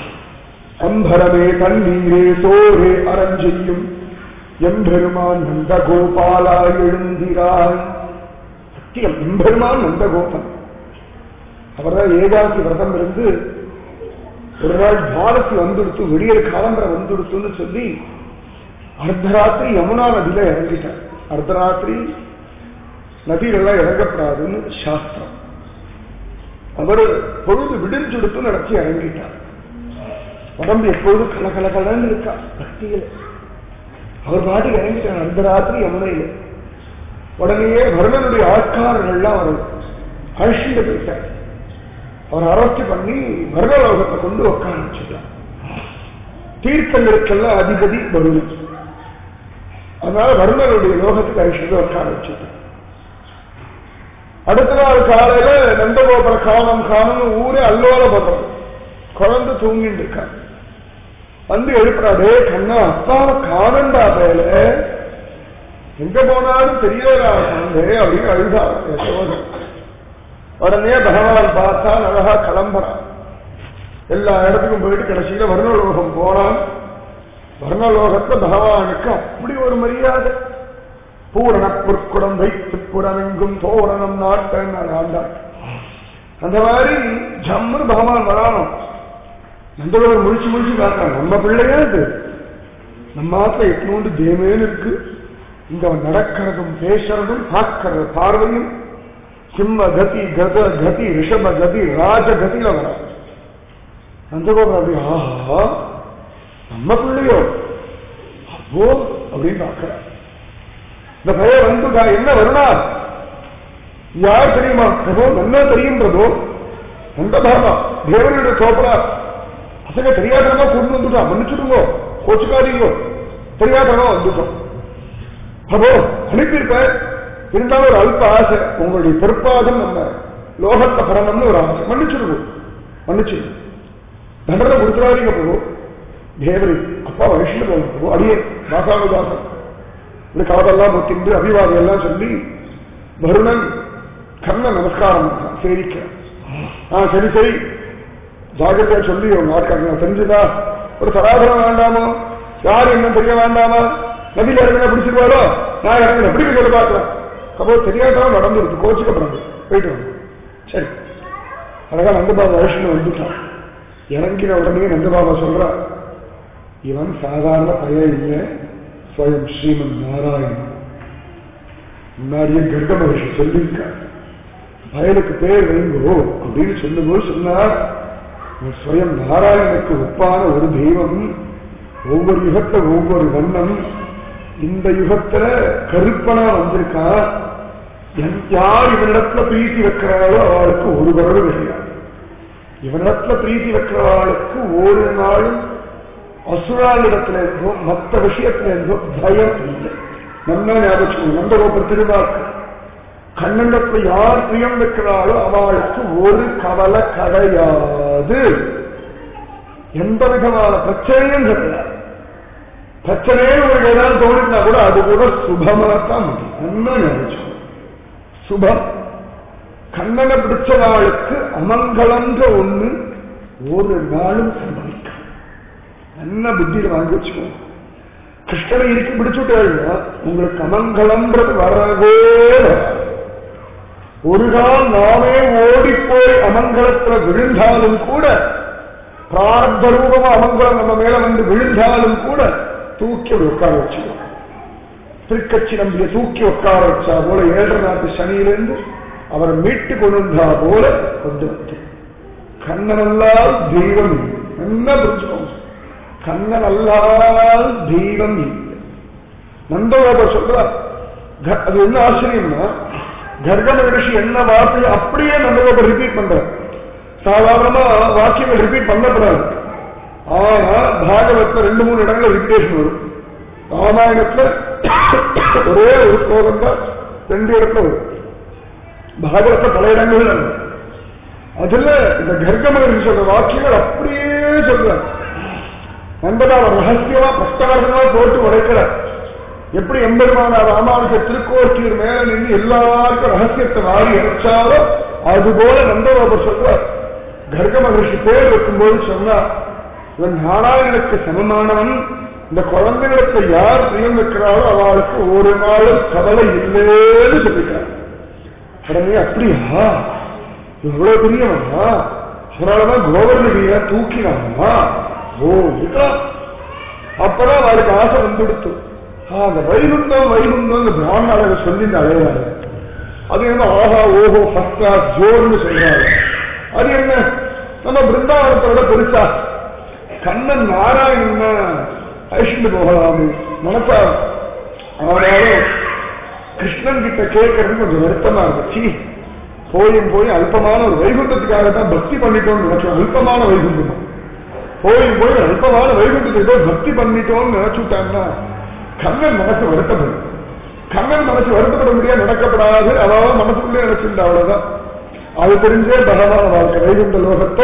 அம்பரமே தண்ணீரே சோரே அரஞ்செய்யும் எம்பெருமான் நந்தகோபாலா எழுந்திராய். சத்தியம் எம்பெருமான் நந்தகோபன். அவர்தான் ஏகாசி விரதம் இருந்து ஒரு நாள் பாரதி வந்துடுத்து, வெளியேறு காலம்பரை வந்துடுத்துன்னு சொல்லி அர்த்தராத்திரி யமுனா நதியில இறங்கிட்டார். அர்த்தராத்திரி நதியிலெல்லாம் இறங்கப்படாதுன்னு சாஸ்திரம். அவர் பொழுது விடிஞ்செடுத்து நடத்தி இறங்கிட்டார். உடம்பு எப்பொழுது கலகலகலன்னு இருக்கா பக்தியில. அவர் பாட்டு இறங்கிட்டார் அர்த்தராத்திரி யமுனையில. உடனேயே வருணனுடைய ஆட்காரர்கள்லாம் அவர் அழிச்சுட்டு போயிட்டார். அவர் அரசு பண்ணி வருணலோகத்தை கொண்டு உட்கார வச்சுட்டார். தீர்த்தங்களுக்கெல்லாம் அதிபதி வருணன். அதனால வருணனுடைய லோகத்துக்கு அழிச்சுட்டு உட்கார வச்சுட்டார். அடுத்த நாள் காலையில நந்தகோபுர காணம் காணும் ஊரே அல்லோல பண்றது. குழந்தை தூங்கிட்டு இருக்கா. வந்து எழுப்புறாடே கண்ணா, அப்பாவை காணண்டா பேல, எங்க போனாலும் தெரியலா கண்டே அப்படின்னு அழுதார் யசோதை. உடனே பகவான் பார்த்தா அழகா கிளம்புறான். எல்லா இடத்துக்கும் போயிட்டு கடைசியில வருணலோகம் போனான். வருணலோகத்துல பகவானுக்கு அப்படி ஒரு மரியாதை. பூரண பொற்குடம் வைத்து புறமெங்கும் தோரணம் நாட்டன் ஆண்டாள். அந்த மாதிரி ஜம்மு பகவான் வரானும். நந்தகோபுரம் முடிச்சு முடிச்சு பார்க்கலாம். நம்ம பிள்ளையா இது, நம்ம ஆத்துல எட்நூண்டு தேமேன்னு இருக்கு. இங்க நடக்கிறதும் பேசுறதும் பார்க்கறது பார்வையும் சிம்ம கதி கத கதி ரிஷப கதி ராஜ கதியில வர நந்தகோபுரம் அப்படி ஆஹா நம்ம பிள்ளையோ அப்போ அப்படின்னு பார்க்கிற. இந்த பையன் வந்துட்டா என்ன வருணா, யார் தெரியுமா பிரபோ, நல்லா தெரியும்ன்றதோ அந்த பாபா தேவனுடைய சோப்பரா பசங்க தெரியாதனமா கொண்டு வந்துட்டா, மன்னிச்சுடுங்கோ, கோச்சுக்காதீங்கோ, தெரியாதனமா வந்துட்டோம் பிரபோ அனுப்பியிருப்ப. இருந்தாலும் ஒரு அல்ப ஆசை, உங்களுடைய பொறுப்பாதம் நம்ம லோகத்தை பரணும்னு ஒரு ஆசை, மன்னிச்சுடுவோம், மன்னிச்சுடுவோம், தண்டனை கொடுத்துடாதீங்க பிரபு. தேவரி அப்பா வயசுல போகும் அடியே தாசானுதாசன் இந்த காதெல்லாம் முத்திண்டு அபிவாதம் எல்லாம் சொல்லி வருணன் கண்ண நமஸ்காரம் சேரிக்க. சரி சரி ஜாகிரதையா சொல்லி ஒரு நாட்கார தெரிஞ்சுதா, ஒரு சராதரம் வேண்டாமோ, யார் என்ன தெரிய வேண்டாமா, நதியில் இறங்கினா பிடிச்சிருவாரோ, நான் இறங்கின எப்படி சொல்ல பார்க்கலாம். அப்போ தெரியாதான் நடந்துருக்கு, கோச்சுக்கப்படாது, போயிட்டு வந்து சரி. அழகா நந்தபாபா வயசுல வந்துட்டான். இறங்கின உடனே நந்தபாபா சொல்ற, இவன் சாதாரண பையன் இல்லை, ஸ்வயம் ஸ்ரீமன் நாராயணன். முன்னாடியே கர்க மகிழ்ச்சி சொல்லியிருக்கார், பயனுக்கு பேர் வைங்கோ அப்படின்னு சொல்லும்போது சொன்னார், ஸ்வயம் நாராயணனுக்கு ஒப்பான ஒரு தெய்வம். ஒவ்வொரு யுகத்துல ஒவ்வொரு வண்ணம். இந்த யுகத்துல கருப்பனா வந்திருக்கா. யார் இவனிடத்துல பிரீத்தி வைக்கிறாளோ அவளுக்கு ஒரு வரவு கிடையாது. இவனிடத்துல பிரீத்தி வைக்கிறவாளுக்கு ஒரு நாளும் அசுராளிடத்துல இருந்தோ மற்ற விஷயத்துல இருந்தோ பயம் இல்லை. நம்ம ஞாபகம் நந்தகோபுர திருவாக்கு கண்ணண்டத்துல யார் பிரியம் வைக்கிறாளோ அவளுக்கு ஒரு கவலை கிடையாது. எந்த விதமான பிரச்சனையும் கிடையாது. பிரச்சனையே உங்களுக்கு ஏதாவது தோணினா கூட அது கூட சுபமாத்தான் முடியும். என்ன ஞாபகம் சுபம். கண்ணனை பிடிச்சவாளுக்கு அமங்கலன்ற ஒண்ணு ஒரு நாளும் சம்பவிக்க. என்ன புத்தியில வாங்கி வச்சுக்கோங்க. கிருஷ்ணனை இருக்கு பிடிச்சுட்டா உங்களுக்கு அமங்கலம்ன்றது வரவே ஒரு கால் நாமே ஓடிப்போய் அமங்கலத்துல விழுந்தாலும் கூட, பிரார்த்த ரூபமா அமங்கலம் நம்ம மேல வந்து விழுந்தாலும் கூட தூக்கி உட்கார வச்சுக்கோ. திருக்கட்சி நம்பிய தூக்கி உட்கார வச்சா போல 7 நாட்டு சனியிலிருந்து அவரை மீட்டு கொண்டா போல கொண்டு வந்து கண்ணனல்லால் தெய்வம் என்ன புரிஞ்சுக்கோங்க. கண்ணனல்லால் தெய்வம் இல்லை. நந்தகோபர் சொல்றார். அது என்ன ஆச்சரியம்னா, கர்க மகரிஷி என்ன வார்த்தையை அப்படியே நந்தகோபர் ரிப்பீட் பண்ற. சாதாரணமா வாக்கியங்கள் ரிப்பீட் பண்ணப்படாது. ஆனா பாகவத்துல 2-3 இடங்கள்ல ரிப்பீட்டேஷன் வரும். ராமாயணத்துல ஒரே ஒரு ஸ்லோகம் தான் 2 இடத்துல வரும். பாகவத்துல பல இடங்கள். அதுல இந்த கர்க மகரிஷி சொல்ற வாக்கியங்கள் அப்படியே சொல்ற. நண்பதான ரகசியமா பிரஸ்தாரமா போட்டு உடைக்கிறார். எப்படி எம்பெருமான ராமானுஜ திருக்கோர்த்தியூர் மேல நின்று எல்லாருக்கும் ரகசியத்தை வாரி அடைச்சாரோ அதுபோல நந்தகோபர் சொல்றார். கர்க மகரிஷி பேர் வைக்கும்போது சொன்னா, இவன் நாராயணனுக்கு சமமானவன். இந்த குழந்தைகளுக்கு யார் பிரியம் வைக்கிறாரோ அவளுக்கு ஒரு நாளும் கவலை இல்லைன்னு சொல்லிக்கிறார். உடனே அப்படியா, இவ்வளவு பிரியமா, அதனாலதான் கோவர்ணகிரியா தூக்கினாமா. ஓ இருக்கலாம். அப்பதான் அவருக்கு ஆசை வந்துடுத்து. அந்த வைகுண்டம் வைகுண்டம் பிராமணாக சொல்லி அடையாரு. அது என்ன ஆஹா ஓஹோ ஃபர்ஸ்ட் கிளாஸ் ஜோர்னு சொல்றாரு. அது என்ன நம்ம பிருந்தாவனத்தோட பெருசா கண்ணன் நாராயணன் ஐஷ்ணு போகலாமே நினைச்சா. ஆனாலும் கிருஷ்ணன் கிட்ட கேட்கறது கொஞ்சம் வருத்தமா இருந்துச்சு. போய் அல்பமான ஒரு வைகுண்டத்துக்காகத்தான் பக்தி பண்ணிட்டோம்னு நினைச்சோம். அல்பமான வைகுண்டம் போய் அல்பமான வைகுண்டத்துக்கு பக்தி பண்ணிட்டோம்னு நினைச்சுட்டாங்கன்னா கண்ணன் மனசு வருத்தப்படும். கண்ணன் மனசு வருத்தப்பட முடியாது, நடக்கப்படாது. அதாவது மனசுக்குள்ளே நினைச்சிருந்தா அவ்வளவுதான். அது தெரிஞ்சே பகவான வாழ்க்கை வைகுண்ட லோகத்தை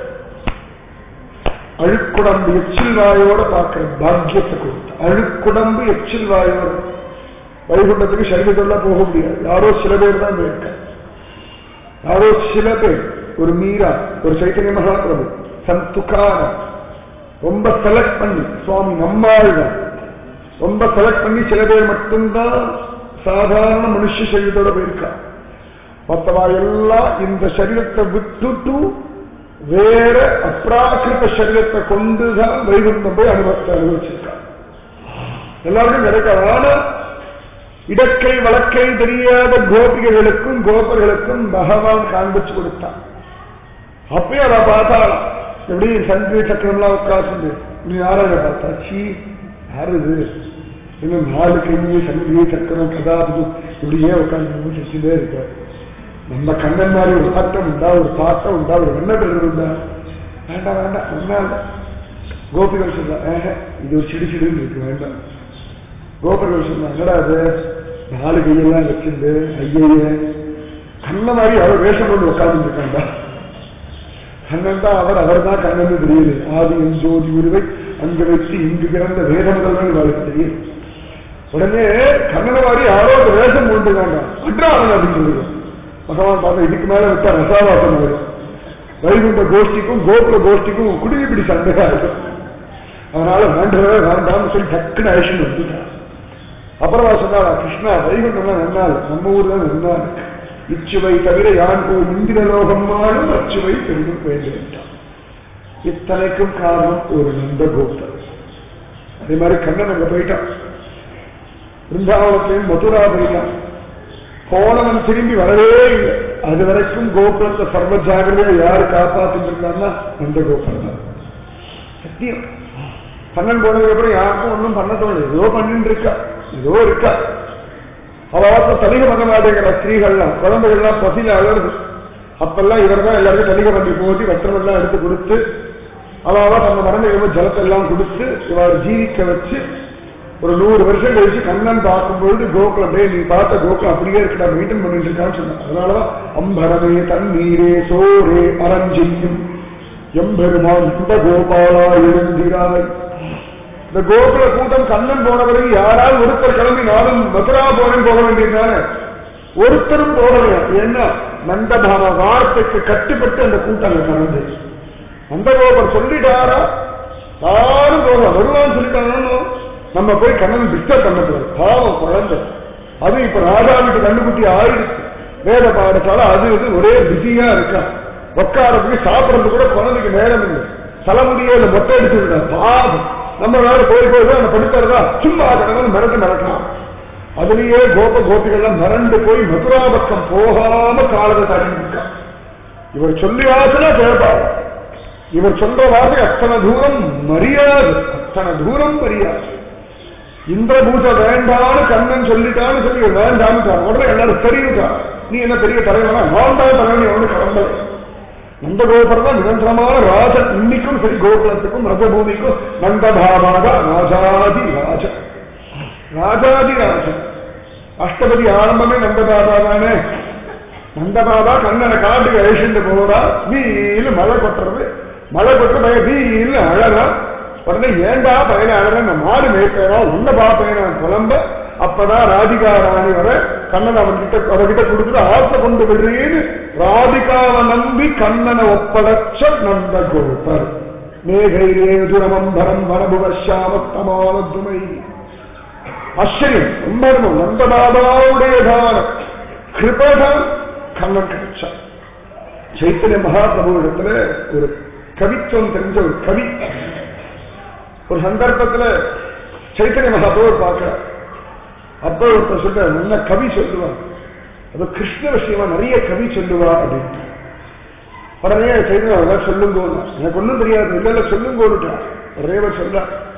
அழுக்குடம்பு எச்சில் வாயோட பார்க்கிற பாக்கியத்தை கொடுத்த. அழுக்குடம்பு எச்சில் வாயோட வைகுண்டத்துக்கு சரீரத்தோட போக முடியாது. யாரோ சில பேர் தான் போயிருக்க. யாரோ சில பேர், ஒரு மீரா, ஒரு சைத்தன்ய மகாபிரபு, சந்துக்கான ரொம்ப செலக்ட் பண்ணி, சுவாமி நம்மாழ்வார் ரொம்ப செலக்ட் பண்ணி சில பேர் மட்டும்தான் சாதாரண மனுஷ சரீரத்தோட போயிருக்கா. மற்றவா எல்லாம் இந்த சரீரத்தை விட்டுட்டு வேற அப்ராகிருத சரீரத்தை கொண்டுதான் வைகுண்டம் போய் அனுபவிச்சிருக்கா. எல்லாருக்கும் கிடைக்காது. ஆனா இடக்கை வழக்கை தெரியாத கோபிகைகளுக்கும் கோபர்களுக்கும் பகவான் காண்பிச்சு கொடுத்தான். அப்பயே அவ பார்த்தாலாம். எப்படி சங்கு சக்கரம்லாம் உட்காந்து நீ யாராக பார்த்தா, சீ யாரு இது, இன்னும் 4 கையே சங்கு சக்கரம் கதாபு இப்படியே உட்காந்து செஞ்சுட்டே இருக்க. நம்ம கண்ணன் மாதிரி ஒரு ஆட்டம் உண்டா, ஒரு பாட்டம் உண்டா, ஒரு வெண்ணப்பெரு இருந்தா வேண்டாம் வேண்டாம் ஒன்னா. கோபிகள் சொல்ல இது ஒரு சிடு சிடுன்னு இருக்கு வேண்டாம். கோபர்கள் சொன்னாங்க என்னடா அது 4 கையெல்லாம் வச்சிருந்து ஐயே கண்ண மாதிரி அவர் வேஷம் கொண்டு உட்கார்ந்து இருக்காண்டா. கண்ணன் தான் அவர் தான் கண்ணன் தெரியுது. ஆதி ஜோதி உருவை அங்கு வைத்து இங்கு பிறந்த வேத முதல்வன் அவருக்கு தெரியும். உடனே கண்ணன மாதிரி யாரோ ஒரு வேஷம் கொண்டு வேண்டாம் அட்ராவன் அப்படின்னு சொல்லுவோம். பகவான் பார்த்தா இதுக்கு மேல விட்டா ரசாவாசம் வரும். வைகுண்ட கோஷ்டிக்கும் கோகுல கோஷ்டிக்கும் குடிபிடி சண்டையா இருக்கும். அதனால வேண்டவே வேண்டாம்னு சொல்லி டக்குன்னு அழிச்சு வந்துட்டான். அப்புறமா சொன்னாரா, கிருஷ்ணா வைகுண்டம்லாம் நன்னாள், நம்ம ஊர்ல நன்னா இருக்கு. இச்சுவை தவிர யான் போய் இந்திரலோகம்மாலும் அச்சுவை பெரிதும் வேண்டும். இத்தனைக்கும் காரணம் ஒரு நந்த கோபர். அதே மாதிரி கண்ணன் அங்க போயிட்டான். பிருந்தாவனத்தையும் மதுரா போயிட்டான். போனவன் திரும்பி வரவே இல்லை. அது வரைக்கும் கோபுரத்தை சர்வ ஜாகிரதையா யாரு காப்பாத்திட்டு இருக்கான்னா நந்த கோபுரம் தான். சத்தியம். கண்ணன் போனதுக்கு அப்புறம் யாருக்கும் ஒன்றும் பண்ண தோணுது. ஏதோ பண்ணிட்டு இருக்கா, ஏதோ இருக்கா. அவ தலிக பண்ண மாட்டேங்கிற ஸ்திரீகள்லாம் குழந்தைகள்லாம் பசியில அழகுது. அப்பெல்லாம் இவர் தான் எல்லாருக்கும் தலிக பண்ணி போட்டி வஸ்திரமெல்லாம் எடுத்து கொடுத்து அவ தன்னை மறந்து ஜலத்தெல்லாம் கொடுத்து இவள் ஜீவிக்க வச்சு ஒரு 100 வருஷம் கழிச்சு கண்ணன் பார்க்கும்பொழுது கோகுலம் நீ பார்த்த கோகுலம் அப்படியே இருக்கா மெயின்டைன் பண்ணிட்டு இருக்கான்னு சொன்னான். அதனாலதான் அம்பரமே தண்ணீரே சோரே அரஞ்சியும் எம்பெருமான் இந்த கோபாலா எழுந்திராய். இந்த கோகுல கூட்டம் கண்ணன் போனவரை யாரால் ஒருத்தர் கிளம்பி நானும் மதுரா போனேன் போக வேண்டியதுதானே. ஒருத்தரும் போகலையா. ஏன்னா நந்தபாவ வார்த்தைக்கு கட்டுப்பட்டு அந்த கூட்டம் கலந்து நந்தகோபர் சொல்லிட்டாரா யாரும் போக வருவான்னு சொல்லிட்டாங்க. நம்ம போய் கண்ணன் டிஸ்டர்ப் பண்ணக்கூடாது. பாவம் குழந்தை. அது இப்ப ராஜா வீட்டு கண்டுபிடி ஆயிடுச்சு. வேத பாடசாலை அது இது ஒரே பிஸியா இருக்கா. உட்காரத்துக்கு சாப்பிடறது கூட குழந்தைக்கு நேரம் இல்லை. தலைமுடியே மொட்டை எடுத்து பாவம். நம்ம வேற போய் அந்த படுத்துறதா சும்மா கடவுள் மிரட்டலாம். அதுலயே கோபிகள்லாம் மிரண்டு போய் மதுரா பக்கம் போகாம காலத்தை தடிக்கா. இவர் சொல்லி ஆசனா கேட்பார். இவர் சொல்ற வார்த்தை அத்தனை தூரம் மரியாதை, அத்தனை தூரம் மரியாதை. இந்திர பூஜை வேண்டான்னு கண்ணன் சொல்லிட்டான்னு சொல்லி வேண்டான்னு உடனே எல்லாரும் தெரியுதா. நீ என்ன பெரிய தலைவனா வேண்டாம் தலைவனி ஒன்று கிளம்பல. நந்த கோபுரம் தான் நிரந்தரமான ராஜன். இன்னைக்கும் சரி கோகுலத்துக்கும் ரஜபூமிக்கும் நந்தபாபாக ராஜாதி ராஜன். ராஜாதி ராஜன். அஷ்டபதி ஆரம்பமே நந்தபாபா தானே. நந்தபாபா கண்ணனை காட்டுக்கு அழிச்சுட்டு போறா. வீல் மழை கொட்டுறது. மழை கொட்டுற பையன் வீல் அழகா. உடனே ஏண்டா பையனை அழகா மாடு மேய்ப்பேனா உன்ன பாப்பேன் புலம்ப. அப்பதான் ராதிகா ராணி வர கண்ணன் அவர்கிட்ட கொடுத்துட்டு ஆசை கொண்டு விடுறேன்னு ராதிகாவை நம்பி கண்ணனை ஒப்படைச்ச நந்த கோபர். மேகைரேதுரமம்பரம் வரபுவசாமத்தமானதுமை. ஆச்சரியம். ரொம்ப நந்தபாபாவுடைய தானம் கிருபதான் கண்ணன் கிடைச்சான். சைத்தன்ய மகாபிரபு இடத்துல ஒரு கவித்துவம் தெரிஞ்ச ஒரு கவி. ஒரு சந்தர்ப்பத்துல சைத்தன்ய மகாபிரபு பார்க்கிறார். அப்ப ஒருத்தர் சொல்ற நல்ல கவி சொல்லுவார், அது கிருஷ்ண விஷயமா நிறைய கவி சொல்லுவா அப்படின்னு. உடனே சைத்தன்ய சொல்லுங்கோ, எனக்கு ஒன்றும் தெரியாது, இல்ல சொல்லுங்கோட்டா. ஒரேவர் சொல்ற,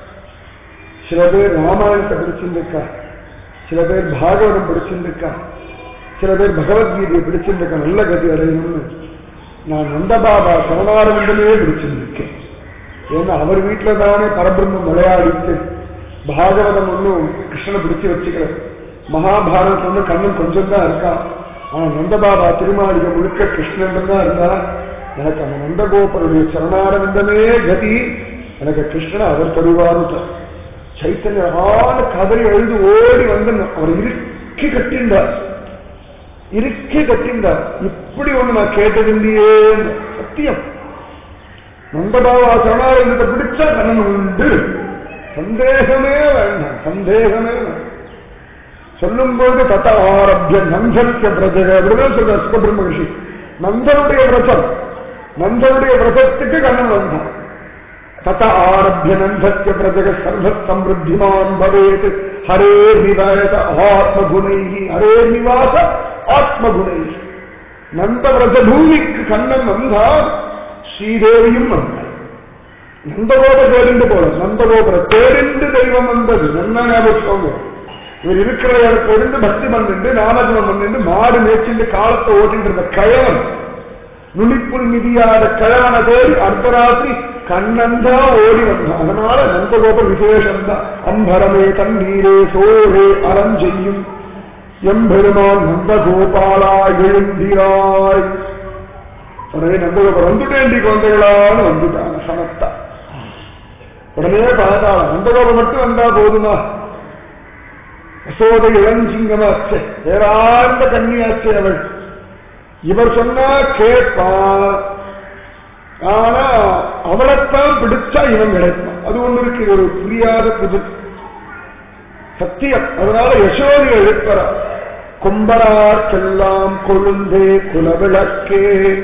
சில பேர் ராமாயணத்தை படிச்சிருக்கா, சில பேர் பாகவதம் படிச்சிருக்கா, சில பேர் பகவத்கீதையை பிடிச்சிருக்கா, நல்ல கதி அடையணும்னு. நான் நந்தபாபா சரணாரவிந்தமே பிடிச்சிருக்கேன். ஏன்னா அவர் வீட்டுல தானே பரபிரம்மம் விளையாடிட்டு பாகவதம் ஒன்னும் கிருஷ்ணனை பிடிச்சு வச்சுக்கல, மகாபாரதம் ஒண்ணு கண்ணன் கொஞ்சம் தான் இருக்கா. ஆனா நந்தபாபா திருமாளிகை முழுக்க கிருஷ்ணன் தான் இருந்தா. எனக்கு அந்த நந்தகோபருடைய சரணாரவிந்தமே கதி, எனக்கு கிருஷ்ணனை அவர் தருவாரு. சைத்தன்யான கதறி எழுது ஓடி வந்து அவர் இறுக்கி கட்டின்றார், இறுக்கி கட்டின்றார். இப்படி ஒண்ணு நான் கேட்டதில்லையே, சத்தியம். நந்தபாபா சரணாரவிந்தத்தை பிடிச்சா கண்ணன் உண்டு, சந்தேகமே வேண்டாம், சந்தேகமே வேண்டாம். சொல்லும்போது தத்த ஆரம்பிய நந்தனுடைய பிரஜக அப்படிதான் சொல்ற சுகபிரம்ம ரிஷி. நந்தனுடைய விரதம், நந்தனுடைய விரதத்துக்கு கண்ணன் வந்தான். தத்த ஆரம்பிய நந்தத்திய பிரஜக சர்வ சம்ருத்திமான் பவேத் ஹரே நிவாச ஆத்மகுணை, ஹரே நிவாச ஆத்மகுணை. நந்த விரத பூமிக்கு கண்ணன் வந்தான், ஸ்ரீதேவியும் வந்தார். நந்தகோப தேடிண்டு போல, நந்தகோபுர தேடிண்டு தெய்வம் வந்தது. நல்லா ஞாபகம். இவர் இருக்கிற இடத்துல இருந்து பக்தி பண்ணிட்டு நாமஜபம் பண்ணிட்டு மாடு மேய்ச்சிட்டு காலத்தை ஓட்டிட்டு இருந்த கயவன், நுனிப்புள் மிதியாத கயவனை தேடி அர்த்தராத்திரி கண்ணந்தா ஓடி வந்தான். அதனால நந்தகோப விசேஷம்தான். அம்பரமே தண்ணீரே சோழே அறம் செய்யும் எம்பெருமான் நந்தகோபாலா எழுந்திராய். உடனே நந்தகோபுரம் வந்துட்டேண்டி குழந்தைகளான்னு வந்துட்டாங்க சமத்தா. உடனே பார்த்தா நந்தகோபுரம் மட்டும் வந்தா போதுமா, யசோதை இளஞ்சிங்கமாச்சே, வேறாந்த கன்னியாச்சே அவள். இவர் சொன்னா கேட்பா, ஆனா அவளைத்தான் பிடிச்சா இவன் கிடைப்பான். அது ஒண்ணு இருக்கு, ஒரு புரியாத புது சத்தியம். அதனால யசோதை எழுப்பறா, கொம்பரார்க்கெல்லாம் கொழுந்தே குலவிளக்கே.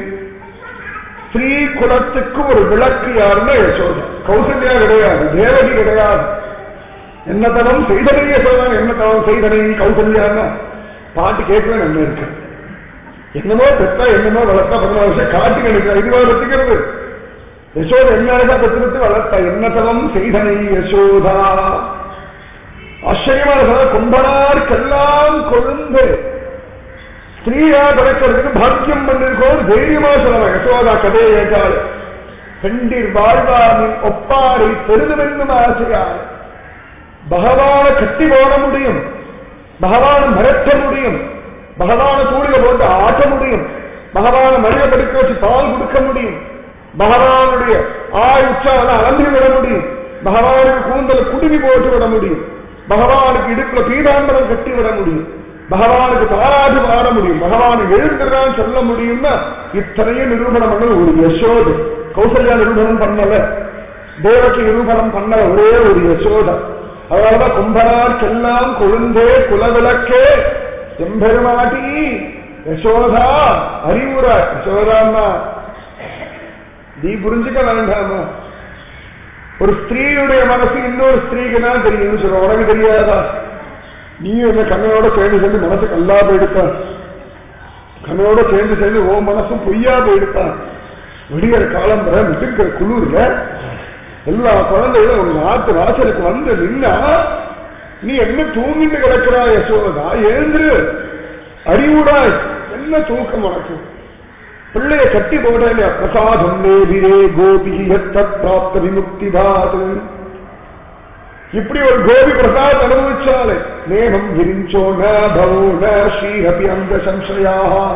ஸ்ரீ குலத்துக்கு ஒரு விளக்கு யாருன்னா யசோதா. கௌசல்யா கிடையாது, தேவகி கிடையாது. என்ன தவம் செய்தனை யசோதா, என்ன தவம் செய்தனை கௌசல்யான்னா பாட்டு கேட்கவே நம்ம இருக்கு. என்னமோ பெற்றா என்னமோ வளர்த்தா 14 வருஷம் காட்டு கிடைக்கிற இதுவா வச்சுக்கிறது. யசோதா என்ன பெற்று வளர்த்தா, என்ன தவம் செய்தனை யசோதா. ஆச்சரியமான கொம்பனாருக்கெல்லாம் கொழுந்து. ஸ்திரீயா பிறக்கிறதுக்கு பாக்கியம் பண்ணிருக்கோம், தைரியமா சொல்லலாம். யசோதா கதையை ஏற்றாள். பெண்டிர் வாழ்வாமின் ஒப்பாரை பெருதுமென்னும் ஆசையாள். பகவான கட்டி போட முடியும், பகவான மறைக்க முடியும், பகவான தூளில போட்டு ஆட்ட முடியும், பகவான மனித படுக்க வச்சு பால் கொடுக்க முடியும், பகவானுடைய உற்சாக அலம்பி விட முடியும், பகவானுக்கு கூந்தல குடுமி போட்டு விட முடியும், பகவானுக்கு இடுப்புல பீதாம்பரம் கட்டி விட முடியும், பகவானுக்கு தாராட்டு பாட முடியும், பகவானு எழுந்துதான் சொல்ல முடியும்னா இத்தனையும் நிரூபணம் பண்ண ஒரு யசோதை. கௌசல்யா நிரூபணம் பண்ணல, தேவகி நிரூபணம் பண்ணல, ஒரே ஒரு யசோதா. அதனாலதான் கும்பனார்க்கெல்லாம் கொழுந்தே குலவிளக்கே எம்பெருமாட்டி யசோதா அறிவுரா. யசோதாமா நீ புரிஞ்சுக்க வேண்டாமா, ஒரு ஸ்திரீயுடைய மனசு இன்னொரு ஸ்திரீக்கு தான் தெரியும் சொல்ற, உனக்கு தெரியாதா? நீ என்ன கண்ணையோட சேர்ந்து மனசு கல்லா போயிடுப்பா, கண்ணையோட சேர்ந்து ஓ மனசும் பொய்யா போயிடுப்பா. விடியற காலம் வர விட்டுக்கிற குளிர்ல எல்லா குழந்தைகளும் ஒரு நாட்டு வாசலுக்கு வந்து நின்னா நீ என்ன தூங்கிட்டு கிடக்கிறா யசோதா, எழுந்துரு, அறிவுடாய், என்ன தூக்கம் உனக்கு? பிள்ளைய கட்டி போட பிரசாதம் நேபிரே கோபி பிராப்த விமுக்தி பாது. இப்படி ஒரு கோபி பிரசாத் அனுபவிச்சாலே நேகம் விரிஞ்சோ ந ஸ்ரீஹபி அந்த சம்சயா.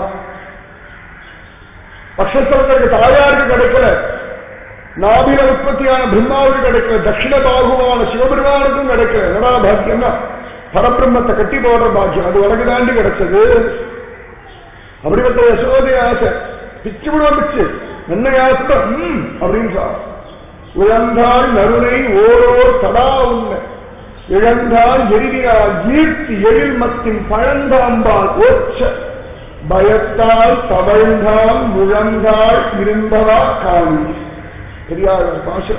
பக்ஷஸ்தலத்திற்கு தாயாருக்கு கிடைக்கல, நாபில உற்பத்தியான பிரம்மாவுக்கு கிடைக்கல, தட்சிண பாகுவான சிவபெருமானுக்கும் கிடைக்கல. என்னடா பாக்கியம்னா பரபிரம்மத்தை கட்டி போடுற பாக்கியம், அது உனக்கு தாண்டி கிடைச்சது. அப்படிப்பட்ட யசோதை ஆசை பிச்சு விடுவோம், பிச்சு என்ன ஆசை அப்படின்னு சொல்ல. உழந்தாள் நறுனை ஓரோர் தடா உண்ண இழந்தாள் எரிவியால் ஈர்த்தி எழில் மத்தின் பழந்தாம்பால் ஓச்ச. பயத்தால் தவழ்ந்தால் முழந்தாள் இருந்தவா காணி. பெரியார் பாஷம்.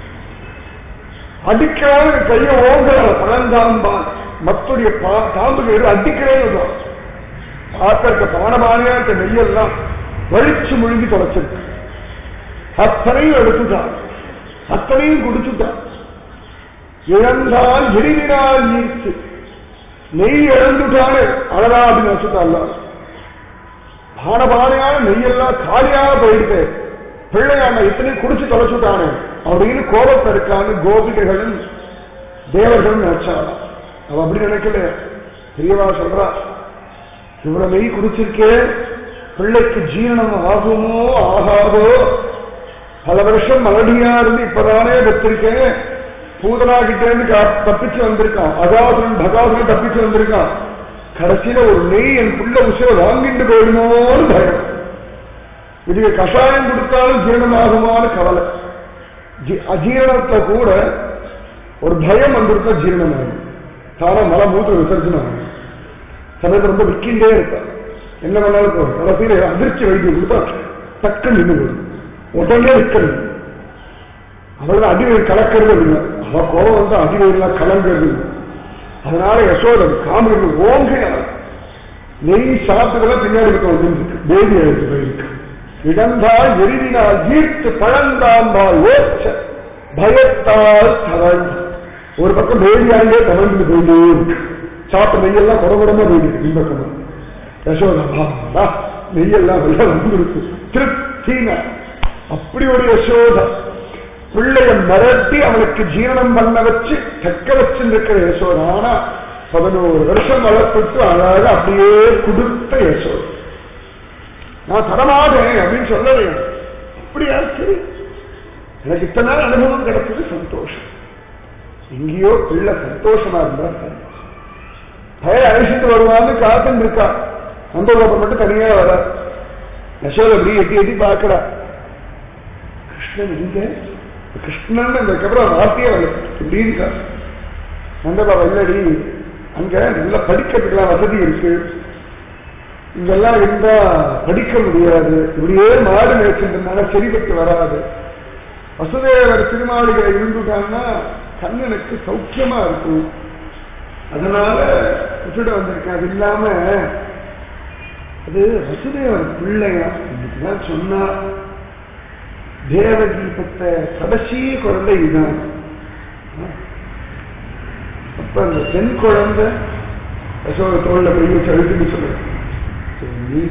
அடிக்கிறான் கையை ஓங்குறாள் பழந்தாம்பான் மத்துடைய தாம்புகள் அடிக்கிறேன்னு பார்க்க பானபானியா இருக்க நெய்யெல்லாம் வழிச்சு முழுங்கி தொலைச்சிருக்கு. அத்தனையும் எடுத்துட்டான், அத்தனையும் குடிச்சுட்டான். இழந்தால் எரிவினால் நீர்த்து நெய் இழந்துட்டானே அழகா அப்படின்னு வச்சுட்டான். பானபானையான நெய்யெல்லாம் காலியாக போயிட்டு பிள்ளையான இத்தனை குடிச்சு தொலைச்சுட்டானே அப்படின்னு கோபத்தை இருக்கான்னு கோபிகைகளும் தேவர்களும் நினைச்சாலும் அவ அப்படி நினைக்கல. பெரியவா சொல்றா, இவ்வளவு நெய் குடிச்சிருக்கே, பிள்ளைக்கு ஜீரணம் ஆகுமோ ஆகாதோ, பல வருஷம் மலடியா இருந்து இப்பதானே பெற்றிருக்கேன், பூதனா கிட்டே இருந்து தப்பிச்சு வந்திருக்கான், அகாசுரன் பகாசுரன் தப்பிச்சு வந்திருக்கான், கடைசியில ஒரு நெய் என் புள்ள உசிர வாங்கிட்டு போயிடுமோன்னு பயம். இதுக்கு கஷாயம் கொடுத்தாலும் ஜீரணமாகுமான்னு கவலை. அஜீரணத்தை கூட ஒரு பயம் வந்திருக்கா ஜீரணமாகும். தானே மலை மூத்த விசர்ஜனம் ஆகும். சமயத்தை ரொம்ப விற்கின்றே இருப்பார். என்ன பண்ணாலும் போகும். கடைசியில அதிர்ச்சி வைத்தியம் கொடுத்தா டக்கு நின்று போடும், உடனே விற்கிறது. அவள் அடிவயிறு கலக்கிறது இல்லை, அவ கோபம் வந்து அடிவயிறுலாம் கலங்கிறது. அதனால யசோதன் காமிகள் ஓங்கினார். நெய் சாப்பிட்டுதான் பின்னாடி இருக்கு தேவி எழுத்து போயிருக்கு. இடந்தால் எரிவினால் ஈர்த்து பழந்தாம்பால் ஓச்ச பயத்தால் தவழ்ந்து. ஒரு பக்கம் தேவியாண்டே தவழ்ந்து போயிட்டே இருக்கு. சாப்பிட்ட நெய்யெல்லாம் குடகுடமா போயிருக்கு. இந்த பக்கம் யசோதா நெய்யெல்லாம் வெள்ள வந்துருக்கு திருப்தினா. அப்படி ஒரு யசோதா பிள்ளைய மிரட்டி அவனுக்கு ஜீரணம் பண்ண வச்சு தக்க வச்சிருக்கிற யசோதா. ஆனா 11 வருஷம் வளர்த்துட்டு அழகாக அப்படியே கொடுத்த யசோதா. நான் தரமாட்டேன் அப்படின்னு சொல்லவே. அப்படியா? சரி, எனக்கு இத்தனை நாள் அனுபவம் கிடைச்சது சந்தோஷம். எங்கேயோ பிள்ளை சந்தோஷமா இருந்தா பய அழைச்சிட்டு வருவான்னு காத்துன்னு இருக்கா. நந்தகோபம் மட்டும் தனியா வர. யசோதா அப்படி எட்டி எட்டி பார்க்கறா. கிருஷ்ணன் எங்க? கிருஷ்ணன் அதுக்கப்புறம் வார்த்தையே வரல. இப்படி இருக்கா. நந்தபாபா இல்லடி, அங்க நல்லா படிக்கிறதுக்கெல்லாம் வசதி இருக்கு, இங்கெல்லாம் இருந்தா படிக்க முடியாது, இப்படியே மாடு மேய்ச்சிருந்தனால சரிபட்டு வராது. வசுதேவர் திருமாளிகளை இருந்துட்டாங்கன்னா கண்ணனுக்கு சௌக்கியமா இருக்கும், அதனால விட்டுட வந்திருக்கேன். அது இல்லாம அது வசுதேவர் பிள்ளையா இன்னைக்குதான் சொன்னா. தேவகி பெற்ற கடைசி குழந்தை இதுதான். அப்ப அந்த பெண் குழந்தை யசோத தோல்ல போய் வச்சு அழுதுன்னு சொல்ல, நீ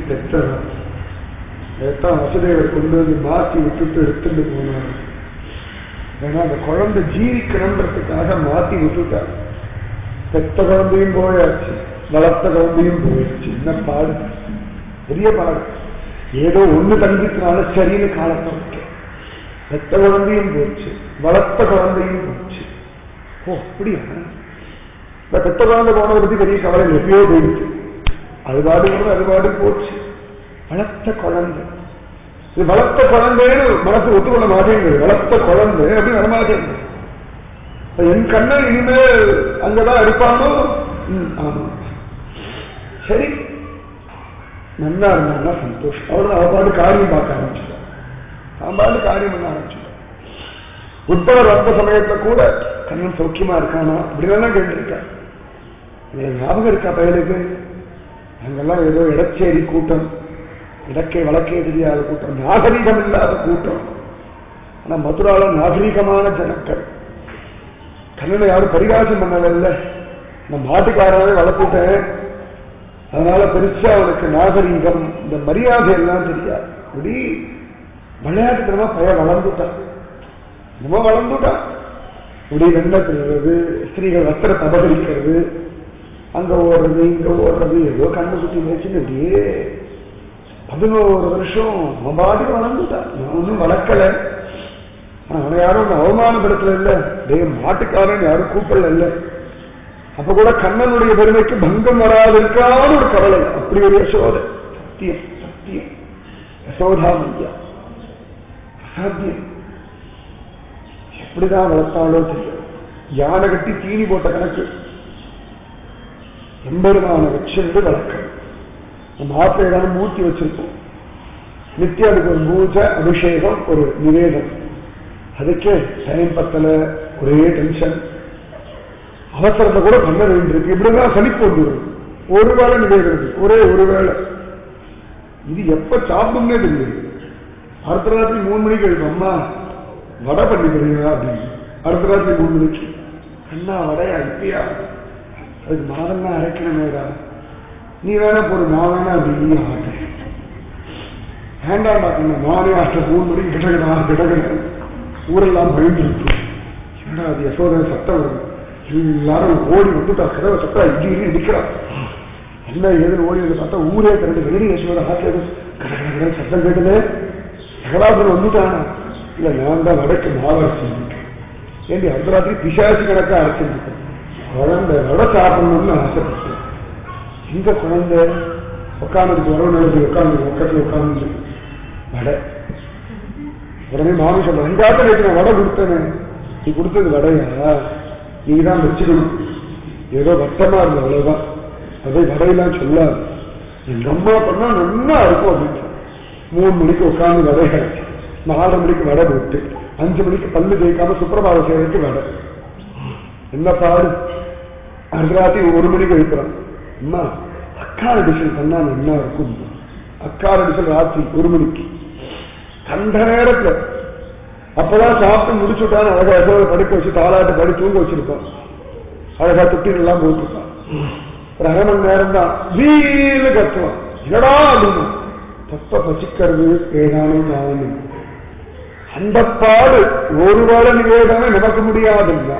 பெற்றதான் வசுதேவர் கொண்டு வந்து மாற்றி விட்டுட்டு எடுத்துட்டு போனார். ஏன்னா அந்த குழந்தை ஜீவிக்கணுன்றதுக்காக மாற்றி விட்டுட்டார். பெத்த குழந்தையும் போயாச்சு, வளர்த்த குழந்தையும் போயிடுச்சு. என்ன பாடு, பெரிய பாடு. ஏதோ ஒண்ணு தங்கினால சரின்னு காலத்தை விட்டு பெத்த குழந்தையும் போச்சு, வளர்த்த குழந்தையும் போச்சு. ஓ அப்படியா? இந்த பெத்த குழந்தை போனதை பத்தி பெரிய கவலை எப்பயோ போயிடுச்சு. அதுபாடு போச்சு. வளர்த்த குழந்தை, இது வளர்த்த குழந்தைன்னு மனசு ஒத்துக்கொள்ள மாட்டேங்குது. வளர்த்த குழந்தை அப்படி வரமாட்டேங்குது. என் கண்ணன் இனிமேல் அங்கதான் இருப்பானோ? ஆமா, சரி நல்லா இருந்தா சந்தோஷம். அவரு அவப்பாடு காரியம் பார்க்க ஆரம்பிச்சுட்டார். அவப்பாடு காரியம் பண்ண ஆரம்பிச்சுட்டார். உத்தவர் வந்த சமயத்துல கூட கண்ணன் சௌக்கியமா இருக்கானா அப்படின்னா கேட்டிருக்கா. ஞாபகம் இருக்கா பயலுக்கு? அங்கெல்லாம் ஏதோ இடச்சேரி கூட்டம், இடக்கே வழக்கே தெரியாத கூட்டம், நாகரீகம் இல்லாத கூட்டம். ஆனா மதுரால நாகரீகமான ஜனங்கள். கண்ணனை யாரும் பரிகாசம் பண்ணவில்லை. நான் மாட்டுக்காரவே வளர்த்துட்டேன், அதனால பெருசா அவனுக்கு நாகரீகம் இந்த மரியாதை எல்லாம் தெரியாது. அப்படி விளையாட்டுத்தனமா பையன் வளர்ந்துட்டான். நம்ம வளர்ந்துட்டான். இப்படி வெண்ண செய்வது, ஸ்திரீகள் வஸ்திரத்தை அபகரிக்கிறது, அங்க ஓடுறது இங்க ஓடுறது, ஏதோ கண்ணு சுத்தி வச்சுன்னு இப்படியே 11 வருஷம் அவன் பாட்டுக்கு வளர்ந்துட்டான். நான் ஒன்றும் வளர்க்கல. ஆனா அவனை யாரும் அவமானப்படுத்தல இல்ல, டே மாட்டுக்காரன் யாரும் கூப்பிடல இல்ல. அப்ப கூட கண்ணனுடைய பெருமைக்கு பங்கம் வராதிருக்கான ஒரு கவலை. அப்படி ஒரு யசோதை. சத்தியம் சத்தியம் யசோதா மையா அசாத்தியம். எப்படிதான் வளர்த்தாலோ தெரியும். யானை கட்டி தீனி போட்ட கணக்கு. எம்பெருமான வச்சிருந்து வளர்க்கணும். நம்ம ஆத்துல ஏதாவது மூர்த்தி வச்சிருப்போம், நித்தியம் அதுக்கு ஒரு பூஜை அபிஷேகம் ஒரு நிவேதம், அதுக்கே டைம் பத்தல, ஒரே டென்ஷன், அவசரத்தை கூட பண்ண வேண்டியிருக்கு. இப்படிதான் சலிப்பு வந்துடும். ஒரு வேளை நிவேதம், ஒரே ஒரு வேளை. இது எப்ப சாப்பிடும்னே தெரியாது. அடுத்த ராத்திரி 3 மணிக்கு எழுப்போம், அம்மா வடை பண்ணி தருவீங்களா அப்படின்னு. அடுத்த ராத்திரி 3 மணிக்கு, அண்ணா வடையா இப்பயா, அதுக்கு மாதம்னா அரைக்கணுமேடா, நீ வேணா போடு நான் வேணா அப்படின்னு ஆட்டேன். வேண்டாண்டா கண்ணா நானே ஆட்ட 3 மணிக்கு கிடக்கிறேன். ஊரெல்லாம் பயந்து இருக்கு. ஏன்னா அது யசோதனை சட்டம் வருது. எல்லாரும் ஓடி வந்துட்டா, கதவை சட்டா இடி இடிக்கிறா. என்ன ஏதுன்னு ஓடி வந்து பார்த்தா ஊரே திரண்டு வெளியே யசோத ஆட்ல கடற்கரை சத்தம் கேட்டது. சகலாபுரம் வந்துட்டானா? இல்ல நான் தான் வடக்கு மாவரசி ஏண்டி அடுத்த ராத்திரி பிசாசி கணக்கா அரைச்சிருக்கேன். குழந்தை வடை சாப்பிடணும்னு ஆசைப்பட்டேன். எங்க குழந்தை உட்காந்துருக்கு, வரவு நடந்து உட்காந்து பக்கத்துல உட்காந்து வடை. உடனே மாமி சொல்ற, எங்காத்த நேற்று நான் வடை கொடுத்தேனே, நீ கொடுத்தது வடையா, நீ தான் வச்சுக்கணும், ஏதோ வட்டமா இருந்த அவ்வளவுதான், அதை வடையெல்லாம் சொல்லாது, எங்க அம்மா பண்ணா நல்லா இருக்கும் அப்படின்னு. 3 மணிக்கு உட்காந்து வடை, 4 மணிக்கு வடை போட்டு 5 மணிக்கு பல்லு தேய்க்காம சுப்பிரபாத சேவைக்கு வடை. என்ன பாடு. அடுத்த ராத்திரி 1 மணிக்கு வைக்கிறான், அம்மா அக்கார டிஷன் பண்ணா என்ன இருக்கும். அக்கார டிஷன் ராத்திரி 1 மணிக்கு கண்ட நேரத்துல. அப்பதான் சாப்பிட்டு முடிச்சுட்டான்னு அழகா படுக்க வச்சு தாளாட்டு படி தூங்க வச்சிருப்பான். அழகா தொட்டில் எல்லாம் போட்டுருப்பான். ஒரு 1/2 மணி நேரம் தான் வீடு கத்துவான். என்னடா அப்படின்னு தப்ப பசிக்கிறது ஏதானும் ஆகணும். அந்த பாடு ஒரு வேளை நிவேதமே நமக்கு முடியாதுன்னா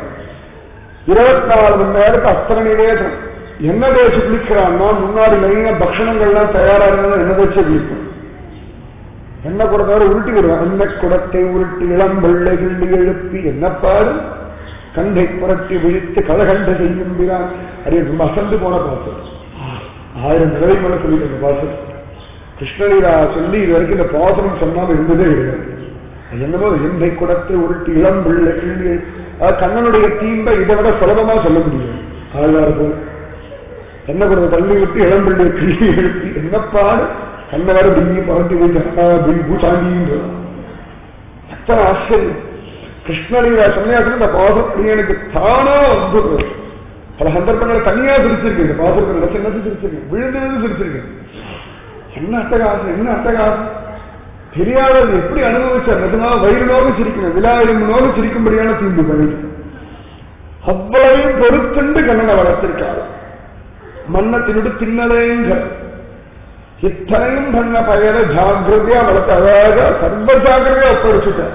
24 மணி நேரத்துக்கு அத்தனை நிவேதம். என்ன தேய்ச்சி குளிக்கிறான்னா முன்னாடி லைனா பக்ஷணங்கள்லாம் தயாரா இருந்தாலும் என்ன தேய்ச்சி குளிக்கும். என்ன குடத்தோட உருட்டி விடுவான். என்ன குடத்தை உருட்டி இளம் வெள்ளை கிள்ளி எழுப்பி என்ன பாடு. கண்டை புரட்டி விழித்து கலகண்ட செய்யும்பிறான். அப்படியே ரொம்ப அசந்து போன பாசம். 1000 நிலை மேல சொல்லிட்டு அந்த பாசம் கிருஷ்ணலீலா சொல்லி இது வரைக்கும் இந்த பாசனம் சொன்னாம இருந்ததே கிடையாது. என்னமோ எந்தை குடத்தை உருட்டி இளம் வெள்ளை கிள்ளி, கண்ணனுடைய தீம்பை இதை விட சுலபமா சொல்ல முடியும். ஆழ்வார் போல என்ன குடத்தை தள்ளி விட்டு இளம் வெள்ளை கிள்ளி எழுப்பி என்ன பாடு. கண்ண வர பிங்கி பறந்து போய் பூச்சாண்டின்ற அத்தனை ஆச்சரியம். கிருஷ்ணலீலா சன்னியாசம் இந்த பாசம் எனக்கு தானா வந்து பல சந்தர்ப்பங்களை தனியா பிரிச்சிருக்கு. இந்த பாசத்தை சின்னது பிரிச்சிருக்கேன், விழுந்து விழுந்து பிரிச்சிருக்கேன். என்ன அட்டகாசம், என்ன அட்டகாசம். தெரியாதது எப்படி அனுபவிச்சார். நிஜமாக வயிறு நோக்கி சிரிக்கணும், விழா எலும்பு நோக்கி சிரிக்கும்படியான தீம்பு கழிவு. அவ்வளவையும் பொறுத்துண்டு கண்ணனை வளர்த்திருக்காரு. மன்னத்தினுடைய தின்னலேங்க இத்தனையும் பண்ண பயனை ஜாகிரதையா வளர்த்த அழகா சர்வ ஜாகிரதையா ஒப்படைச்சுட்டார்.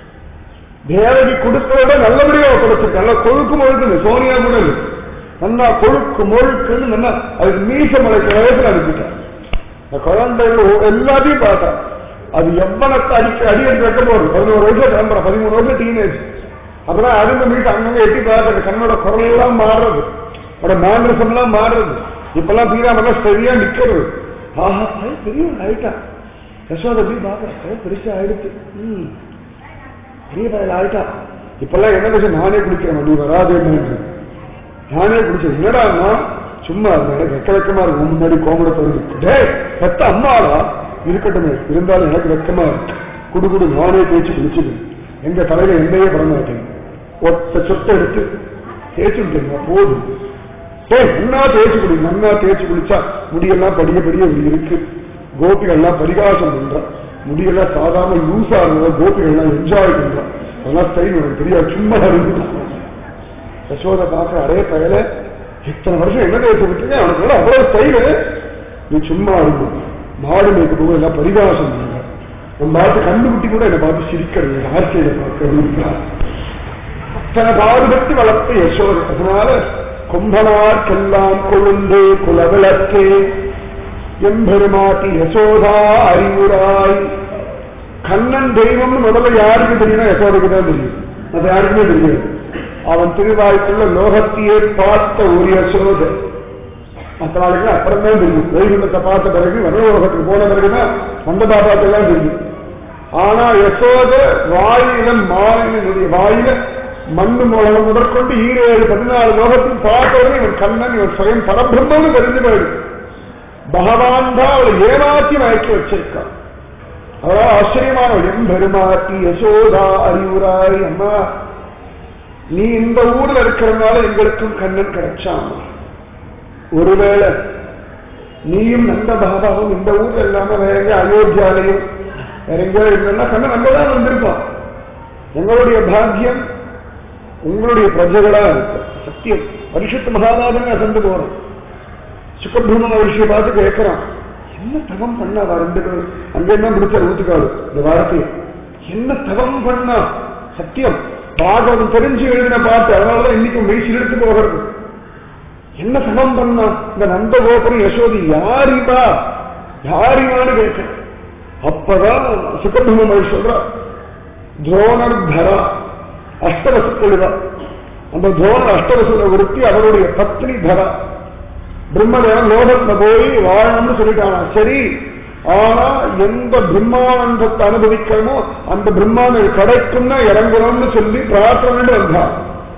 தேவகி கொடுத்ததோட நல்லபடியா ஒப்படைச்சிருக்க. நல்லா கொழுக்கு மொழுக்குன்னு சோனியா கூட நல்லா கொழுக்கு மொழுக்குன்னு நல்லா அதுக்கு மீச மலைக்கு வயசுல அனுப்பிட்டார். குழந்தைகள் எல்லாத்தையும் பார்த்தா அது எவ்வளத்தை அடி வைக்க போகுது. 11 வயசுல கிளம்புற, 13 வயசுல டீனேஜ். அப்பதான் அருந்த மீட்டு அங்கங்க எட்டி பார்த்து கண்ணோட குரல் எல்லாம் மாறுறது, அவரோட மேனரிசம் எல்லாம் மாறுறது. இப்பெல்லாம் பீராமெல்லாம் சரியா நிக்கிறது. ஆஹா பெரிய ஆயிட்டா யசோதை போய் பாக்குற பெருசா ஆயிடுச்சு, பெரிய பயல் ஆயிட்டா. இப்பெல்லாம் என்ன விஷயம், நானே குளிக்கிறேன், நீ வராதே நானே குளிச்சேன். என்னடா சும்மா வெக்க வெக்கமா இருக்கும். முன்னாடி கோமட தொடர்ந்து பெத்த அம்மாவா இருக்கட்டுமே, இருந்தாலும் எனக்கு வெக்கமா இருக்கு. குடுகுடு நானே தேய்ச்சி குளிச்சுது. எங்க தலையில எண்ணெயே பட மாட்டேன். ஒத்த சொத்தை எடுத்து தேய்ச்சுட்டேங்க போதும். நன்னா தேய்ச்சி குடி, நன்னா தேய்ச்சி குளிச்சா முடியெல்லாம் படிய படிய இருக்கு. கோபிகள்லாம் பரிகாசம் பண்ற, முடியெல்லாம் சாதாரண யூஸ் ஆகுற கோபிகள்லாம் என்ஜாய் பண்ற. அதெல்லாம் ஸ்டைல் உனக்கு தெரியாது, சும்மா இருந்து யசோதை பார்க்க அரே பயல இத்தனை வருஷம் என்ன தேய்ச்சி விட்டுருக்கேன், அவனுக்கு அவ்வளவு ஸ்டைலு, நீ சும்மா இருக்கும். மாடு மேய்க்க போக எல்லாம் பரிகாசம் பண்ற. நம்ம பார்த்து கண்டுபிட்டி கூட என்னை பார்த்து சிரிக்கிறது, ஆர்ச்சியில பார்க்க அத்தனை பாடுபட்டு வளர்த்த யசோதை. அதனால கொம்பனார்க்கெல்லாம் கொழுந்து குலவிளக்கே எம்பெருமாட்டி யசோதா அறிவுராய். கண்ணன் தெய்வம் முதல்ல யாருக்கு தெரியும்? யசோதைக்கு தான் தெரியும், அது யாருக்குமே தெரியாது. அவன் திருவாய்க்குள்ள லோகத்தையே பார்த்த ஒரு யசோதை. மற்ற நாளைக்கு அப்புறம் தான் தெரியும். வைகுண்டத்தை பார்த்த பிறகு வடலோகத்துக்கு போன பிறகுதான் வந்த பாபாக்கெல்லாம் தெரியும். ஆனா யசோத வாயில மாலினுடைய வாயில மண்ணு மூலம் முதற்கொண்டு 7 14 லோகத்தையும் பார்த்தவரை இவன் கண்ணன், இவன் சுயம் பரபிரம்மன்னு தெரிஞ்சு போயிடும். பகவான் தான் அவளை ஏமாத்தி மயக்கி வச்சிருக்கான். அவளால் ஆச்சரியமானவள். என் பெருமாட்டி யசோதா அறிவுராய், அம்மா நீ இந்த ஊர்ல இருக்கிறதுனால எங்களுக்கும் கண்ணன் கிடைச்சான். ஒருவேளை நீயும் நந்த பாபாவும் இந்த ஊர்ல இல்லாம வேற எங்க அயோத்தியாலையும் வேற எங்கேயோ இருந்தா கண்ணன் அங்கதான் வந்திருப்பான். எங்களுடைய பாக்கியம் உங்களுடைய பிரஜைகளா இருக்கு. சத்தியம். பரிசுத்த மகாராஜனை அசந்து போறோம். சுகபிரம மகிழ்ச்சியை பார்த்து கேட்கிறான், என்ன தவம் பண்ணா ரெண்டு பேரும் அங்கெல்லாம் பிடிச்ச ஊத்துக்காடு இந்த வார்த்தையை என்ன தவம் பண்ணா? சத்தியம் பாகவதம் தெரிஞ்சு எழுதின பாட்டு. அதனாலதான் இன்னைக்கு மெய்சில் எடுத்து போகிறது. என்ன தவம் பண்ணா இந்த நந்தகோபுரம் யசோதி யாரிவா யாரிவான்னு கேட்க. அப்பதான் சுகபிரம மகிழ்ச்சி சொல்றா, துரோணர் தரா அஷ்டவசுக்கள். அந்த துரோணர் அஷ்டவசுல ஒருத்தி அவருடைய பத்னி தரா. பிரம்மதேவன் லோகத்துல போய் வாழணும்னு சொல்லிட்டானா. சரி, ஆனா எந்த பிரம்மானந்தத்தை அனுபவிக்கணுமோ அந்த பிரம்மாண்டம் கிடைக்கும்னா இறங்கணும்னு சொல்லி பிரார்த்தனை வந்தான்.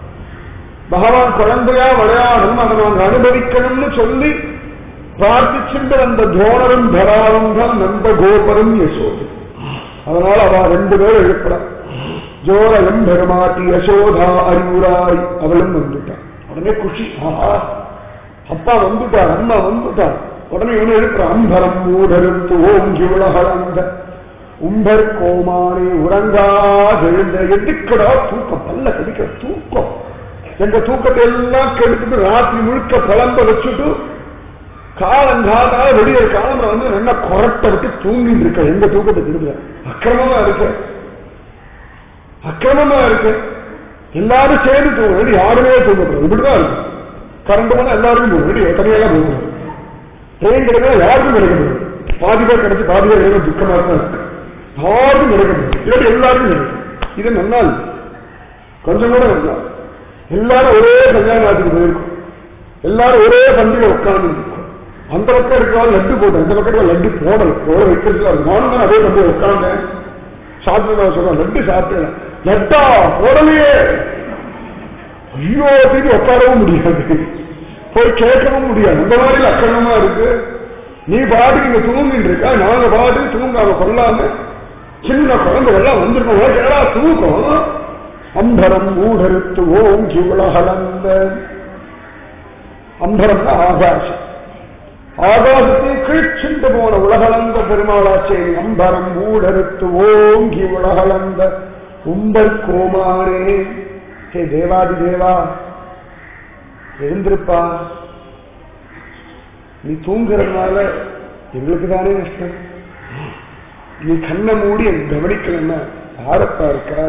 பகவான் குழந்தையா விளையாடும் அதை நாங்கள் அனுபவிக்கணும்னு சொல்லி பிரார்த்திச்சுட்டு அந்த துரோணரும் தராவும் தான் நந்த கோபரும் யசோதி. அதனால அவ ரெண்டு பேரும் எழுப்பட ஜோரம் பெருமாட்டி யசோதா அறிவுராய் அவளும் வந்துட்டான். உடனே குஷி, ஆஹா அப்பா வந்துட்டார், அம்மா வந்துட்டார். உடனே இவனு எழுப்புற அம்பரம் மூடருந்து ஓங்கி உலகளந்த உம்பர் கோமானே உறங்காதெழுந்த. எதுக்கடா தூக்கம்? பல்ல கடிக்கிற தூக்கம். எங்க தூக்கத்தை எல்லாம் கெடுத்துட்டு ராத்திரி முழுக்க பழம்ப வச்சுட்டு காலங்காலா வெளியே காலம்புற வந்து நல்லா கொரட்டை விட்டு தூங்கிட்டு இருக்க. எங்க தூக்கத்தை திரும்ப அக்கிரமமா இருக்க, அக்கிரமமா இருக்கு. எல்லாரும் சேர்ந்து தூங்க வேண்டி யாருமே தூங்கப்படுறது இப்படிதான் இருக்கு. கரண்ட் போனா எல்லாருக்கும் போக வேண்டிய தனியெல்லாம் போகணும். ட்ரெயின் கிடைக்கல யாருக்கும் கிடைக்கிறது. பாதி பேர் கிடைச்சி பாதி பேர் கிடைக்கும். துக்கமா தான் இருக்கு. யாருக்கும் கிடைக்கிறது இல்லாட்டி எல்லாருக்கும் கிடைக்கும். இது நன்னால் கொஞ்சம் கூட நல்லா எல்லாரும் ஒரே கல்யாணத்துக்கு போயிருக்கும். எல்லாரும் ஒரே பந்தியில உட்கார்ந்து இருக்கும். அந்த பக்கம் இருக்கிறவங்க லட்டு போட்டேன், இந்த பக்கத்துல லட்டு போடல போட வைக்கிறதுல நானும் தான் அதே பந்தியில உட்கார்ந்தேன். சாப்பிட்டு சொல்றேன் லட்டு சாப்பிட்டேன். லட்டா போடலையே. ஐயோ திருப்பி உட்காரவும் முடியாது, போய் கேட்கவும் முடியாது. அந்த மாதிரி அக்கிரமமா இருக்கு. நீ பாட்டுக்கு இங்க தூங்கிட்டு இருக்கா, நாங்க பாட்டு தூங்காம கொள்ளாம சின்ன குழந்தைகள்லாம் வந்திருக்கோம். கேடா தூக்கம். அம்பரம் ஊடறுத்து ஓங்கி உலகளந்த. அம்பரம்னா ஆகாசம். ஆகாசத்தை கீழ்ச்சிண்டு போன உலகளந்த பெருமாளாச்சே. அம்பரம் ஊடறுத்து ஓங்கி உலகளந்த உம்பர் கோமானே. ஹே தேவாதி தேவா எழுந்திருப்பா. நீ தூங்குறதுனால எங்களுக்கு தானே நஷ்டம். நீ கண்ணை மூடி கவனிக்கலன்னா யாரப்பா இருக்கா?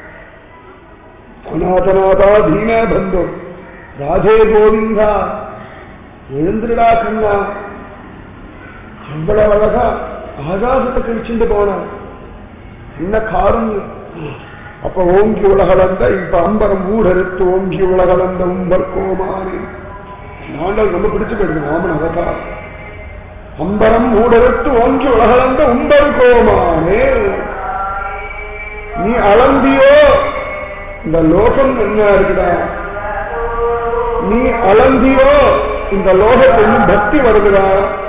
அநாதநாதா தீனா பந்தோ ராதே கோவிந்தா எழுந்திருடா கண்ணா. எவ்வளவு அழகா ஆகாசத்தை கழிச்சுட்டு போன என்ன காரணம். அப்ப ஓங்கி உலகளந்த இப்ப அம்பரம் ஊடறுத்து ஓங்கி உலகளந்த உம்பர் கோமானே. நாங்கள் ரொம்ப பிடிச்சு போயிருக்கு ராமன் அவதா. அம்பரம் ஊடறுத்து ஓங்கி உலகளந்த உம்பர் கோமானே. நீ அளந்தியோ இந்த லோகம் என்ன இருக்குதா? நீ அளந்தியோ இந்த லோகத்தில் பக்தி வருகிறா?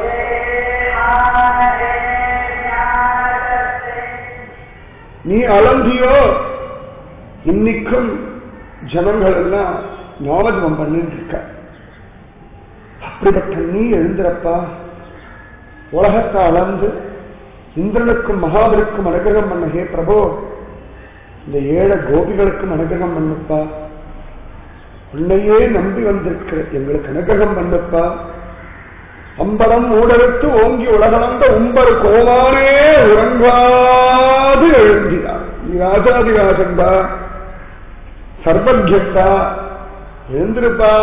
நீ அளந்தியோ இன்னைக்கும் ஜனங்கள் எல்லாம் ஞாபகம் பண்ணிட்டு இருக்க. அப்படிப்பட்ட நீ எழுந்திரப்பா. உலகத்தை அளந்து இந்திரனுக்கும் மகாபலிக்கும் அனுகிரகம் பண்ண ஹே பிரபு, இந்த ஏழை கோபிகளுக்கும் அனுகிரகம் பண்ணுப்பா. உன்னையே நம்பி வந்திருக்கிற எங்களுக்கு அனுகிரகம் பண்ணுப்பா. அம்பரம் ஊடறுத்து ஓங்கி உலகளந்த உம்பர் கோமானே உறங்காது எழுந்தினார். நீ ராஜாதிராஜன்பா, சர்வஜ்யப்பா, எழுந்திருப்பா.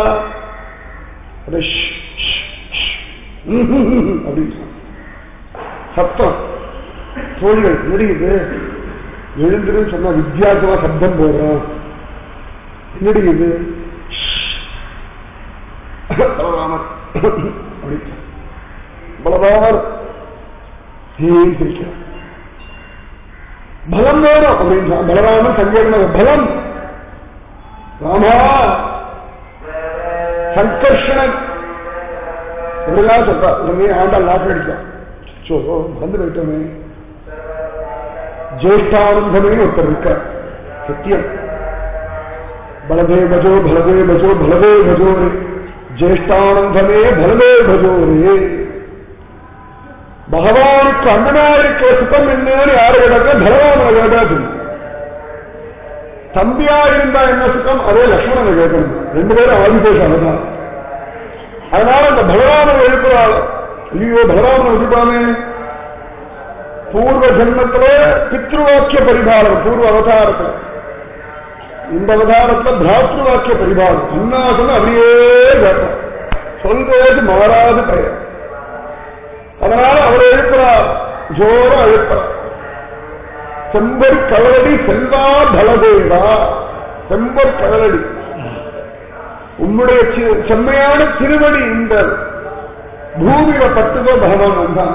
அப்படின்னு சத்தம் தோழிகள் முடியுது. எழுந்திருன்னு சொன்னா வித்தியாசமா சப்தம் போடுறோம். முடியுது பலராமர் பலராமர் பிரிக்கிறார். பலம் வேணும் அப்படின்னு பலராமன் சங்கேத பலம். ராமா சங்கர்ஷணன் எப்படிலாம் சொல்றா உடனே ஆண்டாள் லாக்கு அடிச்சான். சோ வந்து போயிட்டோமே. ஜேஷ்டானந்தமே ஒருத்தர் இருக்க சத்தியம். பலதே பஜோ பலதே பஜோ பலதே பஜோரே ஜேஷ்டானந்தமே பலதே பஜோரே. பகவானுக்கு அண்ணனா இருக்கிற சுத்தம் என்னன்னு யாரு கேட்டாக்க பகவான கேட்டாது. தம்பியா இருந்தா என்ன சுத்தம் அதே லட்சுமணனை கேட்கணும். ரெண்டு பேரும் ஆதிபேஷம். அதனால அந்த பகவானை எழுப்புறாள். ஐயோ பகவானை எழுப்பாமே. பூர்வ ஜென்மத்தில பித்ருவாக்கிய பரிபாலம் பூர்வ அவதாரத்தில். இந்த அவதாரத்தில் பிராத்ருவாக்கிய பரிபாலம் அண்ணாசன அப்படியே கேட்டார். சொல்றது மாறாது பெயர். அதனால அவரை எழுப்புறார். ஜோர எழுப்புறார். செம்பர் கவலடி செல்வா பலதேவா. செம்பர் கவலடி உன்னுடைய செம்மையான திருவடி இந்த பூமியில பட்டுதோ பகவான் வந்தான்.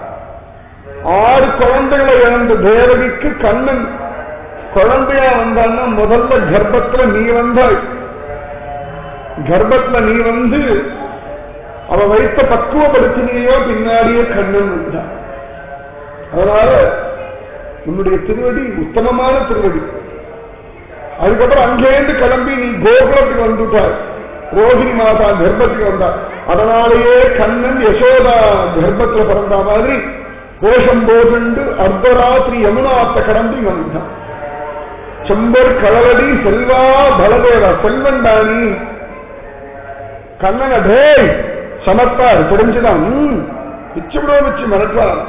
6 குழந்தைகளை இழந்த தேவகிக்கு கண்ணன் குழந்தையா வந்தான்னா முதல்ல கர்ப்பத்துல நீ வந்தாய். கர்ப்பத்துல நீ வந்து அவ வைத்த பக்குவப்படுத்தினியோ பின்னாடியே கண்ணன் வந்தான். அதனால உன்னுடைய திருவடி உத்தமமான திருவடி. அதுக்கப்புறம் அங்கேருந்து கிளம்பி நீ கோகுலத்துக்கு வந்துட்டாய். ரோஹிணி மாதா கர்ப்பத்துக்கு வந்தா. அதனாலேயே கண்ணன் யசோதா கர்ப்பத்துல பிறந்த மாதிரி கோஷம் போட்டு அர்த்தராத்திரி யமுனாத்த கடந்து வந்தான். செம்பர் களவடி செல்வா பலதேவா. செல்வன் தானி கண்ணன் அதே சமத்தார் தெரிஞ்சுதான் பிச்சுவிடோ வச்சு மறக்கிறார்.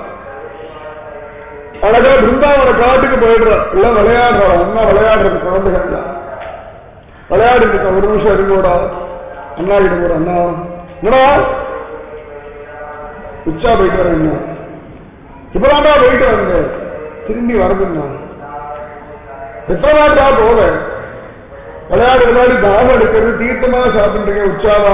அழகா பிருந்தாவன காட்டுக்கு போயிடுறார். எல்லாம் விளையாடுறாள். அண்ணா விளையாடுறது குழந்தைகள் விளையாடுறது. ஒரு நிமிஷம் இருங்கோடா அண்ணா கிட்ட போற. அண்ணா என்னடா உச்சா போயிட்டு வரேன். என்ன இப்பதாண்டா போயிட்டு வரங்க திரும்பி வரதுன்னா எத்தனை நாட்டா போக விளையாடு விளையாடி தாகம் எடுக்கிறது தீர்த்தமா சாப்பிட்டு உற்சாகமா.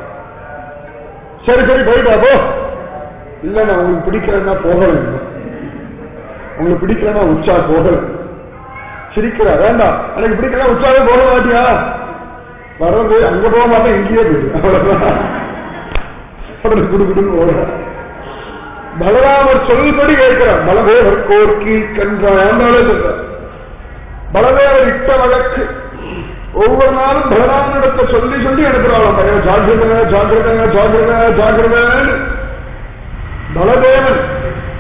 சரி சரி போயிட்டா போ. இல்ல நான் உங்களுக்கு பிடிக்கிறேன்னா போகல. உங்களுக்கு பிடிக்கலன்னா உற்சா போகல. சிரிக்கிறா வேண்டாம் எனக்கு பிடிக்கலாம் உற்சாக போக மாட்டியா. வர்றது அங்க போக மாட்டேன் இங்கேயே போயிடு. அவ்வளவுதான் குடுக்குடுன்னு ஓடுற. பலராமர் சொல்படி கேட்கிறார். பலதேவர் கோர்க்கி கன்றாலே சொல்ற. பலதேவர் இட்ட வழக்கு ஒவ்வொரு நாளும் பலராமனிடத்தை சொல்லி சொல்லி அனுப்புறாள். பையன் ஜாகிரத ஜாகிரத ஜாகிரத ஜாகிரதன்னு. பலதேவன்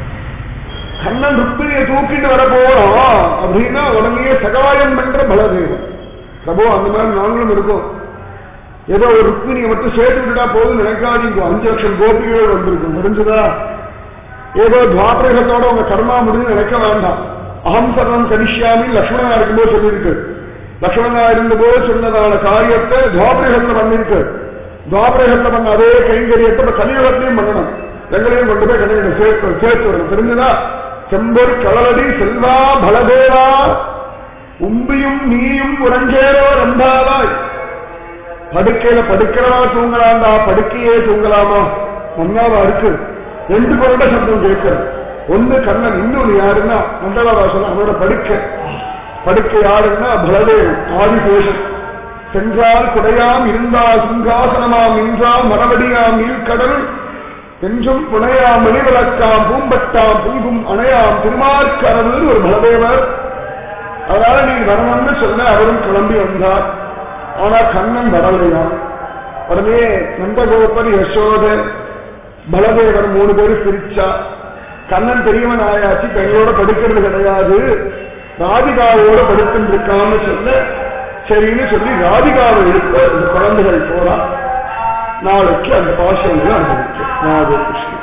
கண்ணன் ருக்மிணியை தூக்கிட்டு வர போறோம் அப்படின்னா உடனே சகாயம் பண்ற பலதேவன். பிரபு அந்த மாதிரி நாங்களும் இருக்கோம். ஏதோ ஒரு ருக்மிணியை மட்டும் சேர்த்து விட்டுட்டா போதும் நினைக்காதீங்க. 5 லட்சம் கோபிகள் வந்திருக்கும் தெரிஞ்சுதா. ஏதோ துவாபரகத்தோட உங்க கர்மா முடிஞ்சு நினைக்க வேண்டாம். அகம் சர்வம் கரிஷ்யாமி லக்ஷ்மணனா இருக்கும்போது சொல்லியிருக்கு. லக்ஷ்மணனா இருந்தபோது சொன்னதான காரியத்தை துவாபரகத்துல பண்ணிருக்கு. துவாபரகத்துல பண்ண அதே கைங்கரியத்தை கலியுகத்திலையும் பண்ணணும். ரெங்களையும் கொண்டு போய் கலியுக சேர்த்து வரணும். தெரிஞ்சுதா. செம்பொரு களலடி செல்வா பலதேவா உம்பியும் நீயும் உறஞ்சேரோ ரந்தாவாய். படுக்கையில படுக்கிறவா தூங்கலாம்டா படுக்கையே தூங்கலாமா. ஒன்னாவா இருக்கு. 2 கொண்ட சப்தம் கேட்கிறது. ஒண்ணு கண்ணன் இன்னொன்னு யாருன்னா மண்டலவாசன் அவனோட படுக்கை யாருன்னா பலதேவன் ஆதிசேஷன். சென்றால் குடையாம் இருந்தால் சிங்காசனமாம் நின்றால் மரவடியாம் நீழ்கடல் என்றும் புனையாம் மணிவிளக்காம் பூம்பட்டாம் பூங்கும் அணையாம் திருமார்கரவு ஒரு பலதேவர். அதனால நீ வரணும்னு சொன்ன அவரும் கிளம்பி வந்தார். ஆனா கண்ணன் வரலையாம். உடனே நந்தகோபர் யசோத பலதேவர் 3 பேரும் பிரிச்சா. கண்ணன் பெரியவன் ஆயாச்சு பெண்ணோட படுக்கிறது கிடையாது ராதிகாவோட படுத்துட்டு இருக்கான்னு சொல்ல சரின்னு சொல்லி ராதிகாவை எடுக்க இந்த குழந்தைகள் போறா. நாளைக்கு அந்த பாஷைகளை அனுபவிக்கும். Radhe Krishna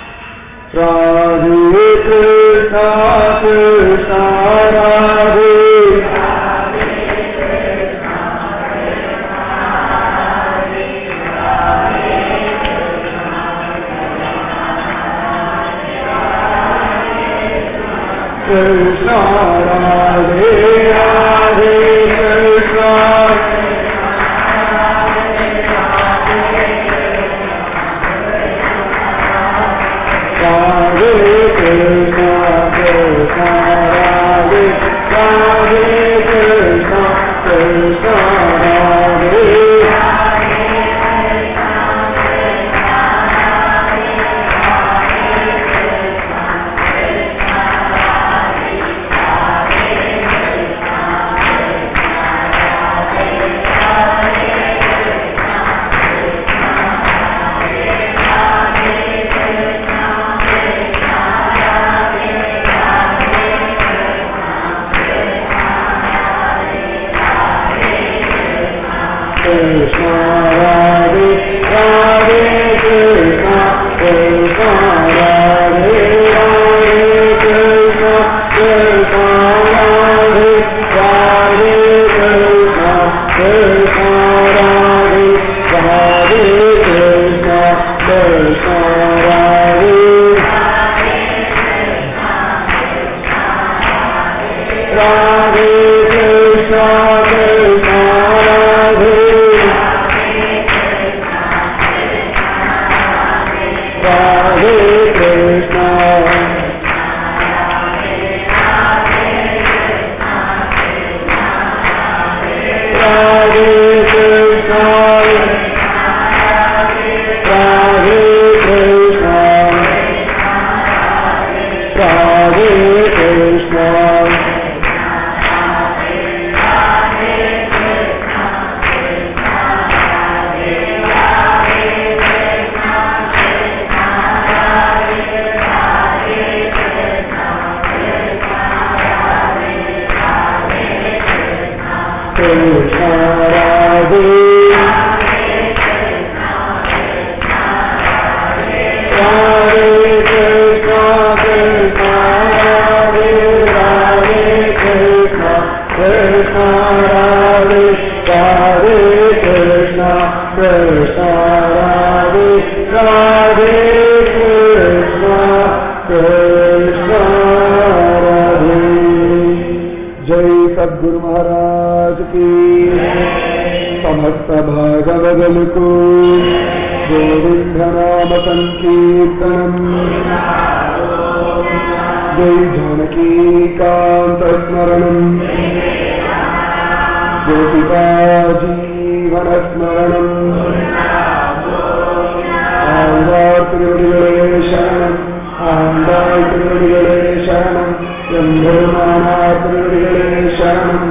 Radhe Krishna Krishna Radhe Krishna Radhe Radhe Krishna Radhe Krishna Krishna Radhe Radhe Krishna Krishna Radhe Radhe Krishna Krishna Radhe सद्गुरु महाराज की समस्त भागवदल को गोविंद नाम संकीर्तनम जय जानकी कांत स्मरणम गोपिका जीवन स्मरणम आंधार त्रिवडिगले शरणम आंधार त्रिवडिगले शरणम चंद्रमाना त्रिवडिगले शरणम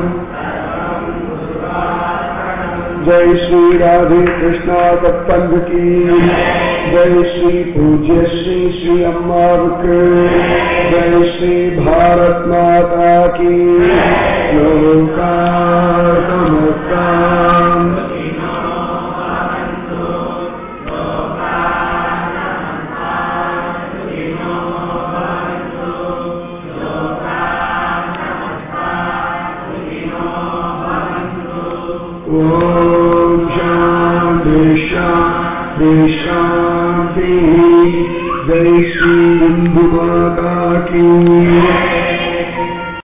जय श्री राधे कृष्णा सत्संग की जय श्री पूज्य श्री श्री अम्मावके जय श्री भारत माता की लोका समस्ता ओम शांति शांति शांति जय श्री इंदु माता की